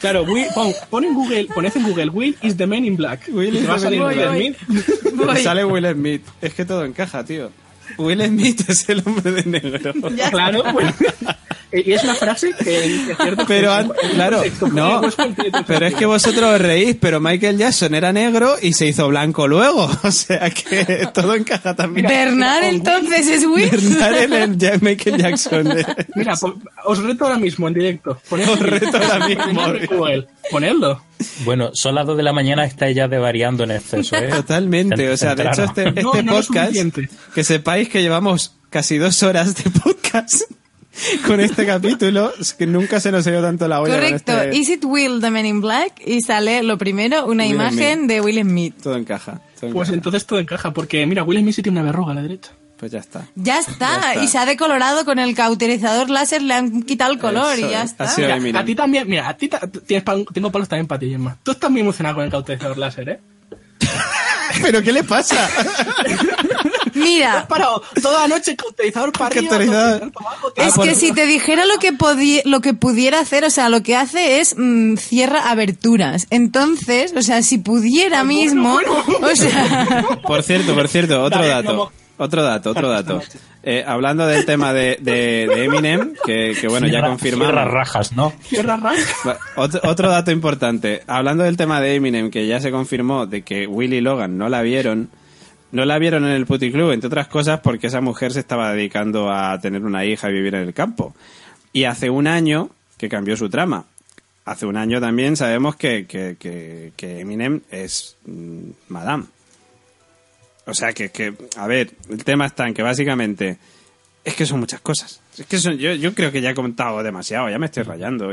Claro, poned en Google Will is the Man in Black. Will y is te va a the salir Man in Will Black. Smith. Sale Will Smith. Es que todo encaja, tío. Will Smith es el hombre de negro. Claro, pues. Y es una frase que es cierto. Pero, claro, no. Pero es que vosotros os reís, pero Michael Jackson era negro y se hizo blanco luego. O sea que todo encaja también. Bernard entonces es Will. Bernard el Michael Jackson. Mira, os reto ahora mismo en directo. Os reto ahora mismo. Ponedlo. Bueno, son las 2 de la mañana, está ya devariando en exceso, ¿eh? Totalmente. O sea, de hecho, este No podcast, que sepáis que llevamos casi 2 horas de podcast con este capítulo, es que nunca se nos ha ido tanto la olla. Correcto. Con este... Is it Will the Man in Black? Y sale lo primero, una Will imagen Smith. de Will Smith. Todo encaja. Pues entonces todo encaja, porque mira, Will Smith sí tiene una verruga a la derecha. Pues ya está. Ya está. Y se ha decolorado con el cauterizador láser, le han quitado el color Eso y ya es. está. Ha sido Mira, Eminem. a ti también, mira, a ti tengo palos también para ti, Gemma. Tú estás muy emocionado con el cauterizador láser, ¿eh? ¿Pero qué le pasa? Mira, Has parado toda la noche cauterizador para arriba, Cauterizador. cauterizador para abajo. es que si te dijera lo que pudiera hacer, o sea, lo que hace es cierra aberturas. Entonces, o sea, si pudiera mismo, o sea, Por cierto, otro Dale, dato. vamos. Otro dato. Hablando del tema de Eminem, que bueno, ya Cierra confirmamos. rajas, ¿no? Cierra raja. Otro dato importante. Hablando del tema de Eminem, que ya se confirmó de que Will y Logan no la vieron en el puticlub, entre otras cosas porque esa mujer se estaba dedicando a tener una hija y vivir en el campo. Y hace un año que cambió su trama. Hace un año también sabemos que Eminem es Madame. O sea que, a ver, el tema está en que básicamente es que son muchas cosas. Es que yo creo que ya he contado demasiado, ya me estoy rayando.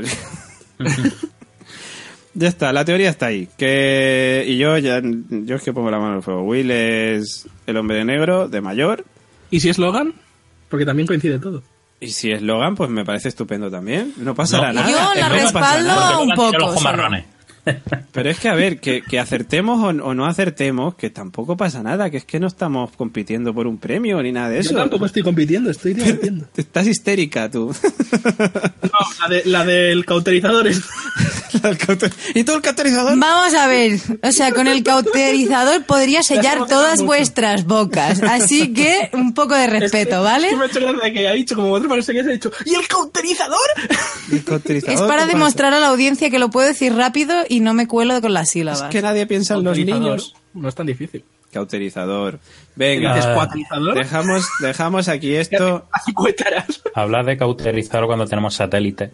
Ya está, la teoría está ahí. Y yo es que pongo la mano en el fuego. Will es el hombre de negro, de mayor. ¿Y si es Logan? Porque también coincide todo. Y si es Logan, pues me parece estupendo también. No pasará No. nada. Yo la Es que no pasa respaldo nada. un Logan tiene poco. los ojos solo. marrones. Pero es que, a ver, que acertemos o no acertemos, que tampoco pasa nada, que es que no estamos compitiendo por un premio ni nada de eso. Yo tampoco estoy compitiendo, estoy divirtiendo. Estás histérica, tú. No, la del cauterizador es... ¿Y tú el cauterizador? Vamos a ver, o sea, con el cauterizador podría sellar todas vuestras bocas. Así que un poco de respeto, ¿vale? Que me ha hecho gracia que ha dicho, como otro parece que se ha dicho, ¿y el cauterizador? El cauterizador, Es para ¿qué pasa? demostrar a la audiencia que lo puedo decir rápido y no me cuelo con las sílabas. Es que nadie piensa en los Cauterizador. niños. No es tan difícil. Cauterizador. ¿Dices Venga, cuatrizador? dejamos aquí esto. Así cuétaras. Hablar de cauterizar cuando tenemos satélite.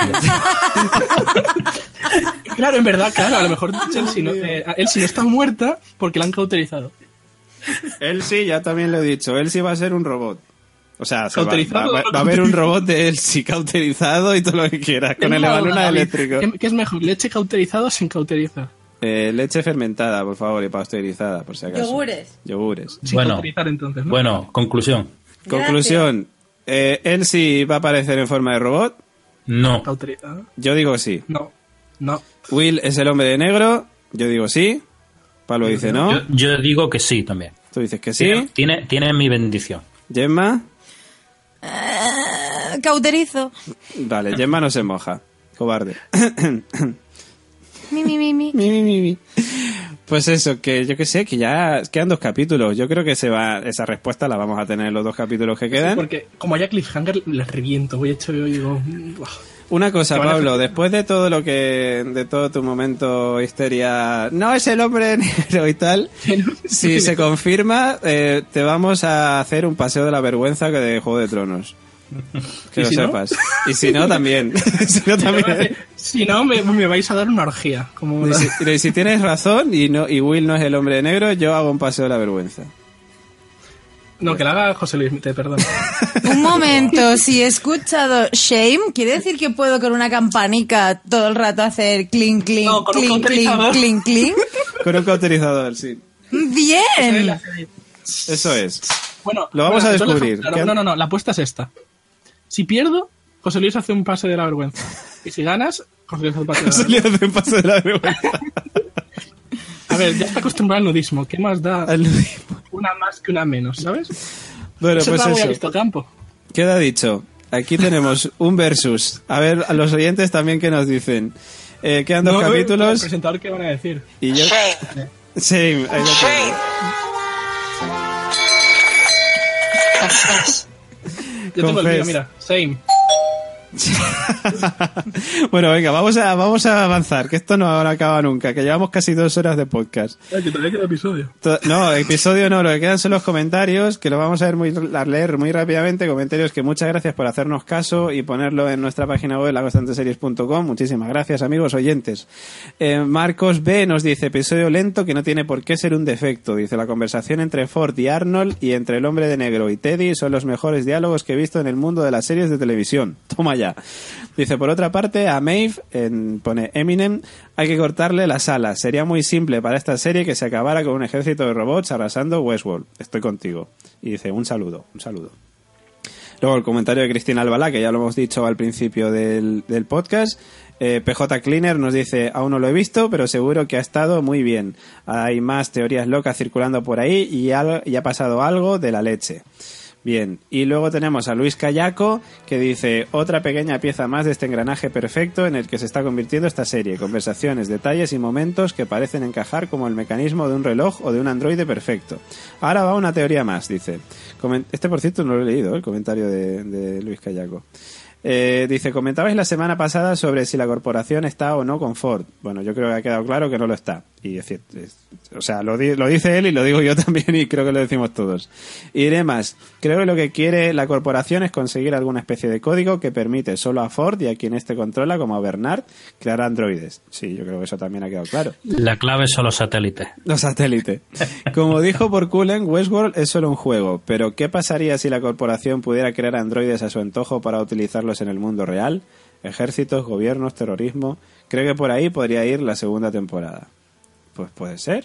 Claro, en verdad, claro, a lo mejor Elsie no está muerta porque la han cauterizado. Elsie, ya también lo he dicho, Elsie va a ser un robot. O sea, ¿Cauterizado? va a haber un robot de Elsie cauterizado y todo lo que quieras, con el evaluna eléctrico. ¿Qué es mejor, leche cauterizada o sin cauterizar? Leche fermentada, por favor, y pasteurizada, por si acaso. Yogures. Sin Bueno. cauterizar entonces, ¿no? Bueno, conclusión. Conclusión. Elsie va a aparecer en forma de robot. No. ¿Cauterizada? Yo digo sí. No. Will es el hombre de negro. Yo digo sí. Pablo dice no. Yo digo que sí también. Tú dices que sí. Tiene mi bendición. Gemma. Cauterizo. Vale, Gemma no se moja. Cobarde. Mi. Pues eso, que yo que sé, que ya quedan 2 capítulos. Yo creo que esa respuesta la vamos a tener en los 2 capítulos que quedan. Porque como haya cliffhanger, les reviento. Voy hecho yo y digo... "Buah". Una cosa, Que van a Pablo, hacer- después de todo tu momento histeria, no es el hombre negro y tal, si se confirma, te vamos a hacer un paseo de la vergüenza que de Juego de Tronos. Que ¿Y lo si no? sepas. Y si no, también. Si no, también. Si no, me vais a dar una orgía. Como Y si tienes razón y Will no es el hombre negro, yo hago un paseo de la vergüenza. No, que la haga José Luis, te perdono. Un momento, si he escuchado shame, ¿quiere decir que puedo con una campanica todo el rato hacer clink, clink, No, con un clink, clink, cauterizador. clink, clink? Con un cauterizador, sí. ¡Bien! Eso es. Bueno, Lo vamos a entonces, descubrir. claro, no, la apuesta es esta. Si pierdo, José Luis hace un pase de la vergüenza. Y si ganas, José Luis hace un pase de la Se le hace un paseo de la vergüenza. A ver, ya está acostumbrado al nudismo. ¿Qué más da Al nudismo. una más que una menos, sabes? Bueno, Eso pues es la voy a eso. visto campo. Queda dicho. Aquí tenemos un versus. A ver, a los oyentes también que nos dicen. Quedan 2 capítulos. El presentador, ¿qué van a decir? Y yo... Shame. Ahí lo tengo. Yo tengo el mío, mira. Same. Bueno, venga, vamos a avanzar, que esto no acaba nunca, que llevamos casi 2 horas de podcast. Que todavía queda episodio. No, episodio no, lo que quedan son los comentarios, que lo vamos a leer muy rápidamente. Comentarios que muchas gracias por hacernos caso y ponerlo en nuestra página web, laconstanteseries.com. Muchísimas gracias, amigos oyentes. Marcos B nos dice: episodio lento que no tiene por qué ser un defecto. Dice: la conversación entre Ford y Arnold y entre el hombre de negro y Teddy son los mejores diálogos que he visto en el mundo de las series de televisión. Toma ya. Dice: por otra parte, a Maeve, pone Eminem, hay que cortarle las alas. Sería muy simple para esta serie que se acabara con un ejército de robots arrasando Westworld. Estoy contigo. Y dice: un saludo. Luego el comentario de Cristina Albalá, que ya lo hemos dicho al principio del podcast. PJ Cleaner nos dice: aún no lo he visto, pero seguro que ha estado muy bien. Hay más teorías locas circulando por ahí y ha pasado algo de la leche. Bien, y luego tenemos a Luis Callaco, que dice: otra pequeña pieza más de este engranaje perfecto en el que se está convirtiendo esta serie. Conversaciones, detalles y momentos que parecen encajar como el mecanismo de un reloj o de un androide perfecto. Ahora va una teoría más, dice. Este, por cierto, no lo he leído, el comentario de Luis Callaco. Dice: comentabais la semana pasada sobre si la corporación está o no con Ford. Bueno, yo creo que ha quedado claro que no lo está. Y o sea, lo dice él y lo digo yo también, y creo que lo decimos todos. Y diré más: creo que lo que quiere la corporación es conseguir alguna especie de código que permite solo a Ford y a quien éste controla, como a Bernard, crear androides. Sí, yo creo que eso también ha quedado claro. La clave son los satélites. Los satélites. Como dijo por Cullen, Westworld es solo un juego, pero ¿qué pasaría si la corporación pudiera crear androides a su antojo para utilizarlos en el mundo real? Ejércitos, gobiernos, terrorismo. Creo que por ahí podría ir la segunda temporada. Pues puede ser.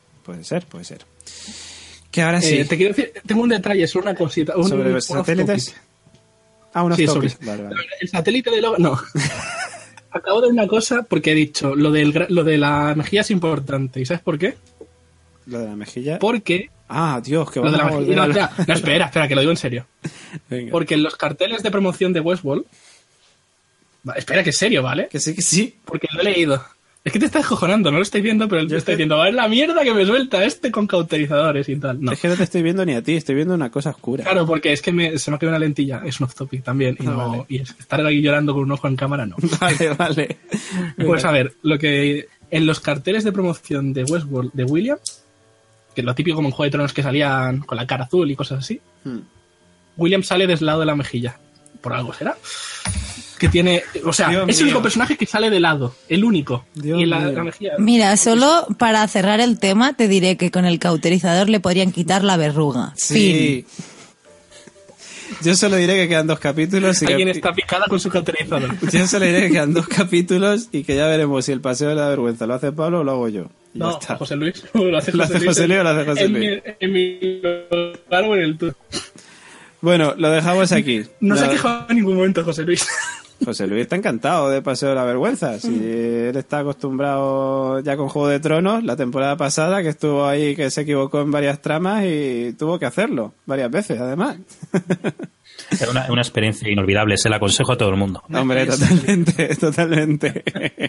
Que ahora sí. Te quiero decir, tengo un detalle, solo una cosita. ¿Sobre los satélites? Unos topics. Vale. El satélite de Logan. No. Acabo de una cosa porque he dicho, lo de la mejilla es importante. ¿Y sabes por qué? ¿Lo de la mejilla? Porque... Dios, que vamos a volver. No, espera, que lo digo en serio. Venga. Porque en los carteles de promoción de Westworld... Espera, que es serio, ¿vale? Que sí. Porque lo he leído. Es que te estás cojonando, no lo estáis viendo, pero yo estoy diciendo: a ver la mierda que me suelta con cauterizadores y tal. No. Es que no te estoy viendo ni a ti, estoy viendo una cosa oscura. Claro, porque es que se me ha quedado una lentilla, es un off topic también, y, vale. Y estar ahí llorando con un ojo en cámara, no. Vale. Pues a ver, lo que en los carteles de promoción de Westworld de William, que es lo típico como en Juego de Tronos que salían con la cara azul y cosas así, William sale del lado de la mejilla. Por algo será. Que tiene, o sea, Dios es el mío. único personaje que sale de lado, el único. Dios y la mío. mejilla. Mira, solo para cerrar el tema te diré que con el cauterizador le podrían quitar la verruga. Sí. Yo solo diré que quedan 2 capítulos. Y Alguien que... está picada con su cauterizador. Yo solo diré que quedan 2 capítulos y que ya veremos si el paseo de la vergüenza lo hace Pablo o lo hago yo. Y ya No, está. José Luis. Lo hace ¿Lo hace José Luis o lo hace José Luis? En mi lugar o en el tuyo. Bueno, lo dejamos aquí. No se ha quejado en ningún momento, José Luis. José Luis está encantado de Paseo de la Vergüenza. Si él está acostumbrado ya con Juego de Tronos, la temporada pasada, que estuvo ahí, que se equivocó en varias tramas y tuvo que hacerlo varias veces, además. Es una experiencia inolvidable, se la aconsejo a todo el mundo. Hombre, totalmente.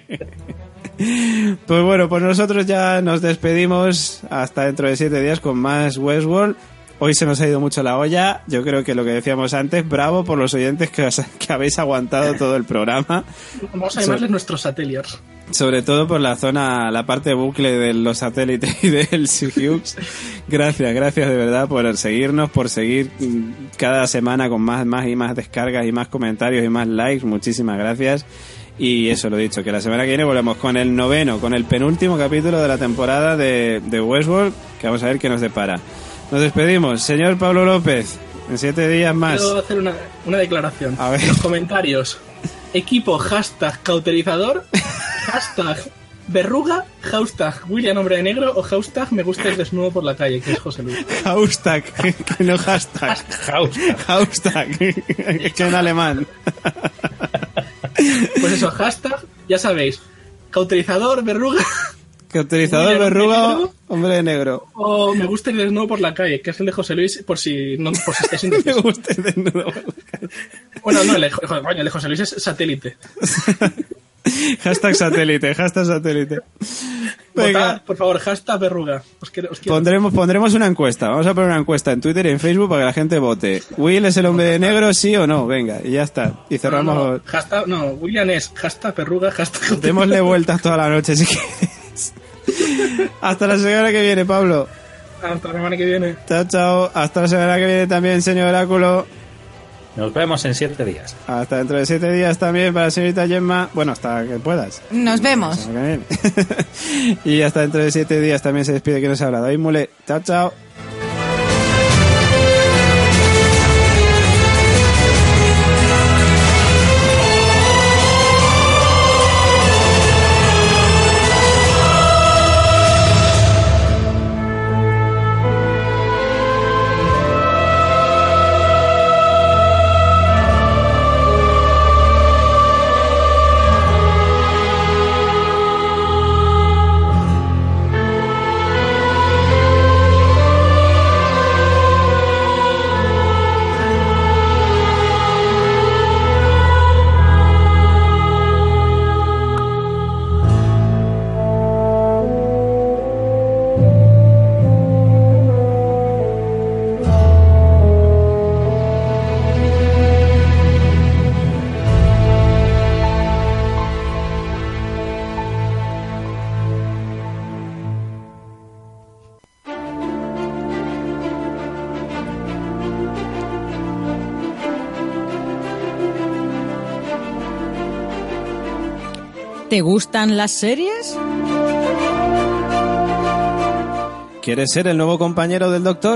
Pues bueno, pues nosotros ya nos despedimos hasta dentro de 7 días con más Westworld. Hoy se nos ha ido mucho la olla. Yo creo que lo que decíamos antes, bravo por los oyentes que habéis aguantado todo el programa. Vamos a llamarles nuestros satélites. Sobre todo por la parte bucle de los satélites y del Hughes. Gracias de verdad por seguirnos, por seguir cada semana con más y más descargas y más comentarios y más likes. Muchísimas gracias. Y eso, lo dicho, que la semana que viene volvemos con el penúltimo capítulo de la temporada de Westworld, que vamos a ver qué nos depara. Nos despedimos. Señor Pablo López, en 7 días más. Quiero hacer una declaración. A ver. En los comentarios. Equipo, cauterizador, verruga, William hombre de negro o me gustes desnudo por la calle, que es José Luis. Hashtag, que no hashtag. Hashtag, que en alemán. Pues eso, ya sabéis. Cauterizador, verruga. Cauterizador, verruga, hombre de negro. O me gusta ir desnudo por la calle, que es el de José Luis, por si estáis indecisos. Me gusta ir desnudo por la calle. Bueno, no, el de José Luis es satélite. Hashtag satélite. Venga. Votad, por favor, hashtag verruga. Os quiero. Pondremos una encuesta. Vamos a poner una encuesta en Twitter y en Facebook para que la gente vote. ¿Will es el hombre de negro, sí o no? Venga, y ya está. Y cerramos. William es hashtag verruga, hashtag... Démosle vueltas toda la noche si quieres. Hasta la semana que viene, Pablo. Hasta la semana que viene. Chao. Hasta la semana que viene también, señor Oráculo. Nos vemos en 7 días. Hasta dentro de 7 días también para la señorita Gemma. Bueno, hasta que puedas. Nos vemos. Y hasta dentro de 7 días también se despide quien nos ha hablado. David Mule. Chao. ¿Te gustan las series? ¿Quieres ser el nuevo compañero del doctor?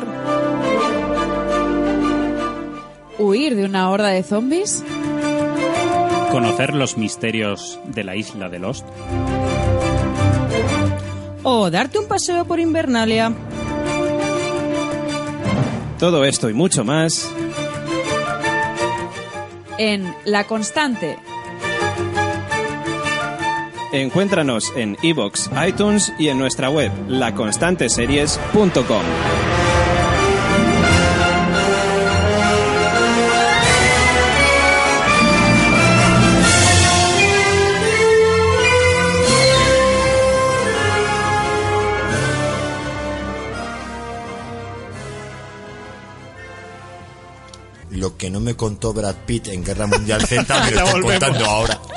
¿Huir de una horda de zombies? ¿Conocer los misterios de la isla de Lost? ¿O darte un paseo por Invernalia? Todo esto y mucho más En La Constante. Encuéntranos en iVoox, iTunes y en nuestra web, laconstanteseries.com. Lo que no me contó Brad Pitt en Guerra Mundial Z me lo están contando ahora.